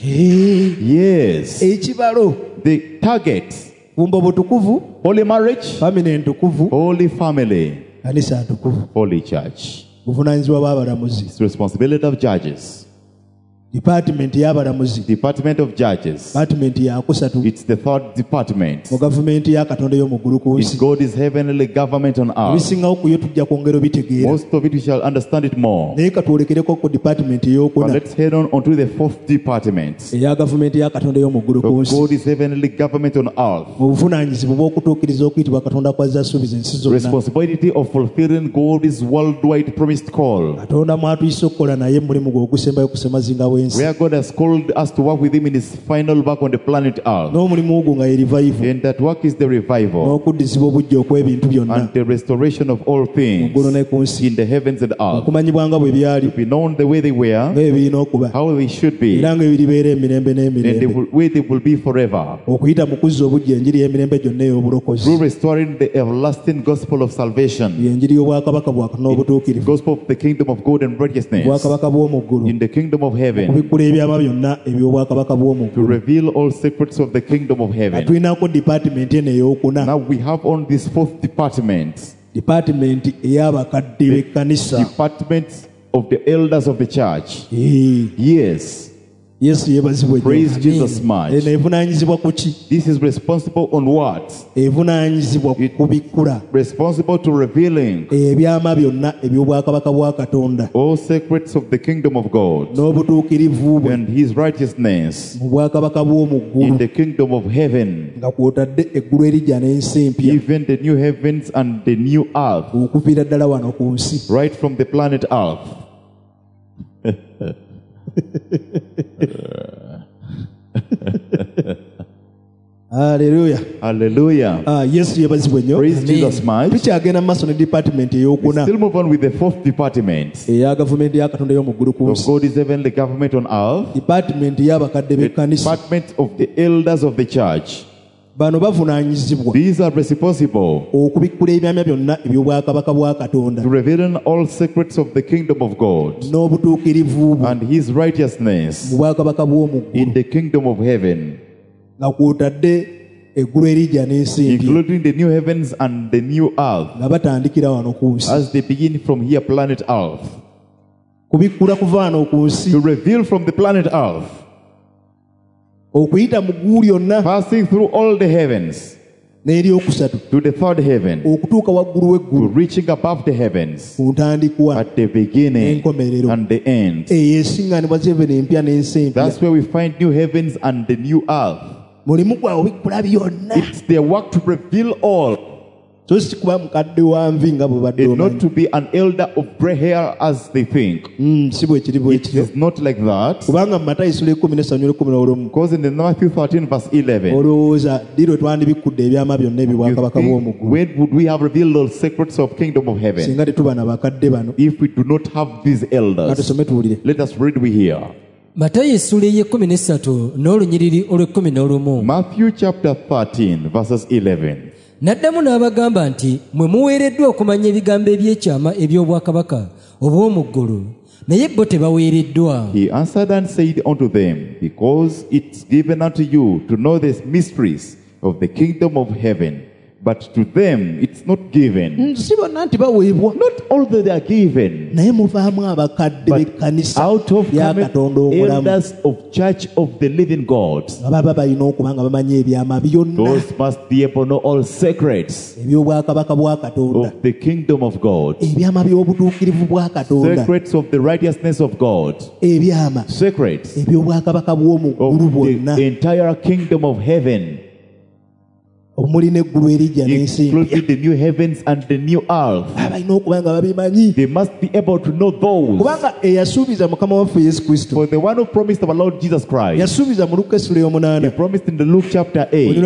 Speaker 3: Yes.
Speaker 1: Ekibalo
Speaker 3: The target,
Speaker 1: bufumbo butukuvu,
Speaker 3: holy marriage,
Speaker 1: famire entukuvu,
Speaker 3: holy family,
Speaker 1: kanisa ntukuvu.
Speaker 3: holy church.
Speaker 1: Buvunaanyizibwa bw'abalamuzi.
Speaker 3: It's the responsibility of judges.
Speaker 1: Department y'abalamuzi,
Speaker 3: Department of judges.
Speaker 1: department yakusatu
Speaker 3: It's the third department.
Speaker 1: mu gavumenti ya Katonda y'omu ggulu ku
Speaker 3: It's
Speaker 1: nsi.
Speaker 3: God's heavenly government on earth.
Speaker 1: Ebisingawo ku yo tujja kwongera obitegeera.
Speaker 3: Most of it we shall understand it more.
Speaker 1: Naye katwolekereko ku department
Speaker 3: But
Speaker 1: ey'okuna
Speaker 3: let's head on to the fourth department.
Speaker 1: eya gavumenti ya Katonda y'omu ggulu ku
Speaker 3: Of
Speaker 1: nsi.
Speaker 3: God's heavenly government on earth.
Speaker 1: Mu buvunaanyizibwa bw'okutuukiriza okuyitibwa Katonda kw'azza asuubiza ensi zonna.
Speaker 3: Responsibility of fulfilling God's worldwide promised call.
Speaker 1: Katonda mwatuyise okukola naye mulimu gwe ogusembayo kusemazingawo w'ensi
Speaker 3: where God has called us to work with Him in His final work on the planet Earth.
Speaker 1: n'omulimu ogwo nga ye revival
Speaker 3: And that work is the revival
Speaker 1: n'okuddizibwa obujja okw'ebintu byonna
Speaker 3: and the restoration of all things
Speaker 1: mu ggulu ne ku nsi
Speaker 3: in the heavens and earth.
Speaker 1: okumanyibwa nga bwe byali
Speaker 3: To be known the way they were,
Speaker 1: ng'ebirina okuba
Speaker 3: how they should be,
Speaker 1: era ng'ebiribeera emirembe
Speaker 3: and the
Speaker 1: n'emirembe
Speaker 3: way they will be forever.
Speaker 1: okuyita mu kuzza obujja enjiri y'emirembe gyonna ey'obulokozi
Speaker 3: Through restoring the everlasting gospel of salvation,
Speaker 1: y'enjiri y'obwakabaka bwa Katonda n'obutuukirivu
Speaker 3: gospel of the kingdom of God and righteousness,
Speaker 1: obwakabaka bw'omu ggulu
Speaker 3: in the kingdom of heaven,
Speaker 1: okubikkula ebyama byonna eby'obwakabaka bw'omu
Speaker 3: to
Speaker 1: ggulu
Speaker 3: reveal all secrets of the kingdom of heaven.
Speaker 1: tulinako department eno ey'okuna
Speaker 3: Now we have on this fourth department,
Speaker 1: department ey'abakadde b'ekkanisa
Speaker 3: department of the elders of the church.
Speaker 1: Ee,
Speaker 3: Yes,
Speaker 1: yesu yeebazibwe
Speaker 3: praise Jesus
Speaker 1: eno
Speaker 3: much.
Speaker 1: evunaanyizibwa ku ki
Speaker 3: This is responsible on what?
Speaker 1: evunaanyizibwa ku kubikkula
Speaker 3: Responsible to revealing
Speaker 1: ebyama byonna eby'obwakabaka bwa Katonda
Speaker 3: all secrets of the kingdom of God
Speaker 1: n'obutuukirivu bwe
Speaker 3: and His righteousness
Speaker 1: mu bwakabaka bw'omu
Speaker 3: in
Speaker 1: ggulu
Speaker 3: the kingdom of heaven,
Speaker 1: nga kw'otadde eggulu erijja n'ensi empya
Speaker 3: even the new heavens and the new earth,
Speaker 1: okuviira ddala wano ku nsi
Speaker 3: right from the planet Earth.
Speaker 1: Haleluya.
Speaker 3: Hallelujah.
Speaker 1: Yesu yeebazibwe nnyo.
Speaker 3: Praise Jesus much.
Speaker 1: tukyagenda mu maaso ne department
Speaker 3: We
Speaker 1: ey'okuna
Speaker 3: still move on with the fourth department
Speaker 1: eya gavumenti ya Katonda y'omu ggulu ku
Speaker 3: of
Speaker 1: nsi.
Speaker 3: God's heavenly government on earth,
Speaker 1: Department y'abakadde
Speaker 3: the
Speaker 1: b'ekkanisa.
Speaker 3: department of the elders of the church.
Speaker 1: Bano bavunaanyizibwa
Speaker 3: These are responsible
Speaker 1: okubikkula ebyama byonna eby'obwakabaka bwa Katonda
Speaker 3: to reveal all secrets of the kingdom of God
Speaker 1: n'obutuukirivu bwe
Speaker 3: and His righteousness
Speaker 1: mu bwakabaka bw'omu ggulu
Speaker 3: in the kingdom of heaven,
Speaker 1: nga kw'otadde eggulu erijja n'ensi empya
Speaker 3: including the new heavens and the new earth,
Speaker 1: nga batandikira wano ku nsi.
Speaker 3: as they begin from here, planet earth.
Speaker 1: Kubikkula kuva wano ku nsi
Speaker 3: To reveal from the planet earth,
Speaker 1: okuyita mu ggulu lyonna
Speaker 3: passing through all the heavens
Speaker 1: n'eryokusatu
Speaker 3: to the third heaven,
Speaker 1: okutuuka waggulu
Speaker 3: to
Speaker 1: w'eggulu
Speaker 3: reaching above the heavens
Speaker 1: ku ntandikwa
Speaker 3: at the beginning
Speaker 1: enkomerero
Speaker 3: and the end.
Speaker 1: eyo esiŋŋaanibwa z'evene empya n'ensi empya.
Speaker 3: That's where we find new heavens and the new earth.
Speaker 1: Mulimu gwabwe bikkula byonna
Speaker 3: It's their work to reveal all,
Speaker 1: so si kuba mukadde wa nvi nga bwe badde
Speaker 3: and not
Speaker 1: omanyi.
Speaker 3: to be an elder of grey hair as they think.
Speaker 1: Si bwe kiri bwe
Speaker 3: It
Speaker 1: kityo
Speaker 3: is not like that.
Speaker 1: kubanga mu Matayo sula 17:11
Speaker 3: Because in the Matthew 13 verse 11,
Speaker 1: olowooza ddi lwe twandibikkudde ebyama byonna ebyo
Speaker 3: you
Speaker 1: bwakabaka bw'omu
Speaker 3: think,
Speaker 1: ggulu
Speaker 3: when would we have revealed the secrets of kingdom of heaven
Speaker 1: singa tetuba na bakadde bano.
Speaker 3: if we do not have these
Speaker 1: Nga
Speaker 3: elders?
Speaker 1: tusome tuwulire.
Speaker 3: Let us read we here.
Speaker 2: matayo essula ey'ekumi n'olunyiriri olw'ekumi.
Speaker 3: Matthew chapter 13 verses 11.
Speaker 2: N'addamu n'abagamba nti mwe muweereddwa okumanya ebigambo eby'ekyama eby'obwakabaka obw'omu ggulu, naye bo tebaweereddwa.
Speaker 3: He answered and said unto them, because it's given unto you to know the mysteries of the kingdom of heaven, but to them it's not given.
Speaker 1: Si bonna nti baweebwa
Speaker 3: Not all that they are given,
Speaker 1: naye muvaamu abakadde
Speaker 3: but
Speaker 1: b'ekkanisa
Speaker 3: out of
Speaker 1: ya
Speaker 3: cometh
Speaker 1: Katonda omulamu
Speaker 3: elders of church of the living God.
Speaker 1: nga baba balina okuba nga bamanya ebyama byonna
Speaker 3: Those must be able to know all secrets
Speaker 1: eby'obwakabaka bwa Katonda,
Speaker 3: of the kingdom of God,
Speaker 1: ebyama by'obutuukirivu bwa Katonda,
Speaker 3: secrets of the righteousness of God,
Speaker 1: ebyama
Speaker 3: secrets
Speaker 1: eby'obwakabaka bw'omu ggulu
Speaker 3: of
Speaker 1: bwonna
Speaker 3: the entire kingdom of heaven,
Speaker 1: omuli n'eggulu erijja n'ensi empya.
Speaker 3: including the new heavens and the new earth.
Speaker 1: Balina okuba nga babimanyi
Speaker 3: They must be able to know those.
Speaker 1: kubanga eyasuubiza mukama waffe Yesu Kristo
Speaker 3: For the one who promised our Lord Jesus Christ,
Speaker 1: yasuubiza mu Luka essula
Speaker 3: he
Speaker 1: 8
Speaker 3: promised in the Luke chapter 8,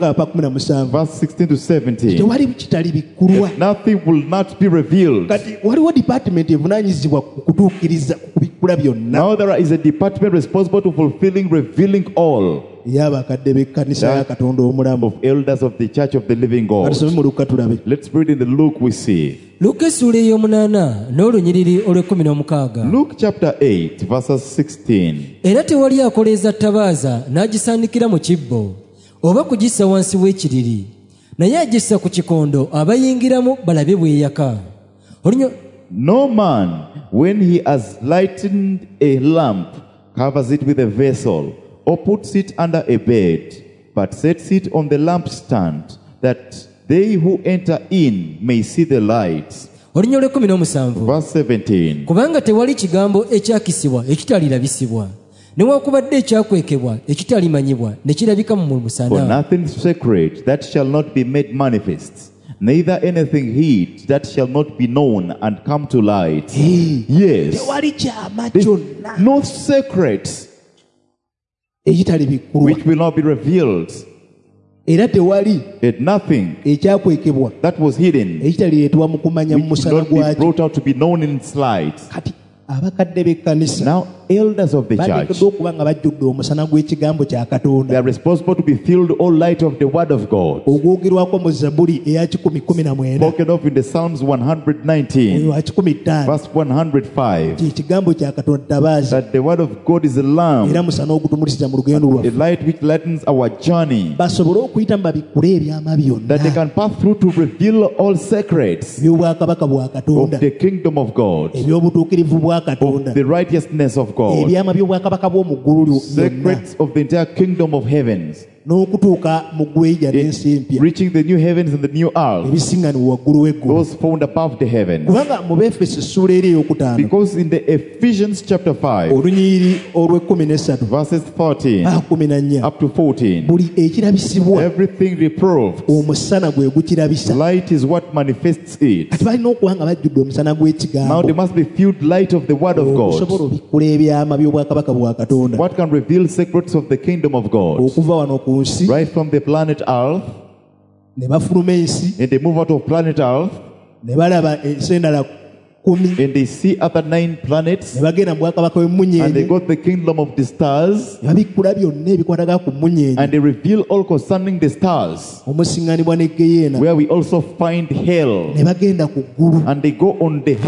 Speaker 1: 17
Speaker 3: verse 16 to 17,
Speaker 1: tewali kitali bikkulwa.
Speaker 3: that nothing will not be revealed.
Speaker 1: Kati waliwo department evunaanyizibwa ku kutuukiriza ku kubikkula byonna
Speaker 3: Now there is a department responsible to fulfilling, revealing all
Speaker 1: ey'abakadde b'ekkanisa ya Katonda omulamu.
Speaker 3: of elders of the church of the living God.
Speaker 1: Katusome mu Luka tulabe.
Speaker 3: Let's read in the Luke we see.
Speaker 2: Luka essula ey'omunaana n'olunyiriri olw'ekumi.
Speaker 3: Luke chapter 8 verses 16.
Speaker 2: Era tewali akoleeza ttabaaza n'agisaanikira mu kibbo oba kugissa wansi w'ekiriri, naye agissa ku kikondo abayingiramu balabe bw'eyaka.
Speaker 3: No man, when he has lightened a lamp, covers it with a vessel, or puts it under a bed, but sets it on the lampstand, that they who enter in may see the light.
Speaker 2: Olunyiriri olw'ekumi.
Speaker 3: Verse 17.
Speaker 2: Kubanga tewali kigambo ekyakisibwa ekitalirabisibwa, newaakubadde ekyakwekebwa ekitalimanyibwa ne kirabika mu
Speaker 3: For
Speaker 2: musana.
Speaker 3: nothing sacred that shall not be made manifest, neither anything hid that shall not be known and come to light.
Speaker 1: Eh,
Speaker 3: Yes.
Speaker 1: tewali kyama
Speaker 3: There's
Speaker 1: kyonna
Speaker 3: no secret
Speaker 1: ekitali bikkulwa
Speaker 3: which will not be revealed,
Speaker 1: era tewali
Speaker 3: and nothing
Speaker 1: ekyakwekebwa
Speaker 3: that was hidden
Speaker 1: ekitalireetebwa mu kumanya mu
Speaker 3: which will
Speaker 1: musana
Speaker 3: not be
Speaker 1: gwakyo.
Speaker 3: brought out to be known in its light.
Speaker 1: Kati abakadde b'ekkanisa
Speaker 3: Now, elders of the church,
Speaker 1: bateekeddwa okuba nga bajjudde omusana gw'ekigambo kya
Speaker 3: they
Speaker 1: Katonda
Speaker 3: are responsible to be filled all light of the word of God,
Speaker 1: ogwogerwako mu Zabbuli eya 10:19
Speaker 3: spoken of in the Psalms 119,
Speaker 1: wa 15
Speaker 3: verse 105,
Speaker 1: ti ekigambo kya Katonda tabaazi
Speaker 3: that the word of God is a lamp,
Speaker 1: era musana ogutumulisiza mu lugendo
Speaker 3: a
Speaker 1: lwaffe
Speaker 3: light which lightens our journey,
Speaker 1: basobole okuyita mu babikkule ebyama
Speaker 3: that they
Speaker 1: byonna
Speaker 3: can pass through to reveal all secrets
Speaker 1: eby'obwakabaka bwa
Speaker 3: of
Speaker 1: Katonda
Speaker 3: the kingdom of God,
Speaker 1: eby'obutuukirivu bwa
Speaker 3: of
Speaker 1: Katonda
Speaker 3: the righteousness of God,
Speaker 1: ebyama by'obwakabaka bw'omu ggulu byonna
Speaker 3: secrets of the entire kingdom of heavens,
Speaker 1: n'okutuuka mu ggweija n'ensi empya
Speaker 3: reaching the new heavens and the new earth,
Speaker 1: ebisiŋŋanibwa waggulu w'eggulu
Speaker 3: those found above the heavens.
Speaker 1: kubanga mu Befeso essuula eri ey'okutaano
Speaker 3: Because in the Ephesians chapter 5,
Speaker 1: olunyiriri olw'e13
Speaker 3: verses 13
Speaker 1: 14
Speaker 3: up to 14,
Speaker 1: buli ekirabisibwa
Speaker 3: everything reproved,
Speaker 1: omusana gwe gukirabisa
Speaker 3: light is what manifests it.
Speaker 1: kati balina okuba nga bajjudde omusana
Speaker 3: Now they
Speaker 1: gw'ekigambo
Speaker 3: must be filled light of the word of
Speaker 1: okusobola
Speaker 3: God.
Speaker 1: obikkula ebyama by'obwakabaka bwa Katonda
Speaker 3: What can reveal secrets of the kingdom of God?
Speaker 1: okuva wano ku nsi
Speaker 3: Right from the planet Earth,
Speaker 1: ne bafuluma ensi
Speaker 3: and they move out of planet Earth,
Speaker 1: ne balaba ensi endala 10
Speaker 3: and they see other 9
Speaker 1: ne
Speaker 3: planets,
Speaker 1: bagenda mu bwakabaka
Speaker 3: and they
Speaker 1: w'emmunyeenye
Speaker 3: got the kingdom of the stars,
Speaker 1: ne babikkula byonna ebikwataga ku mmunyeenye
Speaker 3: and they reveal all concerning the stars,
Speaker 1: omusiŋŋanibwa ne Geyeena
Speaker 3: where we also find hell,
Speaker 1: ne bagenda ku ggulu
Speaker 3: and they go on the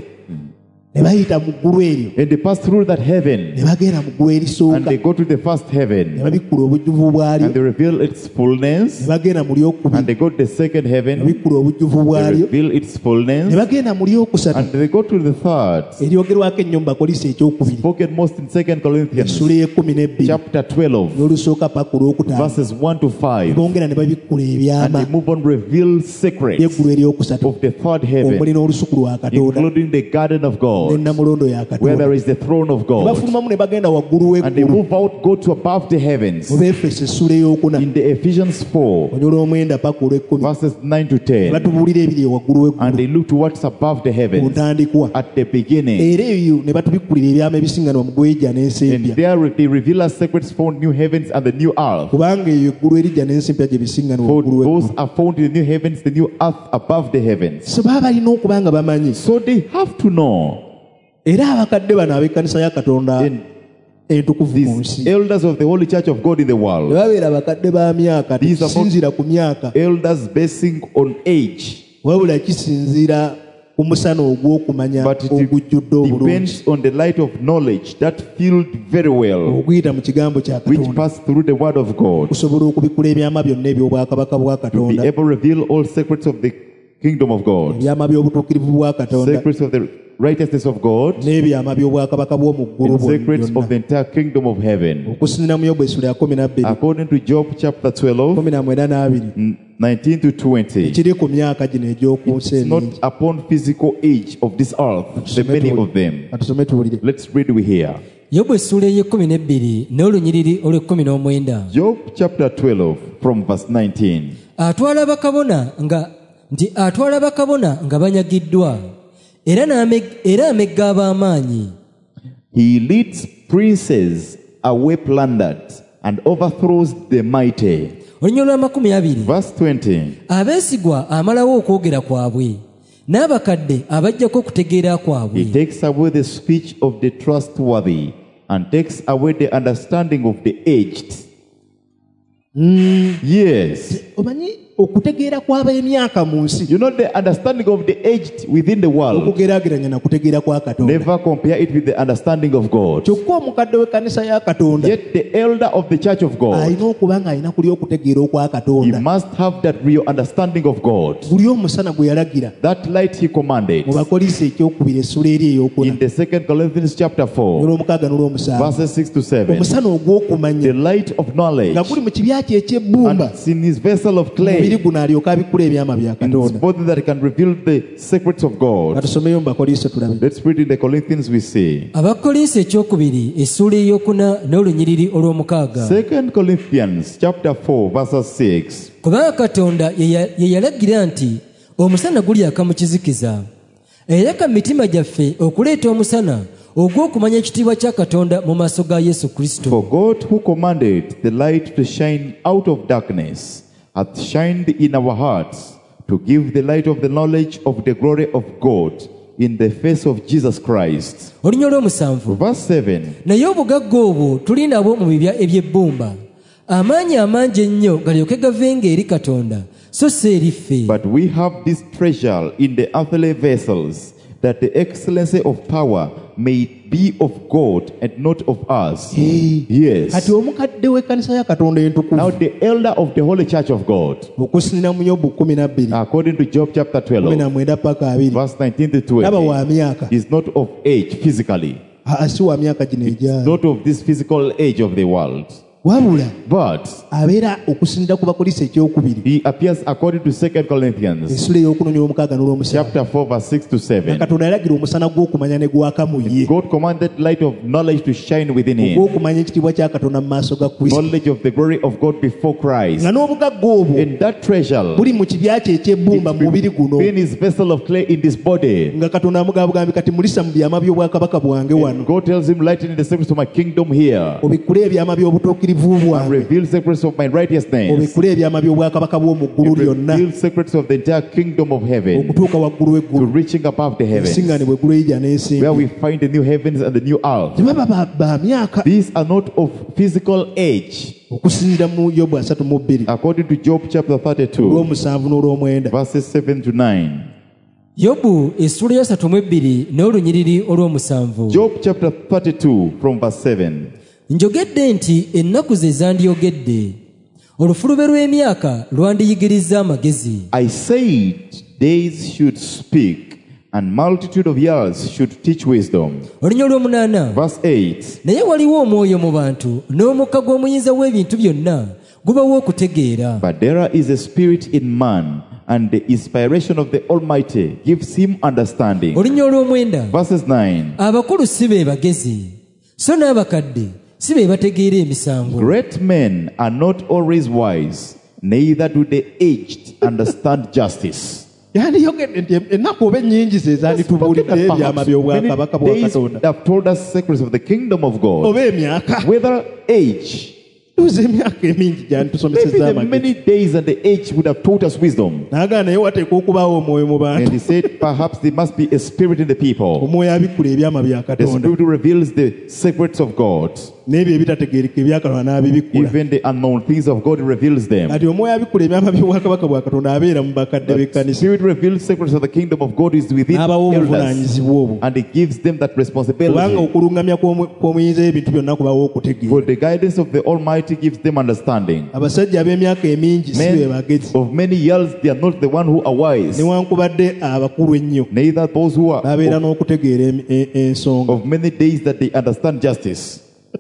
Speaker 1: ne bayita mu ggulu eryo
Speaker 3: and they pass through that
Speaker 1: ne
Speaker 3: heaven,
Speaker 1: bagenda mu ggulu
Speaker 3: and
Speaker 1: erisooka
Speaker 3: they go to the first
Speaker 1: ne
Speaker 3: heaven,
Speaker 1: babikkula obujjuvu bwalyo
Speaker 3: and they reveal its
Speaker 1: ne
Speaker 3: fullness,
Speaker 1: bagenda mu
Speaker 3: and
Speaker 1: lyokubiri
Speaker 3: they go to the second
Speaker 1: ne
Speaker 3: heaven,
Speaker 1: babikkula obujjuvu
Speaker 3: they
Speaker 1: bwalyo
Speaker 3: reveal its
Speaker 1: ne
Speaker 3: fullness,
Speaker 1: bagenda mu lyokusatu
Speaker 3: and they go to the third,
Speaker 1: eryogerwako ennyo mu Bakolinso ekyokubiri
Speaker 3: spoken most in 2 Corinthians
Speaker 1: essula y'e12
Speaker 3: chapter 12,
Speaker 1: n'olusooka paka olwokutaano
Speaker 3: verses 1 to 5,
Speaker 1: bongera ne babikkula
Speaker 3: and
Speaker 1: ebyama
Speaker 3: they move on reveal secrets
Speaker 1: by'eggulu eryokusatu
Speaker 3: of the third heaven,
Speaker 1: omuli n'olusuku lwa Katonda
Speaker 3: including the garden of
Speaker 1: ne
Speaker 3: God,
Speaker 1: namulondo ya
Speaker 3: where there
Speaker 1: Katonda
Speaker 3: is the throne of
Speaker 1: ne
Speaker 3: God,
Speaker 1: bafulumamu ne bagenda waggulu
Speaker 3: and they
Speaker 1: w'eggulu
Speaker 3: move out, go to above the heavens.
Speaker 1: mu Befeso essula ey'okuna
Speaker 3: In the Ephesians 4,
Speaker 1: onyola omwenda paka olw'ekkumi
Speaker 3: verses 9 to
Speaker 1: ne
Speaker 3: 10,
Speaker 1: batubuulira ebiri waggulu
Speaker 3: and
Speaker 1: w'eggulu
Speaker 3: they look towards above the
Speaker 1: ku
Speaker 3: heavens
Speaker 1: ntandikwa
Speaker 3: at the beginning,
Speaker 1: era eyo ne batubikkulira ebyama ebisiŋŋanibwa mu ggweija n'ensi
Speaker 3: and
Speaker 1: empya
Speaker 3: there they reveal us secrets found new heavens and the new earth.
Speaker 1: kubanga eyo eggulu erijja n'ensi empya gye bisiŋŋanibwa
Speaker 3: For
Speaker 1: waggulu w'eggulu
Speaker 3: those are found in the new heavens, the new earth above the heavens.
Speaker 1: so baba balina okuba nga bamanyi
Speaker 3: So they have to know,
Speaker 1: era abakadde bano ab'ekkanisa ya Katonda
Speaker 3: and
Speaker 1: entukuvu ku
Speaker 3: these
Speaker 1: nsi
Speaker 3: elders of the Holy Church of God in the
Speaker 1: ne
Speaker 3: world,
Speaker 1: babeera abakadde ba myaka
Speaker 3: These are not-
Speaker 1: tekisinziira ku myaka
Speaker 3: elders basing on age,
Speaker 1: wabula kisinziira ku musana ogw'okumanya
Speaker 3: but it
Speaker 1: ogujjudde obulungi
Speaker 3: depends on the light of knowledge that filled very well,
Speaker 1: oguyita mu kigambo kya
Speaker 3: which
Speaker 1: Katonda
Speaker 3: passed through the word of God,
Speaker 1: kusobola okubikkula ebyama byonna eby'obwakabaka bwa
Speaker 3: to be
Speaker 1: Katonda
Speaker 3: able to reveal all secrets of the kingdom of God,
Speaker 1: ebyama by'obutuukirivu bwa Katonda
Speaker 3: secrets of the righteousness of God,
Speaker 1: n'ebyama by'obwakabaka bw'omu ggulu
Speaker 3: and secrets of
Speaker 1: byonna
Speaker 3: the entire kingdom of heaven.
Speaker 1: okusinziira mu Yobu essula ya 12
Speaker 3: According to Job chapter 12,
Speaker 1: 19
Speaker 3: 19 to 20,
Speaker 1: ekiri ku myaka gino egy'oku nsi
Speaker 3: it's not
Speaker 1: emingi
Speaker 3: upon physical age of this earth, the many of them.
Speaker 1: katusome tuwulire
Speaker 3: Let's read we here.
Speaker 2: yobu essula ey'e12 n'olunyiriri olw'e19.
Speaker 3: Job chapter 12 from verse 19.
Speaker 2: atwala bakabona nga banyagiddwa era amegga ab'amaanyi.
Speaker 3: He leads princes away plundered and overthrows the mighty.
Speaker 2: olunyiriri lwa 20.
Speaker 3: Verse 20.
Speaker 2: abeesigwa amalawo okwogera kwabwe n'abakadde abaggyako okutegeera
Speaker 3: He
Speaker 2: kwabwe.
Speaker 3: takes away the speech of the trustworthy and takes away the understanding of the aged. Yes.
Speaker 1: omanyi okutegeera kw'ab'emyaka mu nsi
Speaker 3: You know the understanding of the aged within the world.
Speaker 1: okugeraageranya na kutegeera kwa Katonda
Speaker 3: Never compare it with the understanding of God.
Speaker 1: kyokka omukadde w'ekkanisa ya Katonda
Speaker 3: Yet the elder of the church of God,
Speaker 1: alina okuba ng'alina kuli okutegeera okwa
Speaker 3: he
Speaker 1: Katonda
Speaker 3: must have that real understanding of God.
Speaker 1: buli omusana gwe yalagira
Speaker 3: That light he commanded
Speaker 1: mu Bakolinso ekyokubiri essula eri ey'okuna
Speaker 3: in the 2 Corinthians chapter 4,
Speaker 1: olw'omukaaga n'olw'omusanvu
Speaker 3: verses 6 to 7.
Speaker 1: omusana ogw'okumanya
Speaker 3: The light of knowledge,
Speaker 1: nga guli mu kibya kye eky'ebbumba
Speaker 3: and it's in his vessel of
Speaker 1: mubiri
Speaker 3: clay,
Speaker 1: guno alyoka abikkula ebyama bya
Speaker 3: in his
Speaker 1: Katonda
Speaker 3: body that he can reveal the secrets of God.
Speaker 1: katusomeyo mu Bakolinso tulabe
Speaker 3: Let's read in the Corinthians we see.
Speaker 2: abakolinso ekyokubiri essula ey'okuna n'olunyiriri olw'omukaaga.
Speaker 3: 2 Corinthians chapter 4 verses 6.
Speaker 2: kubanga katonda ye yalagira nti omusana gulyaka mu kizikiza eyaka mu mitima gyaffe okuleeta omusana ogw'okumanya ekitiibwa kya Katonda mu maaso ga Yesu Kristo.
Speaker 3: For God, who commanded the light to shine out of darkness, hath shined in our hearts to give the light of the knowledge of the glory of God in the face of Jesus Christ.
Speaker 2: Olunya olw'omusanvu.
Speaker 3: Verse 7.
Speaker 2: Naye obugagga obwo tuli nabwo mu bibya eby'ebbumba, amaanyi amangi ennyo galyoke gavenga eri Katonda so si eri ffe.
Speaker 3: But we have this treasure in the earthly vessels, that the excellency of power may be of God and not of us. Yes.
Speaker 1: Kati omukadde w'ekkanisa ya Katonda
Speaker 3: Now
Speaker 1: entukuvu
Speaker 3: the elder of the Holy Church of God,
Speaker 1: okusinira mu Yobu 12
Speaker 3: according to Job chapter 12,
Speaker 1: 19 paka 20
Speaker 3: verse 19 to
Speaker 1: naba
Speaker 3: 20,
Speaker 1: wa myaka
Speaker 3: is not of age physically,
Speaker 1: si wa myaka gino ejja
Speaker 3: not of this physical age of the world,
Speaker 1: wabula
Speaker 3: but
Speaker 1: abeera okusinira ku bakolisa ekyokubiri
Speaker 3: he appears according to 2 Corinthians
Speaker 1: essula ey'okunoonya omukaaga n'olw'omusanvu.
Speaker 3: chapter 4 verse 6 to 7.
Speaker 1: Katonda yalagira omusana gw'okumanya ne gwaka mu ye
Speaker 3: God commanded light of knowledge to shine within him,
Speaker 1: ogw'okumanya ekitiibwa kya Katonda mu maaso ga Kristo,
Speaker 3: knowledge of the glory of God before Christ.
Speaker 1: nga n'obugagga obwo
Speaker 3: And that treasure
Speaker 1: buli mu kibya kye eky'ebbumba mu mubiri guno,
Speaker 3: in his vessel of clay in this body.
Speaker 1: nga Katonda amugambye kati mulisa mu byama by'obwakabaka bwange wano,
Speaker 3: God tells him, lighten the secrets of my kingdom here,
Speaker 1: obikkule ebyama by'obutuukirivu
Speaker 3: and
Speaker 1: bwange,
Speaker 3: reveal secrets of my righteousness,
Speaker 1: obikkule ebyama by'obwakabaka bw'omu ggulu
Speaker 3: and
Speaker 1: lyonna,
Speaker 3: reveal secrets of the entire kingdom of heaven,
Speaker 1: okutuuka waggulu
Speaker 3: to
Speaker 1: w'eggulu,
Speaker 3: reaching above the heavens,
Speaker 1: ensiŋŋaane bwe guleyija
Speaker 3: where
Speaker 1: n'ensimbi.
Speaker 3: we find the new heavens and the new earth.
Speaker 1: Tebaba ba myaka
Speaker 3: These are not of physical age,
Speaker 1: okusinziira mu Yobu 32
Speaker 3: according to Job chapter 32,
Speaker 1: olw'omusanvu n'olw'omwenda.
Speaker 3: verses 7 to 9.
Speaker 2: Yobu essula ya 32 n'olunyiriri olw'omusanvu.
Speaker 3: Job chapter 32 from verse 7.
Speaker 2: Njogedde nti ennaku ze zandiyogedde, olufulube lw'emyaka lwandiyigiriza amagezi.
Speaker 3: I said days should speak, and multitude of years should teach wisdom.
Speaker 2: Olunya olw'omunaana.
Speaker 3: Verse 8.
Speaker 2: Naye waliwo omwoyo mu bantu n'omukka gw'omuyinza w'ebintu byonna gubawo okutegeera.
Speaker 3: But there is a spirit in man, and the inspiration of the Almighty gives him understanding.
Speaker 2: Olunya olw'omwenda.
Speaker 3: Verses 9.
Speaker 2: Abakulu si be bagezi, so n'abakadde si be bategeera emisango.
Speaker 3: Great men are not always wise, neither do the aged understand justice.
Speaker 1: Yandiyogedde nti ennaku oba ennyingi ze zanditubuulidde ebyama by'obwakabaka bwa
Speaker 3: Days
Speaker 1: Katonda,
Speaker 3: have told us secrets of the kingdom of God.
Speaker 1: oba emyaka
Speaker 3: Whether age,
Speaker 1: tuuza emyaka emingi gyanditusomesezza
Speaker 3: maybe the
Speaker 1: amagezi.
Speaker 3: many days and the age would have taught us wisdom.
Speaker 1: N'agaana naye wateekwa okubaawo omwoyo mu
Speaker 3: And
Speaker 1: bantu,
Speaker 3: he said, perhaps there must be a spirit in the people.
Speaker 1: omwoyo abikkula ebyama bya
Speaker 3: The
Speaker 1: Katonda,
Speaker 3: spirit who reveals the secrets of God.
Speaker 1: n'ebyo ebitategeereka ebyakalwa n'abibikkula.
Speaker 3: Even the unknown things of God reveals them.
Speaker 1: Kati omwoyo abikkula ebyama by'obwakabaka bwa Katonda abeera mu bakadde
Speaker 3: The
Speaker 1: b'ekkanisa,
Speaker 3: spirit reveals secrets of the kingdom of God is within
Speaker 1: n'abawa
Speaker 3: elders.
Speaker 1: obuvunaanyizibwa obwo,
Speaker 3: And it gives them that
Speaker 1: kubanga
Speaker 3: responsibility.
Speaker 1: okulungamya kw'omuyinza y'ebintu byonna kubawo okutegeera.
Speaker 3: For the guidance of the Almighty gives them understanding.
Speaker 1: Abasajja ab'emyaka emingi si be
Speaker 3: Men
Speaker 1: bagezi,
Speaker 3: of many years, they are not the one who are wise.
Speaker 1: newankubadde abakulu ennyo
Speaker 3: Neither those who are
Speaker 1: babeera n'okutegeera ensonga.
Speaker 3: of many days that they understand justice.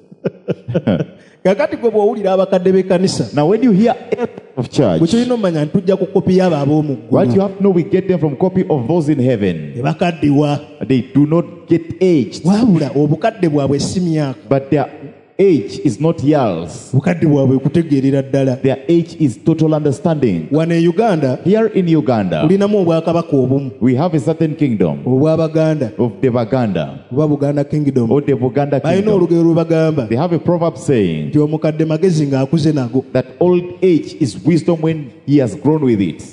Speaker 1: Kakati gwe bw'owulira abakadde b'ekkanisa,
Speaker 3: Now when you hear elders of
Speaker 1: bwe
Speaker 3: church,
Speaker 1: kyolina omanya nti tujja ku kopi y'abo ab'omu
Speaker 3: what you
Speaker 1: ggulu,
Speaker 3: have to know, we get them from copy of those in heaven.
Speaker 1: ne bakaddiwa,
Speaker 3: They do not get aged,
Speaker 1: wabula obukadde bwabwe si myaka,
Speaker 3: but their age is not years.
Speaker 1: obukadde bwabwe kutegeerera ddala.
Speaker 3: Their age is total understanding.
Speaker 1: Wano e Uganda
Speaker 3: Here in Uganda,
Speaker 1: tulinamu obwakabaka obumu
Speaker 3: we have a certain kingdom
Speaker 1: obw'Abaganda,
Speaker 3: of the Baganda,
Speaker 1: oba Buganda Kingdom.
Speaker 3: or the Buganda
Speaker 1: Balina
Speaker 3: kingdom.
Speaker 1: olugero lwe bagamba
Speaker 3: They have a proverb saying
Speaker 1: nti omukadde magezi ng'akuze nago,
Speaker 3: that old age is wisdom when he has grown with it.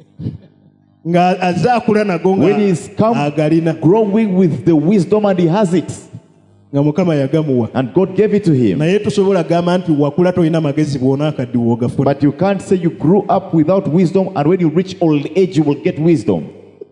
Speaker 1: nga azze akula nago
Speaker 3: When he is come
Speaker 1: agalina,
Speaker 3: growing with the wisdom and he has it,
Speaker 1: nga Mukama yagamuwa.
Speaker 3: and God gave it to him.
Speaker 1: Naye tusobola gamba nti wakula tolina magezi bw'onaakaddiwa ogafuna.
Speaker 3: But you can't say you grew up without wisdom, and when you reach old age, you will get wisdom.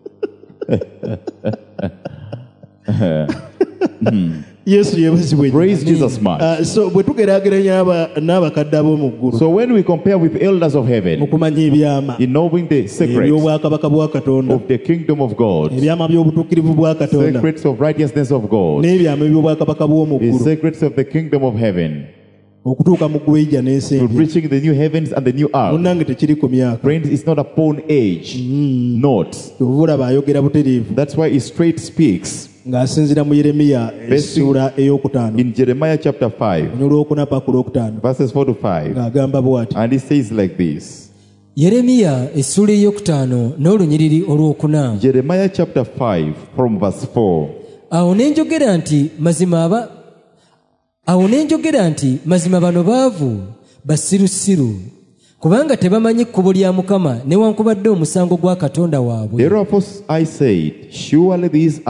Speaker 1: Yesu yeebazibwe.
Speaker 3: Praise Jesus much.
Speaker 1: So bwe tugeraageranya n'abakadde ab'omu ggulu
Speaker 3: So when we compare with elders of
Speaker 1: mu
Speaker 3: heaven,
Speaker 1: kumanya ebyama
Speaker 3: in knowing the secrets
Speaker 1: eby'obwakabaka bwa Katonda,
Speaker 3: of the kingdom of God,
Speaker 1: ebyama by'obutuukirivu bwa Katonda,
Speaker 3: secrets of righteousness of God,
Speaker 1: n'ebyama by'obwakabaka bw'omu
Speaker 3: the
Speaker 1: ggulu,
Speaker 3: secrets of the kingdom of heaven,
Speaker 1: okutuuka mu ggweija
Speaker 3: to
Speaker 1: n'ensembi,
Speaker 3: reaching the new heavens and the new earth.
Speaker 1: munnange tekiri ku myaka.
Speaker 3: Friends, it's not upon age. Not.
Speaker 1: Obulaba ayogera butereevu
Speaker 3: That's why he straight speaks
Speaker 1: ng'asinziira mu Yeremiya essula ey'okutaano
Speaker 3: in Jeremiah chapter 5,
Speaker 1: olwokuna paka olwokutaano
Speaker 3: verses 4 to 5.
Speaker 1: ng'agamba bw'ati:
Speaker 3: And he says like this:
Speaker 2: Yeremiya essula ey'okutaano n'olunyiriri olwokuna.
Speaker 3: Jeremiah chapter 5 from verse 4.
Speaker 2: Awo ne njogera nti mazima bano baavu basirusiru kubanga tebamanyi kkubo lya Mukama newankubadde omusango gwa Katonda waabwe.
Speaker 3: Therefore I said, surely these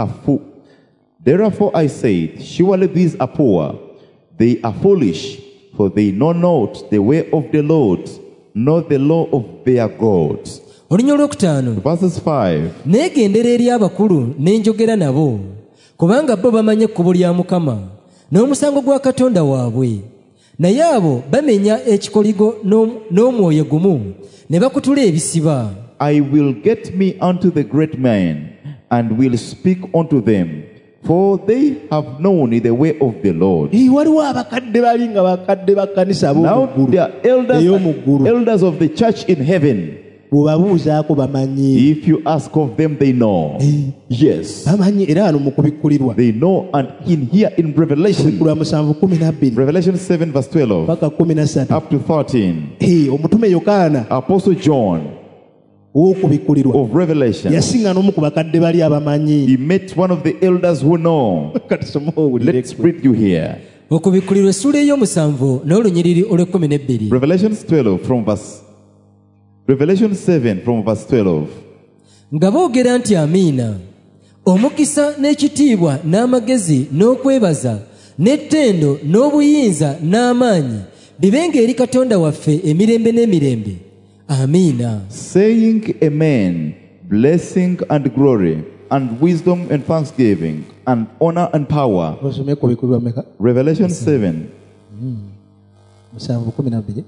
Speaker 3: are poor. They are foolish, for they know not the way of the Lord, nor the law of their gods.
Speaker 2: Olunya olwokutaano.
Speaker 3: Verses 5.
Speaker 2: Neegendera eri abakulu ne njogera nabo kubanga bo bamanyi ekkubo lya Mukama n'omusango gwa Katonda waabwe. Naye abo bamenya ekikoligo n'omwoyo gumu ne bakutula ebisiba.
Speaker 3: I will get me unto the great men, and will speak unto them, for they have known the way of the Lord.
Speaker 1: Waliwo abakadde bali nga bakadde ba kkanisa
Speaker 3: Now
Speaker 1: ab'omuggulu
Speaker 3: they are elders of the church in heaven.
Speaker 1: bw'obabuuzaako bamanyi.
Speaker 3: If you ask of them, they know. Yes,
Speaker 1: Bamanyi era wano mu kubikkulirwa.
Speaker 3: they know. And in here in Revelation,
Speaker 1: Kubikkulirwa 7:12
Speaker 3: Revelation 7 verse 12
Speaker 1: paka 13.
Speaker 3: up to 13,
Speaker 1: Omutume Yokaana
Speaker 3: Apostle John
Speaker 1: ow'okubikkulirwa
Speaker 3: of Revelation,
Speaker 1: yasinga n'omu ku bakadde bali abamanyi.
Speaker 3: he met one of the elders who know.
Speaker 1: Katusome owulire.
Speaker 3: Let's read you here.
Speaker 2: Okubikkulirwa essula ey'omusanvu n'olunyiriri olw'ekkumi n'ebbiri.
Speaker 3: Revelation 7 from verse 12.
Speaker 2: Nga boogera nti amiina. Omukisa n'ekitiibwa n'amagezi n'okwebaza n'ettendo n'obuyinza n'amaanyi bibenga eri Katonda waffe emirembe n'emirembe. Amiina.
Speaker 3: Saying amen, blessing and glory and wisdom and thanksgiving and honor and power.
Speaker 1: Osome kubikkulirwa meka?
Speaker 3: Revelation 7.
Speaker 1: 7:12.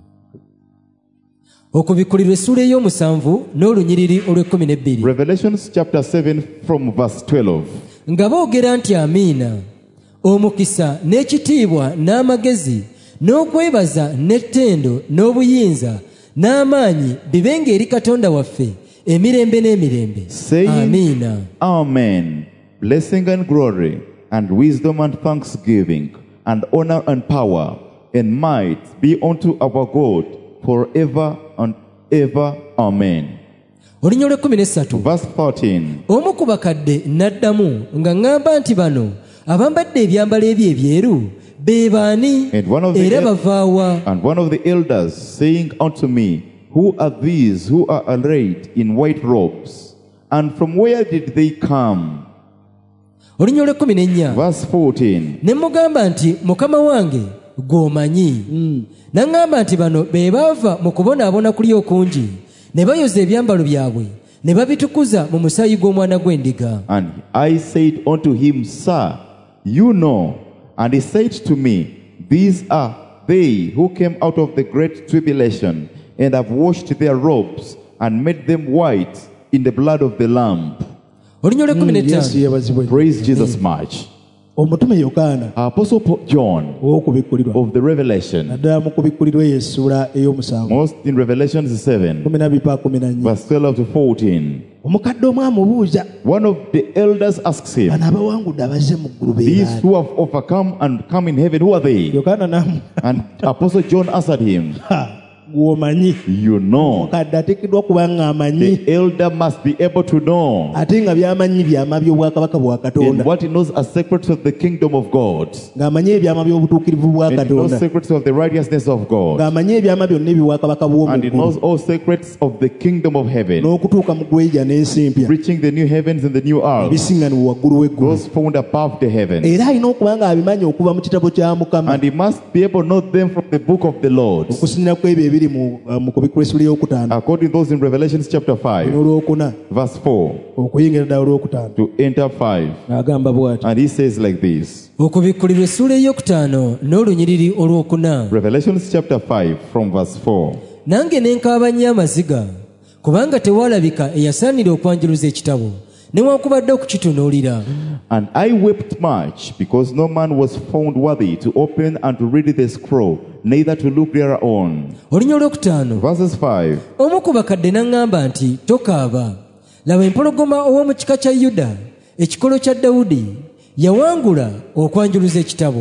Speaker 2: Okubikkulirwa essula ey'omusanvu n'olunyiriri olw'ekkumi n'ebbiri.
Speaker 3: Revelation chapter 7 from verse 12.
Speaker 2: Nga boogera nti amiina. Omukisa n'ekitiibwa n'amagezi n'okwebaza n'ettendo n'obuyinza n'amaanyi bibenga eri Katonda waffe emirembe n'emirembe.
Speaker 3: Saying
Speaker 2: Amiina.
Speaker 3: amen, blessing and glory and wisdom and thanksgiving and honor and power and might be unto our God forever and ever. Amen.
Speaker 2: Olunya olw'ekkumi n'essatu.
Speaker 3: Verse 13.
Speaker 2: Omu ku bakadde n'addamu nga ŋŋamba nti bano abambadde ebyambalo ebyeru be baani
Speaker 3: And one of the
Speaker 2: era bavaawa?
Speaker 3: And one of the elders saying unto me, who are these who are arrayed in white robes? And from where did they come?
Speaker 2: Olunya olw'ekkumi n'ennya.
Speaker 3: Verse 14.
Speaker 2: Ne mugamba nti Mukama wange gw'omanyi. N'aŋŋamba nti bano be baava mu kubonaabona kuli okungi ne bayoza ebyambalo byabwe ne babitukuza mu musaayi gw'omwana gw'endiga.
Speaker 3: And I said unto him, Sir, you know. And he said to me, these are they who came out of the great tribulation and have washed their robes and made them white in the blood of the Lamb.
Speaker 2: Olunya olw'ekkumi
Speaker 1: Yesu
Speaker 2: n'ettaano.
Speaker 1: yebazibwe.
Speaker 3: Praise Jesus much.
Speaker 1: Omutume Yokaana
Speaker 3: Apostle John
Speaker 1: ow'okubikkulirwa
Speaker 3: of the Revelation,
Speaker 1: naddala mu kubikkulirwa eyo essula ey'omusanvu
Speaker 3: most in Revelation 7,
Speaker 1: 12
Speaker 3: verse 12 to 14.
Speaker 1: omukadde omu amubuuza
Speaker 3: One of the elders asks him,
Speaker 1: bano abawangudde abazze mu ggulu be
Speaker 3: these
Speaker 1: baani?
Speaker 3: who have overcome and come in heaven, who are they?
Speaker 1: Yokaana namu
Speaker 3: And Apostle John answered him,
Speaker 1: gw'omanyi.
Speaker 3: you know.
Speaker 1: Omukadde ateekeddwa kuba nga amanyi
Speaker 3: The elder must be able to know.
Speaker 1: ate nga by'amanyi byama by'obwakabaka bwa
Speaker 3: And
Speaker 1: Katonda,
Speaker 3: what he knows are secrets of the kingdom of God.
Speaker 1: ng'amanyi ebyama by'obutuukirivu bwa
Speaker 3: And he knows
Speaker 1: Katonda,
Speaker 3: secrets of the righteousness of God.
Speaker 1: ng'amanyi ebyama byonna eby'obwakabaka
Speaker 3: And he knows
Speaker 1: bw'omu ggulu,
Speaker 3: all secrets of the kingdom of heaven.
Speaker 1: n'okutuuka mu ggweja n'ensi empya
Speaker 3: Reaching the new heavens and the new earth.
Speaker 1: ebisinganibwa waggulu w'eggulu.
Speaker 3: Those found above the heavens.
Speaker 1: Era alina okuba ng'abimanyi okuva mu kitabo kya Mukama,
Speaker 3: And he must be able to know them from the book of the Lord.
Speaker 1: okusinziira ku ebyo ebiri mu kubikkulirwa essula ey'okutaano
Speaker 3: According to those in Revelation chapter 5,
Speaker 1: n'olwokuna
Speaker 3: verse 4
Speaker 1: okuyingira ddala olwokutaano
Speaker 3: to enter 5.
Speaker 1: agamba bw'ati.
Speaker 3: And he says like this.
Speaker 2: Okubikkulirwa essula ey'okutaano n'olunyiriri olwokuna.
Speaker 3: Revelation chapter 5 from verse 4.
Speaker 2: Nange ne nkaaba nnyo amaziga kubanga tewalabika eyasaanira okwanjuluza ekitabo newankubadde okukitunuulira.
Speaker 3: And I wept much because no man was found worthy to open and to read the scroll, neither to look thereon.
Speaker 2: Olunya olwokutaano.
Speaker 3: Verses 5.
Speaker 2: Omu ku bakadde n'aŋŋamba nti tokaaba. Laba empologoma ow'omu kika kya Yuda, ekikolo kya Dawudi, yawangula okwanjuluza ekitabo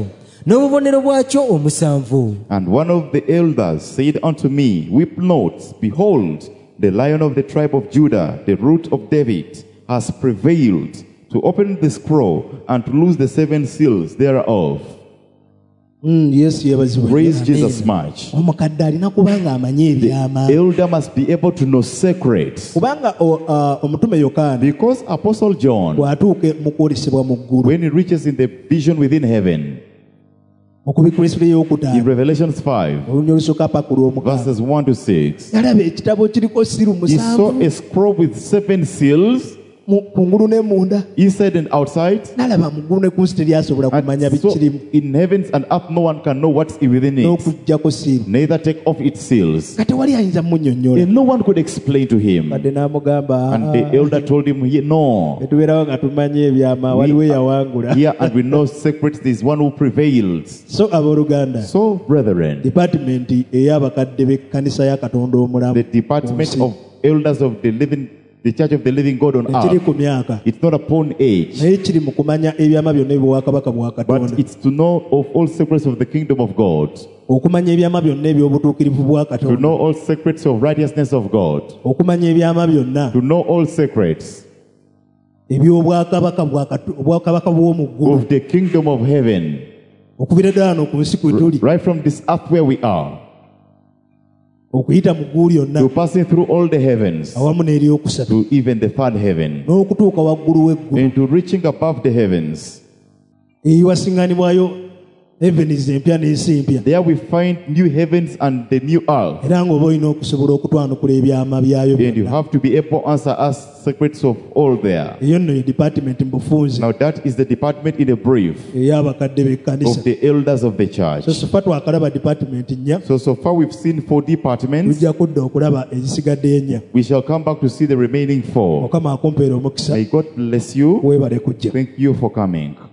Speaker 2: n'obubonero bwakyo omusanvu.
Speaker 3: And one of the elders said unto me, Weep not, behold, the Lion of the tribe of Judah, the root of David, has prevailed to open the scroll and to loose the 7 seals thereof.
Speaker 1: Yesu yebazibwe.
Speaker 3: Praise Jesus much.
Speaker 1: Omukadde alina kubanga amanye
Speaker 3: The
Speaker 1: ebyama.
Speaker 3: elder must be able to know secrets.
Speaker 1: Kubanga omutume Yokaana
Speaker 3: Because Apostle John,
Speaker 1: bw'atuuka mu kwolesebwa mu ggulu
Speaker 3: when he reaches in the vision within heaven,
Speaker 1: mu kubikkulisa
Speaker 3: in
Speaker 1: ey'okutaano
Speaker 3: Revelations 5,
Speaker 1: olunyi olusooka paka ku lw'omukaaga
Speaker 3: verses 1 to 6,
Speaker 1: yalaba ekitabo kiriko siru
Speaker 3: he saw
Speaker 1: musanvu
Speaker 3: a scroll with 7 seals
Speaker 1: kungulu ne munda.
Speaker 3: inside and outside.
Speaker 1: N'alaba mu ggulu ne ku nsi teryasobola kumanya
Speaker 3: And so
Speaker 1: bikirimu
Speaker 3: in heavens and earth no one can know what's within it,
Speaker 1: n'okuggyako siru.
Speaker 3: neither take off its seals.
Speaker 1: Nga tewali ayinza munnyonnyola.
Speaker 3: And no one could explain to him.
Speaker 1: Kadde n'amugamba
Speaker 3: And the elder told him, No,
Speaker 1: tetubeerawo nga tumanye ebyama waliwo eyawangula.
Speaker 3: here and we know secrets, there is one who prevailed.
Speaker 1: So abooluganda
Speaker 3: So, brethren,
Speaker 1: department ey'abakadde b'ekkanisa ya Katonda omulamu
Speaker 3: the department of elders of the Church of the Living God on
Speaker 1: ekiri
Speaker 3: earth,
Speaker 1: ku myaka
Speaker 3: it's not upon age,
Speaker 1: naye kiri mu kumanya ebyama byonna eby'obwakabaka bwa Katonda,
Speaker 3: but it's to know of all secrets of the kingdom of God,
Speaker 1: okumanya ebyama byonna eby'obutuukirivu bwa
Speaker 3: to
Speaker 1: Katonda,
Speaker 3: know all secrets of righteousness of God,
Speaker 1: okumanya ebyama byonna
Speaker 3: to know all secrets
Speaker 1: obwakabaka bw'omu ggulu,
Speaker 3: of the kingdom of heaven,
Speaker 1: okubira ddala no ku nsi kwe tuli,
Speaker 3: right from this earth where we are,
Speaker 1: okuyita mu ggulu lyonna
Speaker 3: to passing through all the heavens,
Speaker 1: awamu n'eryokusatu,
Speaker 3: to even the third heaven,
Speaker 1: n'okutuuka waggulu w'eggulu
Speaker 3: and to reaching above the heavens.
Speaker 1: eyiwasinganibwayo heavens empya n'ensi empya,
Speaker 3: There we find new heavens and the new earth.
Speaker 1: era ng'oba olina okusobola okutwanukula ebyama byayo
Speaker 3: And you
Speaker 1: byonna.
Speaker 3: have to be able to answer us secrets of all there.
Speaker 1: Eyo nno ye department mu bufunze
Speaker 3: Now that is the department in a brief
Speaker 1: ey'abakadde b'ekkanisa.
Speaker 3: of the elders of the church.
Speaker 1: So sofa twakalaba department nnya,
Speaker 3: So far we've seen 4 departments.
Speaker 1: tujja kudda okulaba ezisigadde ennya.
Speaker 3: We shall come back to see the remaining 4.
Speaker 1: Mukama akumpeera omukisa,
Speaker 3: May God bless you.
Speaker 1: weebale kujja.
Speaker 3: Thank you for coming.